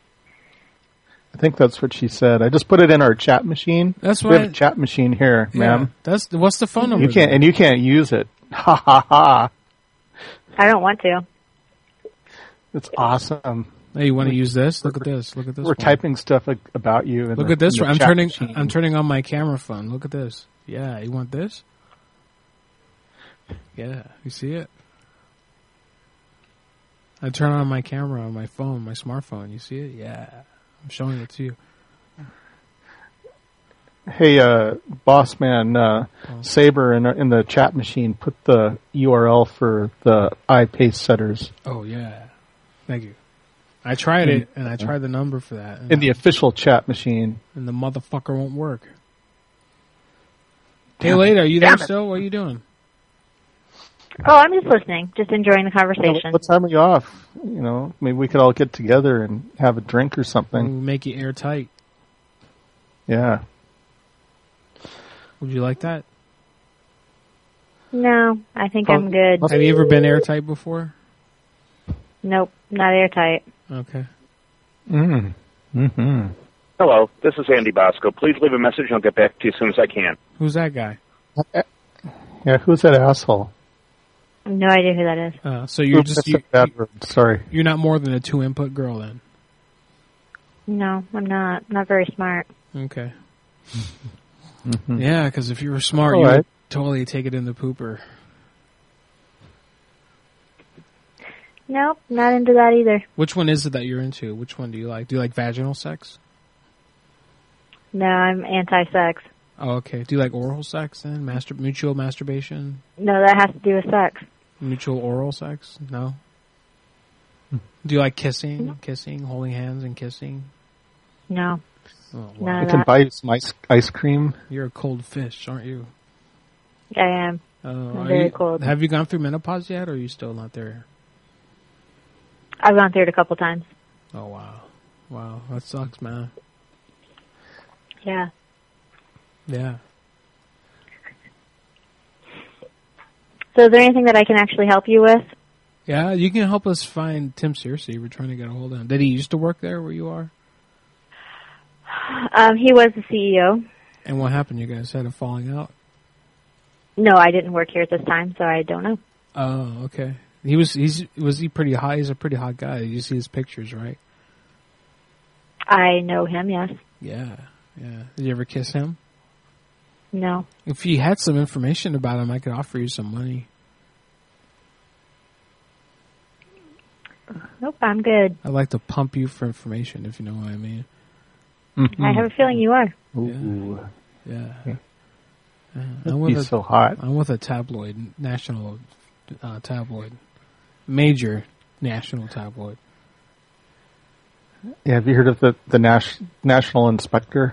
Speaker 16: I think that's what she said. I just put it in our chat machine.
Speaker 1: That's
Speaker 16: we have a chat machine here, ma'am.
Speaker 1: What's the phone number?
Speaker 16: You can't use it. Ha ha ha.
Speaker 25: I don't want to.
Speaker 16: It's awesome.
Speaker 1: Hey, you want to use this? Look at this. Look at this.
Speaker 16: We're typing stuff about you.
Speaker 1: Look at this. I'm turning on my camera phone. Look at this. Yeah, you want this? Yeah, you see it? I turn on my camera on my phone, my smartphone. You see it? Yeah, I'm showing it to you.
Speaker 16: Hey, boss man, Saber in the chat machine, put the URL for the iPay Setters.
Speaker 1: Oh yeah, thank you. I tried it, and I tried the number for that.
Speaker 16: In the official chat machine.
Speaker 1: And the motherfucker won't work. Hey, lady, are you there still? What are you doing?
Speaker 25: Oh, I'm just listening. Just enjoying the conversation.
Speaker 16: What time are you off? You know, maybe we could all get together and have a drink or something.
Speaker 1: We'll make you airtight.
Speaker 16: Yeah.
Speaker 1: Would you like that?
Speaker 25: No, I think I'm good.
Speaker 1: Have you ever been airtight before?
Speaker 25: Nope, not airtight.
Speaker 1: Okay.
Speaker 16: Mm-hmm.
Speaker 22: Hello, this is Andy Bosco. Please leave a message and I'll get back to you as soon as I can.
Speaker 1: Who's that guy?
Speaker 16: Yeah, who's that asshole?
Speaker 25: No idea who that is.
Speaker 1: So you're
Speaker 16: bad word. Sorry.
Speaker 1: You're not more than a 2-input girl then?
Speaker 25: No, I'm not. I'm not very smart.
Speaker 1: Okay.
Speaker 16: Mm-hmm.
Speaker 1: Yeah, because if you were smart, you would totally take it in the pooper.
Speaker 25: Nope, not into that either.
Speaker 1: Which one is it that you're into? Which one do you like? Do you like vaginal sex?
Speaker 25: No, I'm anti-sex.
Speaker 1: Oh, okay. Do you like oral sex then? Mutual masturbation?
Speaker 25: No, that has to do with sex.
Speaker 1: Mutual oral sex? No? Do you like kissing? Kissing, holding hands and kissing?
Speaker 25: No.
Speaker 1: Oh, wow.
Speaker 16: I can buy you some ice cream.
Speaker 1: You're a cold fish, aren't you?
Speaker 25: I am. I'm very cold.
Speaker 1: Have you gone through menopause yet, or are you still not there?
Speaker 25: I've gone through it a couple times.
Speaker 1: Oh, wow. Wow, that sucks, man.
Speaker 25: Yeah.
Speaker 1: Yeah.
Speaker 25: So is there anything that I can actually help you with?
Speaker 1: Yeah, you can help us find Tim Searcy. We're trying to get a hold of him. Did he used to work there where you are?
Speaker 25: He was the CEO.
Speaker 1: And what happened? You guys had a falling out?
Speaker 25: No, I didn't work here at this time, so I don't know.
Speaker 1: Oh, okay. Was he pretty high? He's a pretty hot guy. You see his pictures, right?
Speaker 25: I know him, yes.
Speaker 1: Yeah. Did you ever kiss him?
Speaker 25: No.
Speaker 1: If you had some information about him, I could offer you some money.
Speaker 25: Nope, I'm good.
Speaker 1: I'd like to pump you for information, if you know what I mean.
Speaker 25: Mm-hmm. I have a feeling you are.
Speaker 16: Ooh.
Speaker 1: Yeah.
Speaker 16: He's so hot.
Speaker 1: I'm with a tabloid, national tabloid. Major national tabloid.
Speaker 16: Yeah, have you heard of the National Inspector?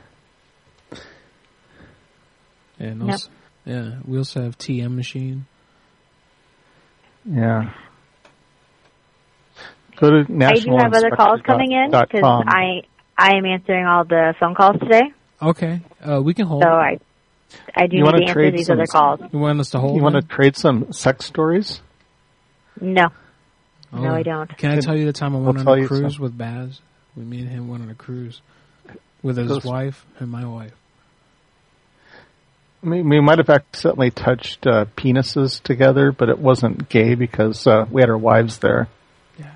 Speaker 1: Yeah, yeah. We also have TM Machine.
Speaker 16: Yeah. Go to National.
Speaker 25: I do have other calls coming in because I am answering all the phone calls today.
Speaker 1: Okay, we can hold.
Speaker 25: So I do need to answer these other calls.
Speaker 1: You want us to hold?
Speaker 16: You want to trade some sex stories?
Speaker 25: No.
Speaker 1: Oh.
Speaker 25: No, I don't.
Speaker 1: Can I tell you the time I went on a cruise with Baz? Me and him went on a cruise with his wife and my wife.
Speaker 16: We might have accidentally touched penises together, but it wasn't gay because we had our wives there.
Speaker 25: Yeah.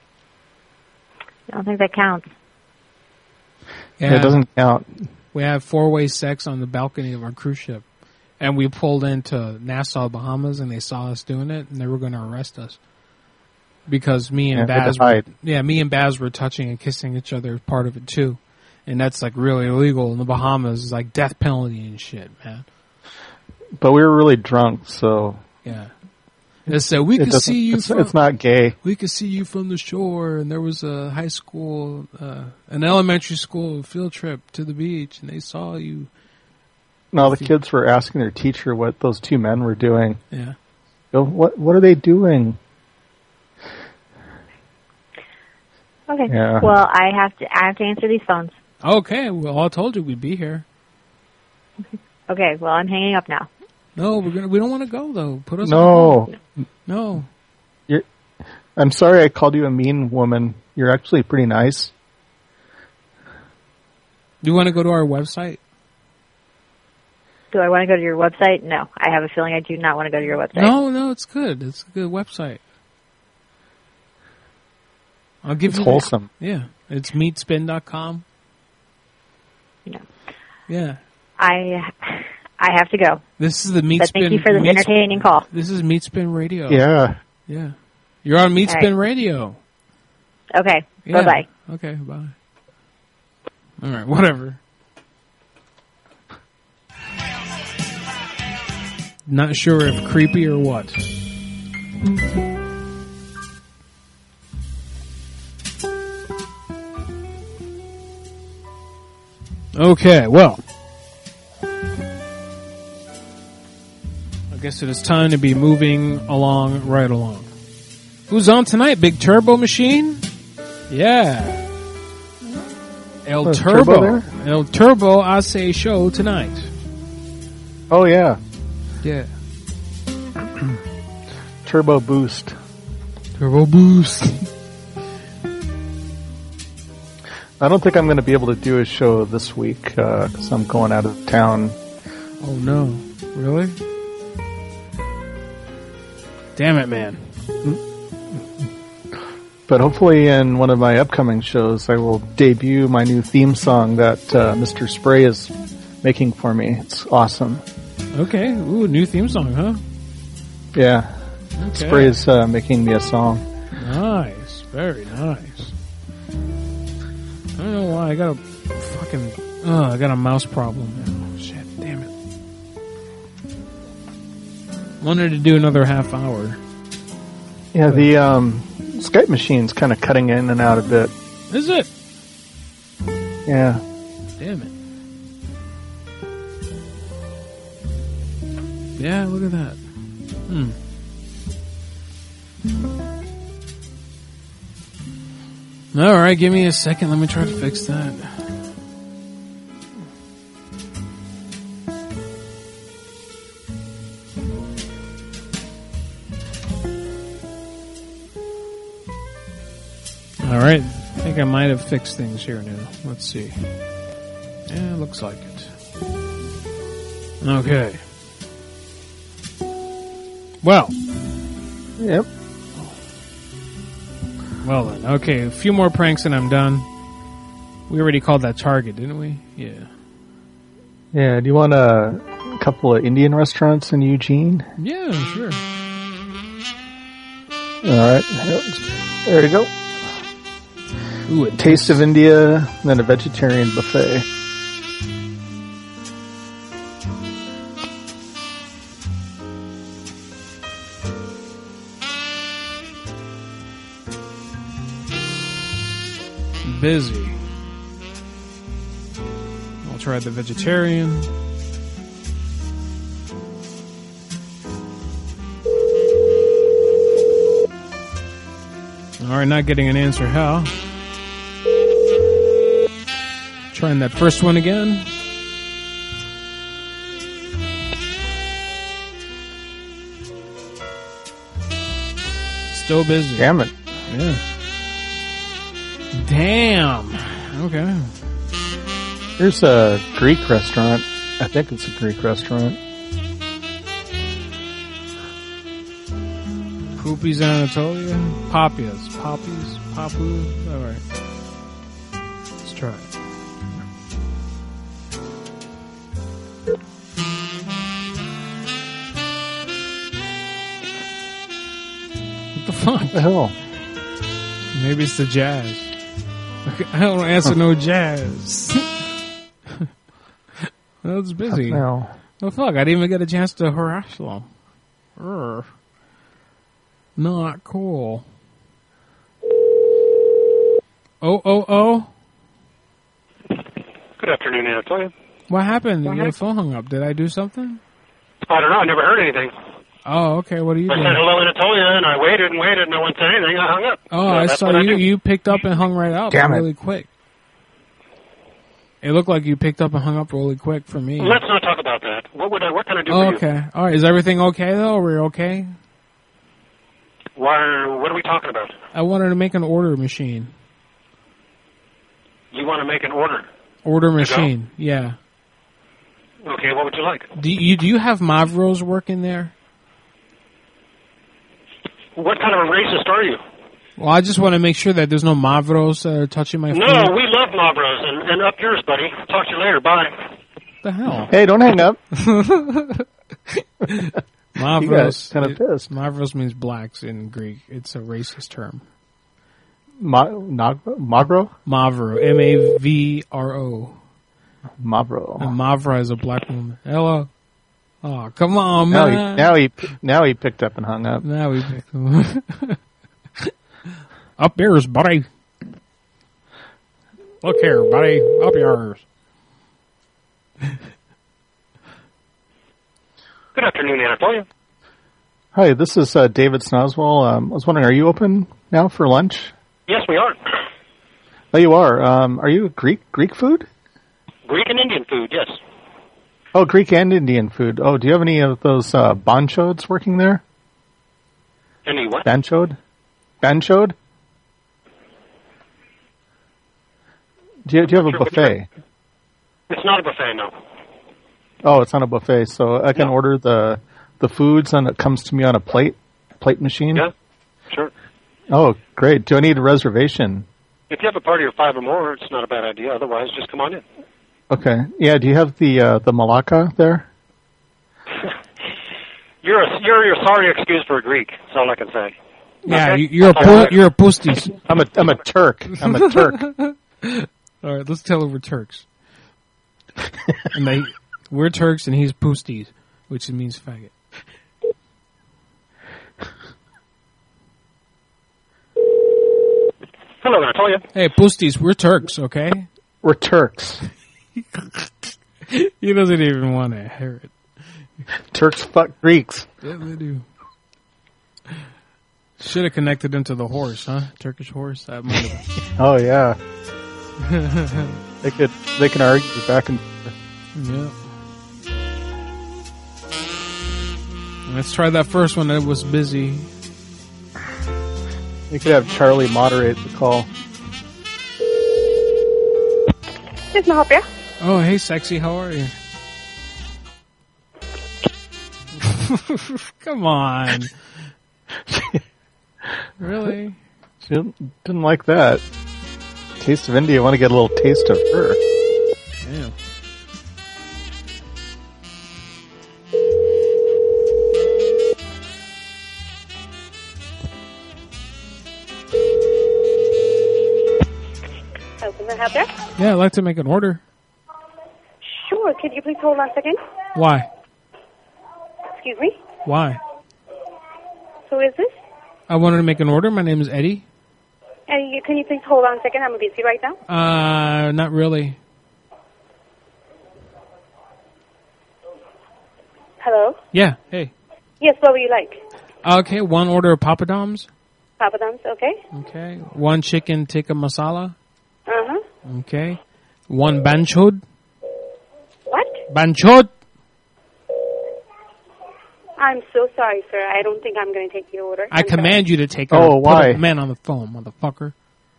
Speaker 25: I don't think that counts.
Speaker 16: Yeah, it doesn't count.
Speaker 1: We had 4-way sex on the balcony of our cruise ship. And we pulled into Nassau, Bahamas, and they saw us doing it, and they were going to arrest us. Because me and Baz were touching and kissing each other as part of it, too. And that's, like, really illegal in the Bahamas. It's like death penalty and shit, man.
Speaker 16: But we were really drunk, so...
Speaker 1: Yeah. They said, we could see you
Speaker 16: it's not gay.
Speaker 1: We could see you from the shore, and there was a high school, an elementary school field trip to the beach, and they saw you.
Speaker 16: No, the kids were asking their teacher what those two men were doing.
Speaker 1: Yeah.
Speaker 16: Go, what are they doing?
Speaker 25: Okay.
Speaker 16: Yeah.
Speaker 25: Well, I have to answer these phones.
Speaker 1: Okay. Well, I told you we'd be here.
Speaker 25: Okay. Well, I'm hanging up now.
Speaker 1: No, we don't want to go though. Put us
Speaker 16: No.
Speaker 1: No.
Speaker 16: I'm sorry I called you a mean woman. You're actually pretty nice.
Speaker 1: Do you want to go to our website?
Speaker 25: Do I want to go to your website? No. I have a feeling I do not want to go to your website.
Speaker 1: No, it's good. It's a good website. I'll give you
Speaker 16: wholesome.
Speaker 1: Yeah. It's meatspin.com.
Speaker 25: No.
Speaker 1: Yeah.
Speaker 25: I have to go.
Speaker 1: This is the Meatspin.
Speaker 25: Thank you for this entertaining call.
Speaker 1: This is Meatspin Radio.
Speaker 16: Yeah.
Speaker 1: Yeah. You're on Meatspin Radio.
Speaker 25: Okay.
Speaker 1: Yeah.
Speaker 25: Bye-bye.
Speaker 1: Okay, bye. All right, whatever. Not sure if creepy or what. Okay, well. I guess it is time to be moving along right along. Who's on tonight? Big Turbo Machine? Yeah. El Turbo. El Turbo Hace show tonight.
Speaker 16: Oh, yeah.
Speaker 1: Yeah.
Speaker 16: Turbo Boost.
Speaker 1: Turbo Boost.
Speaker 16: I don't think I'm going to be able to do a show this week because I'm going out of town.
Speaker 1: Oh, no. Really? Damn it, man.
Speaker 16: But hopefully in one of my upcoming shows I will debut my new theme song that Mr. Spray is making for me. It's awesome.
Speaker 1: Okay. Ooh, new theme song, huh?
Speaker 16: Yeah.
Speaker 1: Okay.
Speaker 16: Spray is making me a song.
Speaker 1: Nice. Very nice. I don't know why. I got I got a mouse problem now. Shit, damn it. Wanted to do another half hour.
Speaker 16: Yeah, the Skype machine's kind of cutting in and out a bit.
Speaker 1: Is it?
Speaker 16: Yeah.
Speaker 1: Damn it. Yeah, look at that. Alright, give me a second. Let me try to fix that. Alright, I think I might have fixed things here now. Let's see. Yeah, looks like it. Okay. Well.
Speaker 16: Yep.
Speaker 1: Well then, okay, a few more pranks and I'm done. We already called that Target, didn't we? Yeah.
Speaker 16: Yeah, do you want a couple of Indian restaurants in Eugene?
Speaker 1: Yeah, sure.
Speaker 16: Alright, there you go. Ooh, a Taste of India, and then a vegetarian buffet.
Speaker 1: Busy. I'll try the vegetarian. Alright, not getting an answer. How? Trying that first one again. Still busy.
Speaker 16: Damn it.
Speaker 1: Yeah. Damn. Okay.
Speaker 16: Here's a Greek restaurant. I think it's a Greek restaurant.
Speaker 1: Poopies Anatolia? Papias. Poppies? Papu? Alright. Let's try it. What the fuck?
Speaker 16: What the hell?
Speaker 1: Maybe it's the jazz. I don't answer no jazz. That was busy.
Speaker 16: No.
Speaker 1: Oh fuck, I didn't even get a chance to harass them. Not cool. Oh.
Speaker 11: Good afternoon, Anatolia.
Speaker 1: What happened? Your phone hung up. Did I do something?
Speaker 11: I don't know. I never heard anything.
Speaker 1: Oh, okay. What are you
Speaker 11: I
Speaker 1: doing?
Speaker 11: said hello, Anatolia, and I waited, no one said anything. I hung up.
Speaker 1: Oh,
Speaker 11: So
Speaker 1: I
Speaker 11: that's
Speaker 1: saw
Speaker 11: what
Speaker 1: you.
Speaker 11: do.
Speaker 1: You picked up and hung right up.
Speaker 11: Damn it.
Speaker 1: Really quick. It looked like you picked up and hung up really quick for me.
Speaker 11: Let's not talk about that. What can I do
Speaker 1: Oh,
Speaker 11: for you?
Speaker 1: okay. All right. Is everything okay though? Are we okay?
Speaker 11: What are we talking about?
Speaker 1: I wanted to make an order machine.
Speaker 11: You want to make an order?
Speaker 1: Order machine. Yeah.
Speaker 11: Okay, what would you like?
Speaker 1: Do you have Mavros working there?
Speaker 11: What kind of a racist are you?
Speaker 1: Well, I just want to make sure that there's no Mavros that are touching my food.
Speaker 11: No, we love Mavros, and up yours, buddy. Talk to you later. Bye.
Speaker 1: What the hell?
Speaker 16: Hey, don't hang up.
Speaker 1: Mavros.
Speaker 16: Kind of pissed.
Speaker 1: Mavros means blacks in Greek. It's a racist term.
Speaker 16: Mavro?
Speaker 1: Mavro. M-A-V-R-O.
Speaker 16: Mavro.
Speaker 1: And Mavra is a black woman. Hello. Oh, come on, man.
Speaker 16: Now he picked up and hung up.
Speaker 1: Now he picked up. Up yours, buddy. Look here, buddy. Up yours.
Speaker 11: Good afternoon, Anatolia.
Speaker 16: Hi, this is David Snoswell. I was wondering, are you open now for lunch?
Speaker 11: Yes, we are.
Speaker 16: Oh, you are. Are you Greek food?
Speaker 11: Greek and Indian food, yes.
Speaker 16: Oh, Greek and Indian food. Oh, do you have any of those banchods working there?
Speaker 11: Any what?
Speaker 16: Banchod? Do you have a buffet?
Speaker 11: It's not a buffet, no.
Speaker 16: Oh, it's not a buffet, so I can order the foods and it comes to me on a plate machine?
Speaker 11: Yeah, sure.
Speaker 16: Oh, great. Do I need a reservation?
Speaker 11: If you have a party of 5 or more, it's not a bad idea. Otherwise, just come on in.
Speaker 16: Okay. Yeah, do you have the Malacca there?
Speaker 11: You're your sorry excuse for a Greek. That's all I can say.
Speaker 1: Yeah,
Speaker 11: Okay?
Speaker 1: you're a pusties.
Speaker 16: I'm a Turk. I'm a Turk.
Speaker 1: All right, let's tell him we're Turks. And we're Turks and he's pusties, which means faggot.
Speaker 11: Hello, Anatolia.
Speaker 1: Hey, pusties, we're Turks, okay?
Speaker 16: We're Turks.
Speaker 1: He doesn't even want to hear it.
Speaker 16: Turks fuck Greeks.
Speaker 1: Yeah, they do. Should have connected into the horse, huh? Turkish horse. That might have.
Speaker 16: Oh yeah. They can argue back and forth.
Speaker 1: Yeah. Let's try that first one. It was busy.
Speaker 16: You could have Charlie moderate the call.
Speaker 9: Yes, may I help you?
Speaker 1: Oh, hey, sexy. How are you? Come on. Really?
Speaker 16: She didn't like that. Taste of India. Want to get a little taste of her.
Speaker 1: Damn.
Speaker 9: Can I help you?
Speaker 1: Yeah, I'd like to make an order.
Speaker 9: Sure. Could you please hold on a second?
Speaker 1: Why?
Speaker 9: Excuse me?
Speaker 1: Why?
Speaker 9: Who is this?
Speaker 1: I wanted to make an order. My name is Eddie.
Speaker 9: Can you please hold on a second? I'm busy right now.
Speaker 1: Not really.
Speaker 9: Hello?
Speaker 1: Yeah, hey.
Speaker 9: Yes, what would you like?
Speaker 1: Okay, one order of papadums.
Speaker 9: Papadums, okay.
Speaker 1: Okay. One chicken tikka masala.
Speaker 9: Uh-huh.
Speaker 1: Okay. One banchod.
Speaker 9: What?
Speaker 1: Banchod.
Speaker 9: I'm so sorry, sir. I don't think I'm going to take your order.
Speaker 1: I command you to take
Speaker 16: Oh, why?
Speaker 1: Put a man on the phone, motherfucker.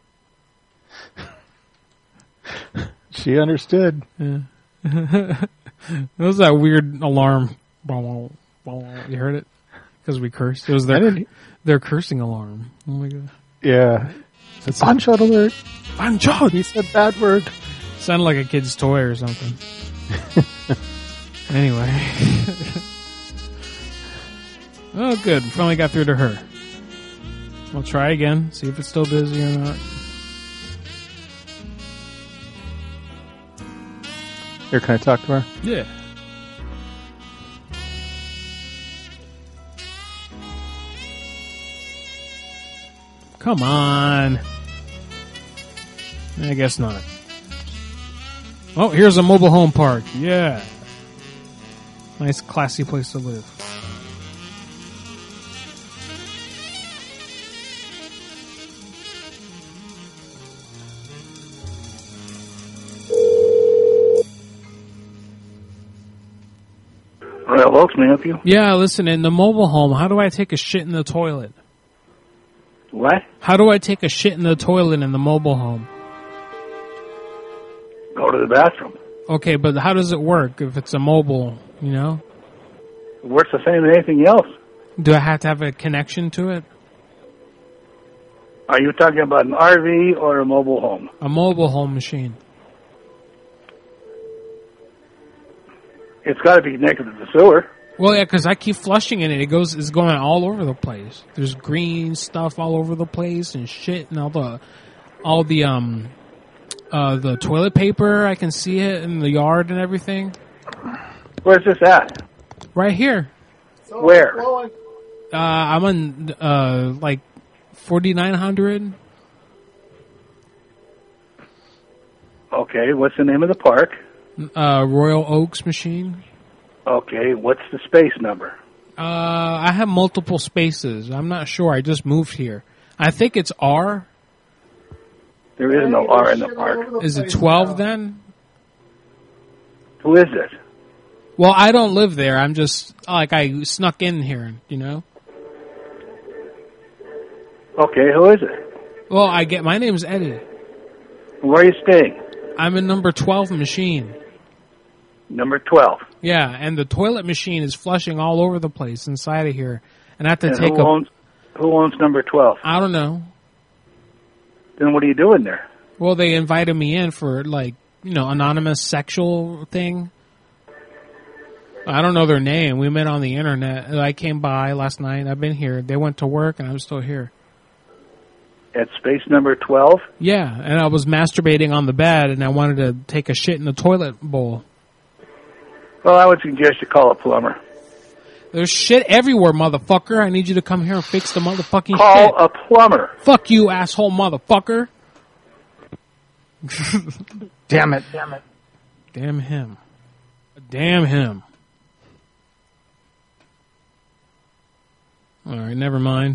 Speaker 16: She understood.
Speaker 1: Yeah. That was that weird alarm. You heard it? Because we cursed. It was their cursing alarm. Oh my god.
Speaker 16: Yeah.
Speaker 1: It's
Speaker 16: Banchod alert.
Speaker 1: Banchod!
Speaker 16: He said bad word.
Speaker 1: Sounded like a kid's toy or something. Anyway. Oh, good. Finally got through to her. We'll try again. See if it's still busy or not.
Speaker 16: Here, can I talk to her?
Speaker 1: Yeah. Come on. I guess not. Oh, here's a mobile home park. Yeah. Nice, classy place to live.
Speaker 14: Royal Oaks, may I help you?
Speaker 1: Yeah, listen, in the mobile home, how do I take a shit in the toilet?
Speaker 14: What?
Speaker 1: How do I take a shit in the toilet in the mobile home?
Speaker 14: Go to the bathroom.
Speaker 1: Okay, but how does it work if it's a mobile, you know?
Speaker 14: It works the same as anything else.
Speaker 1: Do I have to have a connection to it?
Speaker 14: Are you talking about an RV or a mobile home?
Speaker 1: A mobile home machine.
Speaker 14: It's got to be connected to the sewer.
Speaker 1: Well, yeah, because I keep flushing it, and it's going all over the place. There's green stuff all over the place and shit, and all the toilet paper. I can see it in the yard and everything.
Speaker 14: Where's this at?
Speaker 1: Right here.
Speaker 14: Where?
Speaker 1: I'm on like 4900.
Speaker 14: Okay, what's the name of the park?
Speaker 1: Royal Oaks machine.
Speaker 14: Okay, what's the space number?
Speaker 1: I have multiple spaces. I'm not sure. I just moved here. I think it's R.
Speaker 14: There is no R in the park.
Speaker 1: Is it 12 then?
Speaker 14: Who is it?
Speaker 1: Well, I don't live there. I'm just, I snuck in here, you know?
Speaker 14: Okay, who is it?
Speaker 1: Well, my name's Eddie.
Speaker 14: Where are you staying?
Speaker 1: I'm in number 12 machine.
Speaker 14: Number 12.
Speaker 1: Yeah, and the toilet machine is flushing all over the place inside of here. And I have to take
Speaker 14: who owns number 12?
Speaker 1: I don't know.
Speaker 14: Then what are you doing there?
Speaker 1: Well, they invited me in for, anonymous sexual thing. I don't know their name. We met on the internet. I came by last night. I've been here. They went to work, and I'm still here.
Speaker 14: At space number 12?
Speaker 1: Yeah, and I was masturbating on the bed, and I wanted to take a shit in the toilet bowl.
Speaker 14: Well, I would suggest you call a plumber.
Speaker 1: There's shit everywhere, motherfucker. I need you to come here and fix the motherfucking shit.
Speaker 14: Call a plumber.
Speaker 1: Fuck you, asshole motherfucker.
Speaker 16: Damn it.
Speaker 1: Damn him. Damn him. Alright, never mind.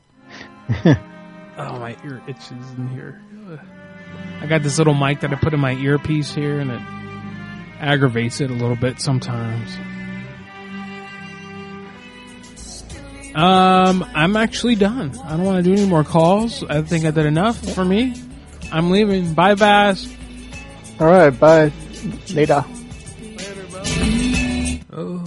Speaker 1: Oh, my ear itches in here. I got this little mic that I put in my earpiece here, and it aggravates it a little bit sometimes. I'm actually done. I don't want to do any more calls. I think I did enough for me. I'm leaving. Bye, Bass.
Speaker 16: All right, bye. Later.
Speaker 1: Oh.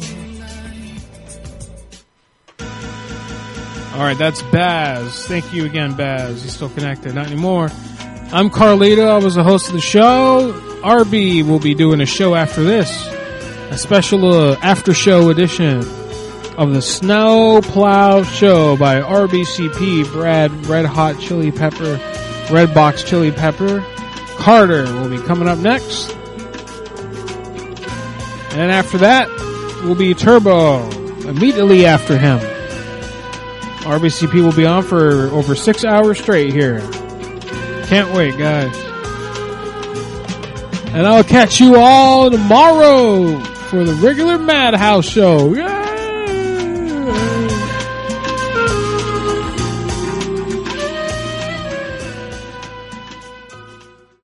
Speaker 1: All right, that's Baz. Thank you again, Baz. He's still connected. Not anymore. I'm Carlito. I was the host of the show. RB will be doing a show after this. A special after-show edition of the Snow Plow Show by RBCP, Brad Red Hot Chili Pepper, Red Box Chili Pepper. Carter will be coming up next. And then after that will be Turbo. Immediately after him. RBCP will be on for over 6 hours straight here. Can't wait, guys. And I'll catch you all tomorrow for the regular Madhouse show. Yeah!